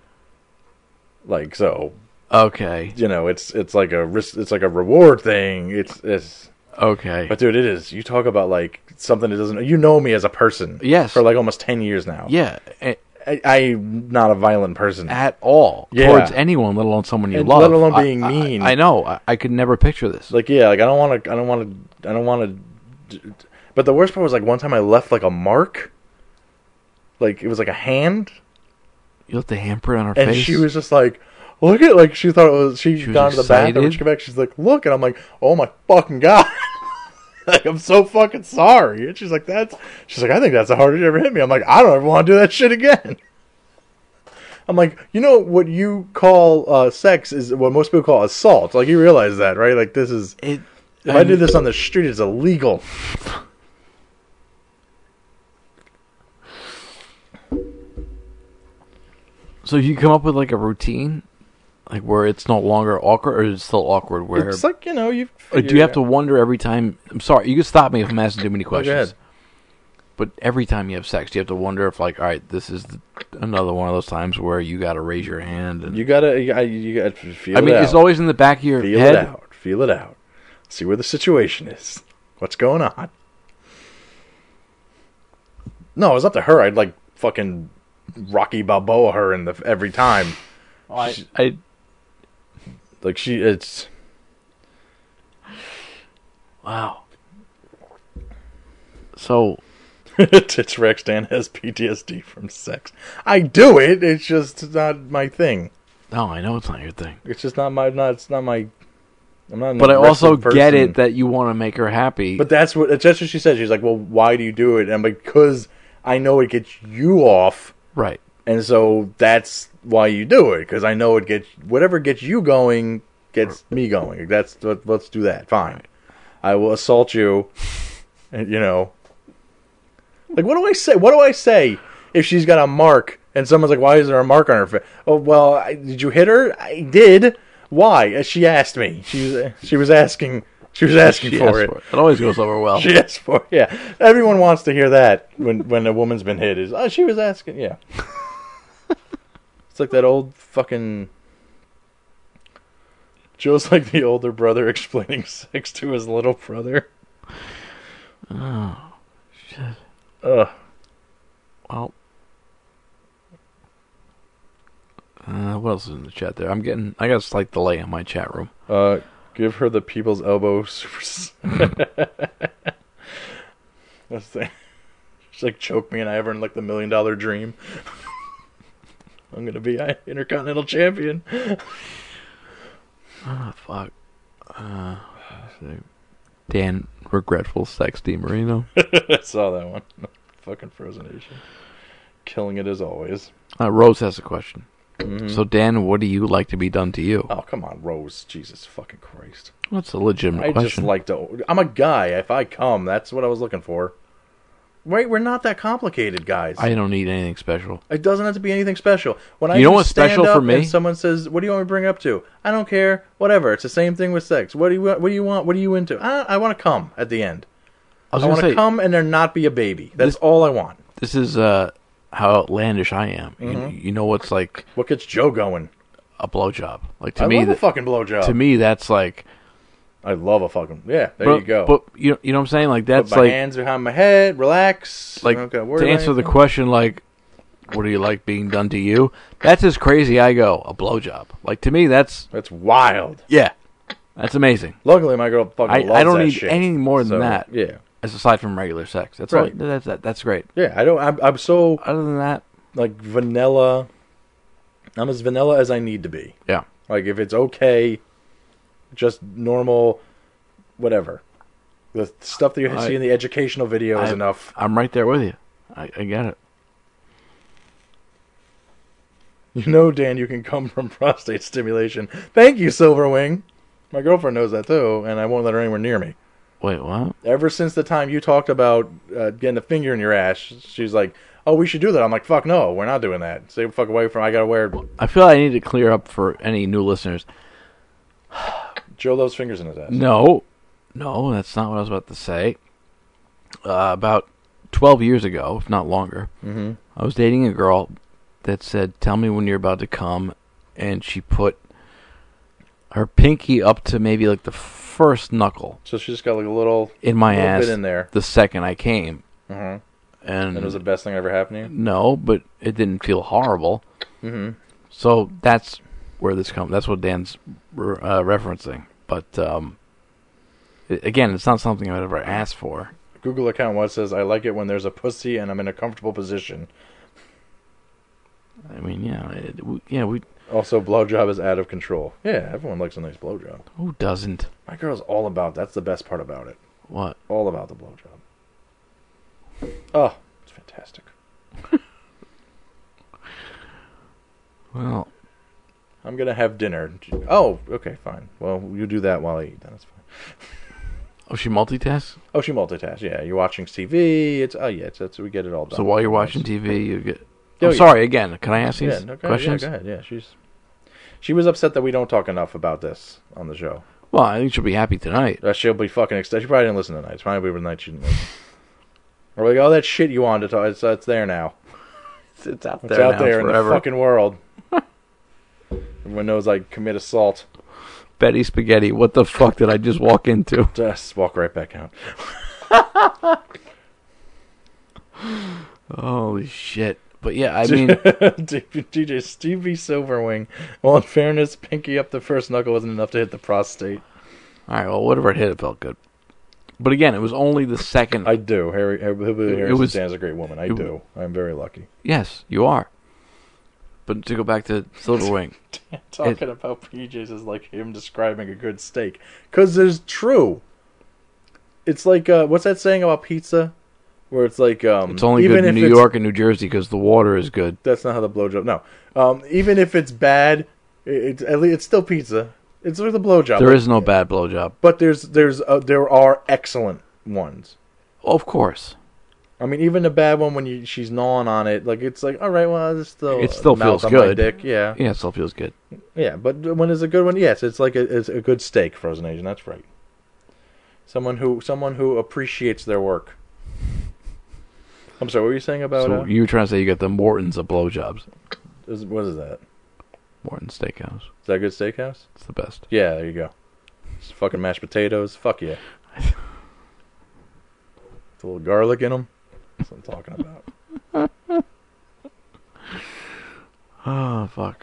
Like so. Okay. You know, it's it's like a risk, it's like a reward thing. It's it's okay. But dude, it is. You talk about like something that doesn't. You know me as a person. Yes. For like almost ten years now. Yeah. I, I'm not a violent person at all yeah. towards anyone, let alone someone you and love. Let alone being I, mean. I, I know. I, I could never picture this. Like yeah, like I don't want to. I don't want to. I don't want to. But the worst part was like one time I left like a mark. Like it was like a hand. You left the handprint on her and face, and she was just like, "Look at!" Like she thought it was. She'd she gone to the bathroom. And she came back. She's like, "Look!" And I'm like, "Oh my fucking god!" Like I'm so fucking sorry. And she's like, "That's." She's like, "I think that's the hardest you ever hit me." I'm like, "I don't ever want to do that shit again." I'm like, you know what you call uh, sex is what most people call assault. Like you realize that, right? Like this is. It, if I, I did this on the street, it's illegal. So you come up with like a routine, like where it's no longer awkward, or is it still awkward? Where it's like you know you. Or do you have to wonder every time? I'm sorry, you can stop me if I'm asking too many questions. But every time you have sex, do you have to wonder if, like, all right, this is the, another one of those times where you got to raise your hand? And you gotta, you gotta, you gotta feel. I mean, it out. It's always in the back of your feel head. Feel it out. Feel it out. See where the situation is. What's going on? No, it was up to her. I'd like fucking Rocky Balboa her in the every time. Oh, I, she, I, like she, it's. Wow. So. Tits Rex Dan has P T S D from sex. I do it. It's just not my thing. No, I know it's not your thing. It's just not my. Not. It's not my. I'm not. But I also get it that you want to make her happy. But that's what. That's what she said. She's like, "Well, why do you do it?" And because I know it gets you off, right? And so that's why you do it, because I know it gets whatever gets you going gets me going. That's let's do that. Fine. Right. I will assault you, and you know. Like, what do I say? What do I say if she's got a mark and someone's like, why is there a mark on her face? Oh, well, I, did you hit her? I did. Why? She asked me. She was, she was asking She was asking she for it. for it. It always goes over well. She asked for it, yeah. Everyone wants to hear that when, when a woman's been hit. Is, oh, she was asking, yeah. It's like that old fucking... Joe's like the older brother explaining sex to his little brother. Oh, shit. Ugh. Well, uh, what else is in the chat there? I'm getting, I got a slight delay in my chat room. Uh, give her the people's elbow. That's the She's like, choke me and I ever in like the million dollar dream. I'm gonna be an intercontinental champion. Oh, fuck. Uh, Dan, regretful sex DiMarino. I saw that one. Fucking Frozen Nation. Killing it as always. Uh, Rose has a question. Mm-hmm. So, Dan, what do you like to be done to you? Oh, come on, Rose. Jesus fucking Christ. That's a legitimate I question. just like to... I'm a guy. If I come, that's what I was looking for. Right? We're not that complicated, guys. I don't need anything special. It doesn't have to be anything special. When I You know just what's stand special up for me? and someone says, "What do you want me to bring up to?" I don't care. Whatever. It's the same thing with sex. What do you What do you want? What are you into? I, I want to come at the end. I, was I gonna want to say, come and there not be a baby. That's this- all I want. This is uh, how outlandish I am. You, Mhm. you know what's like What gets Joe going? a blowjob. Like to I me, love a that, fucking blowjob. to me, that's like. I love a fucking yeah. There but, you go. But you know, you know what I'm saying? Like that's Put my like hands behind my head, relax. like Don't gotta worry to about answer the anything. question, like, what do you like being done to you? That's as crazy I go. A blowjob. Like to me, that's That's wild. yeah, that's amazing. Luckily, my girl fucking I, loves I don't that need shit. anything more than So, that. Yeah, As aside from regular sex, that's Right. all. That's that, that's great. yeah. I don't. I'm, I'm so Other than that, like vanilla. I'm as vanilla as I need to be. yeah. Like if it's okay, just normal, whatever. The stuff that you I- see in the educational video is I- enough. I'm right there with you. I, I get it. You know, Dan, you can come from prostate stimulation. Thank you, Silverwing. My girlfriend knows that too, and I won't let her anywhere near me. Wait, what? Ever since the time you talked about uh, getting a finger in your ass, she's like, "Oh, we should do that." I'm like, "Fuck no, we're not doing that. Stay the fuck away from. I gotta wear." I feel I need to clear up for any new listeners. Joe loves fingers in his ass. No, no, that's not what I was about to say. Uh, about twelve years ago, if not longer, Mm-hmm. I was dating a girl that said, "Tell me when you're about to come," and she put her pinky up to maybe like the first knuckle So she just got like a little in my little ass bit in there. the second I came, Mm-hmm. and And it was the best thing that ever happened to you. no, but it didn't feel horrible. Mm-hmm. So that's where this comes. That's what Dan's uh, referencing. But um, it, again, it's not something I'd ever asked for. Google account what says, "I like it when there's a pussy and I'm in a comfortable position." I mean, yeah, it, we, yeah. We Also, blowjob is out of control. Yeah, everyone likes a nice blowjob. who doesn't? My girl's all about. That's the best part about it. What? All about the blowjob. Oh, it's fantastic. Well, I'm gonna have dinner. Oh, okay, fine. Well, you do that while I eat. Then it's fine. oh, she multitasks. Oh, she multitasks. Yeah, you're watching T V. It's oh yeah, it's, it's we get it all done. So while you're watching T V, you get. Oh, I'm yeah. sorry. Again, can I ask these yeah, no, go questions? Ahead, yeah, go ahead. Yeah, she's she was upset that we don't talk enough about this on the show. Well, I think she'll be happy tonight. Uh, she'll be fucking ecstatic. She probably didn't listen tonight. It's probably the night she didn't listen. Or like, all that shit you wanted to talk, it's, it's there now. It's, it's out It's there. out now there in forever. the fucking world. Everyone knows I commit assault. Betty Spaghetti. What the fuck did I just walk into? Just walk right back out. Holy shit! But yeah, I mean, D J Stevie Silverwing. Well, in fairness, pinky up the first knuckle wasn't enough to hit the prostate. all right. Well, whatever it hit, it felt good. But again, it was only the second. I do. Harry, Hillbilly It Harrison was- Stan's a great woman. I it- do. I'm very lucky. Yes, you are. But to go back to Silverwing, Talking about P Js is like him describing a good steak. Because it's true. It's like, uh, what's that saying about pizza? Where it's like, um, it's only even good in if New it's- York and New Jersey because the water is good. That's not how the blowjob. No, um, even if it's bad, it, it, at least it's still pizza. It's like the blowjob. There Like, is no bad blowjob. but there's there's uh, there are excellent ones. Oh, of course, I mean, even the bad one when you, she's gnawing on it, like it's like, all right, well, it's still it still mouth feels on my good. dick. Yeah, Yeah, it still feels good. yeah. But when it's a good one, yes, it's like a, it's a good steak, Frozen Asian. That's right. Someone who someone who appreciates their work. I'm sorry, what were you saying about? So uh, you were trying to say you got the Mortons of blowjobs. is, what is that? Morton Steakhouse. Is that a good steakhouse? It's the best. Yeah, there you go. It's fucking mashed potatoes. Fuck yeah. With a little garlic in them. That's what I'm talking about. Oh, fuck.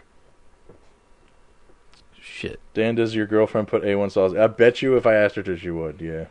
Shit. Dan, does your girlfriend put A one sauce? I bet you if I asked her to, she would, yeah.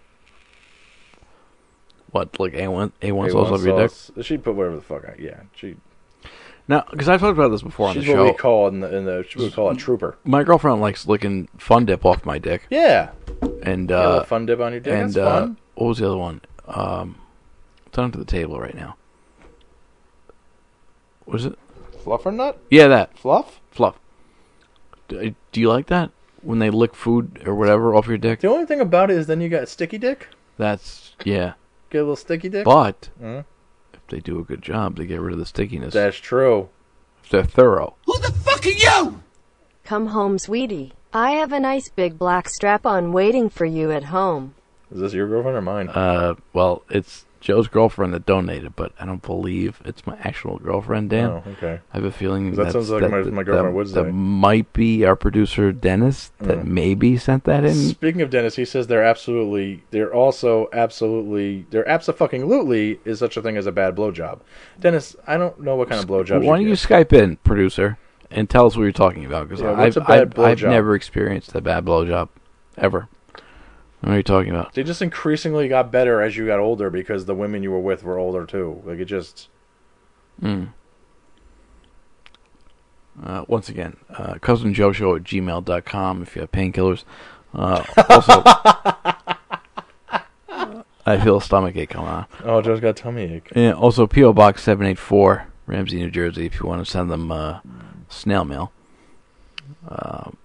What, like A one, A one A sauce over your dick? sauce. She'd put whatever the fuck I, yeah. She, Now, because I've talked about this before on she's the what show. we call in the, in the, she would call a trooper. My girlfriend likes licking Fun Dip off my dick. Yeah. And, Yeah, a uh, little Fun Dip on your dick, and, that's uh, fun. what was the other one? Um, it's under the table right now. What is it? Fluffernut? Yeah, that. Fluff? Fluff. Do, do you like that? When they lick food or whatever off your dick? The only thing about it is then you got sticky dick. That's, yeah. Get a little sticky dick? But, mm-hmm. if they do a good job, they get rid of the stickiness. That's true. If they're thorough. Who the fuck are you? Come home, sweetie. I have a nice big black strap-on waiting for you at home. Is this your girlfriend or mine? Uh, well, it's Joe's girlfriend that donated, but I don't believe it's my actual girlfriend, Dan. Oh, okay. I have a feeling that sounds like that, my, that, my girlfriend that, would that say. might be our producer Dennis that Mm. maybe sent that in. Speaking of Dennis, he says they're absolutely, they're also absolutely, they're abso-fucking-lutely is such a thing as a bad blowjob. Dennis, I don't know what kind of blowjob. Why don't you Skype in, producer, and tell us what you're talking about? Because Yeah, I've, what's a bad I've, I've blowjob? never experienced a bad blowjob, ever. What are you talking about? They just increasingly got better as you got older because the women you were with were older too. Like it just. Mm. Uh, once again, uh, cousin joe show at gmail dot com if you have painkillers. Uh, also, I feel a stomach ache coming on. Oh, Joe's got a tummy ache. Yeah, also, P O. Box seven eight four, Ramsey, New Jersey, if you want to send them uh, snail mail. Um,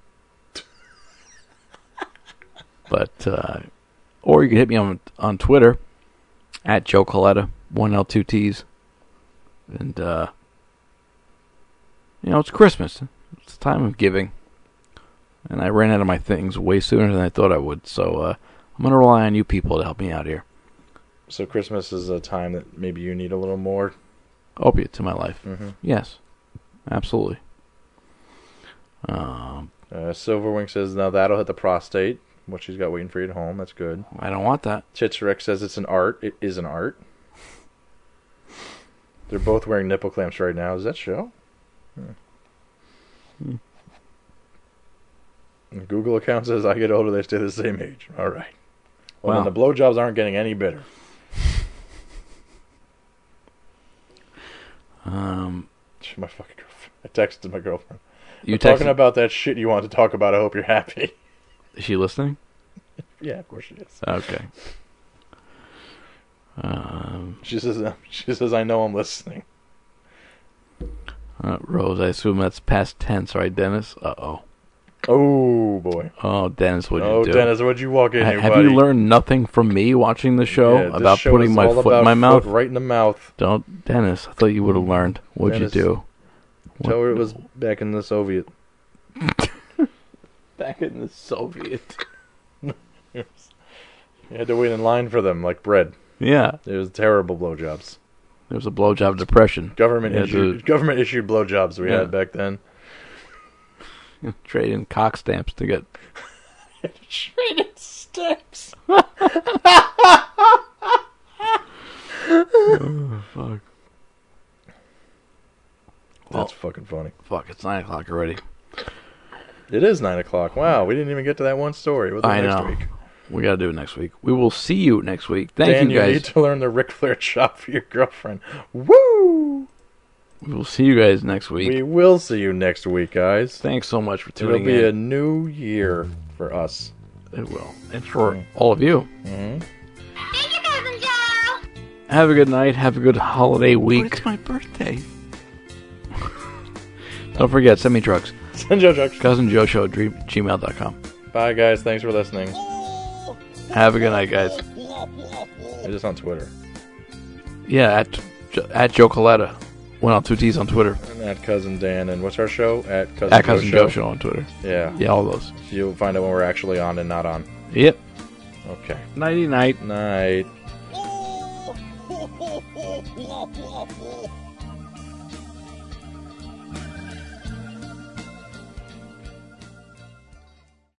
but, uh, or you can hit me on on Twitter, at Joe Coletta, one L two T's. And, uh, you know, it's Christmas. It's the time of giving. And I ran out of my things way sooner than I thought I would. So uh, I'm going to rely on you people to help me out here. So Christmas is a time that maybe you need a little more opiate to my life. Mm-hmm. Yes, absolutely. Um, uh, Silverwing says, now that'll hit the prostate. What she's got waiting for you at home. That's good. I don't want that. Chitsrick says it's an art. It is an art. They're both wearing nipple clamps right now. Is that show? Hmm. Google account says I get older, they stay the same age. All right. Well, Wow. then the blowjobs aren't getting any better. Um, My fucking girlfriend. I texted my girlfriend. You We're talking texted- about that shit you want to talk about. I hope you're happy. Is she listening? Yeah, of course she is. Okay. Um, she says. Uh, she says, "I know I'm listening." Uh, Rose, I assume that's past tense, right, Dennis? Uh oh. Oh boy. Oh, Dennis, what'd Oh, you do? Dennis, what'd you walk in Ha- here, Have buddy? you learned nothing from me watching the show Yeah, this about show putting is my all foot in about my mouth? foot right in the mouth. Don't, Dennis. I thought you would have learned. What'd Dennis, you do? Tell her it was back in the Soviet. Back in the Soviet. You had to wait in line for them like bread. Yeah. It was terrible blowjobs. There was a blowjob depression. Government Yeah, issued the- government issued blowjobs we Yeah. had back then. Trade in cock stamps to get. Traded stamps. Oh, fuck. That's fucking funny. Fuck, it's nine o'clock already. It is nine o'clock. Wow, we didn't even get to that one story. What's I next know. week? We gotta do it next week. We will see you next week. Thank Dan, you guys. need to learn the Ric Flair chop for your girlfriend. Woo! We will see you guys next week. We will see you next week, guys. Thanks so much for It'll tuning be in. a new year for us. It will. And for all of you. Mm-hmm. Have a good night. Have a good holiday week. But it's my birthday. Don't forget, send me drugs. Send Joe drugs. Cousin Joe Show at gmail dot com. Bye, guys. Thanks for listening. Have a good night, guys. I'm just on Twitter. Yeah, at at Joe Coletta. One on two T's on Twitter. And at Cousin Dan. And what's our show? At Cousin, At Cousin Joe Joe Show on Twitter. Yeah. Yeah, all those. You'll find out when we're actually on and not on. Yep. Okay. Nighty night. Night. Oh,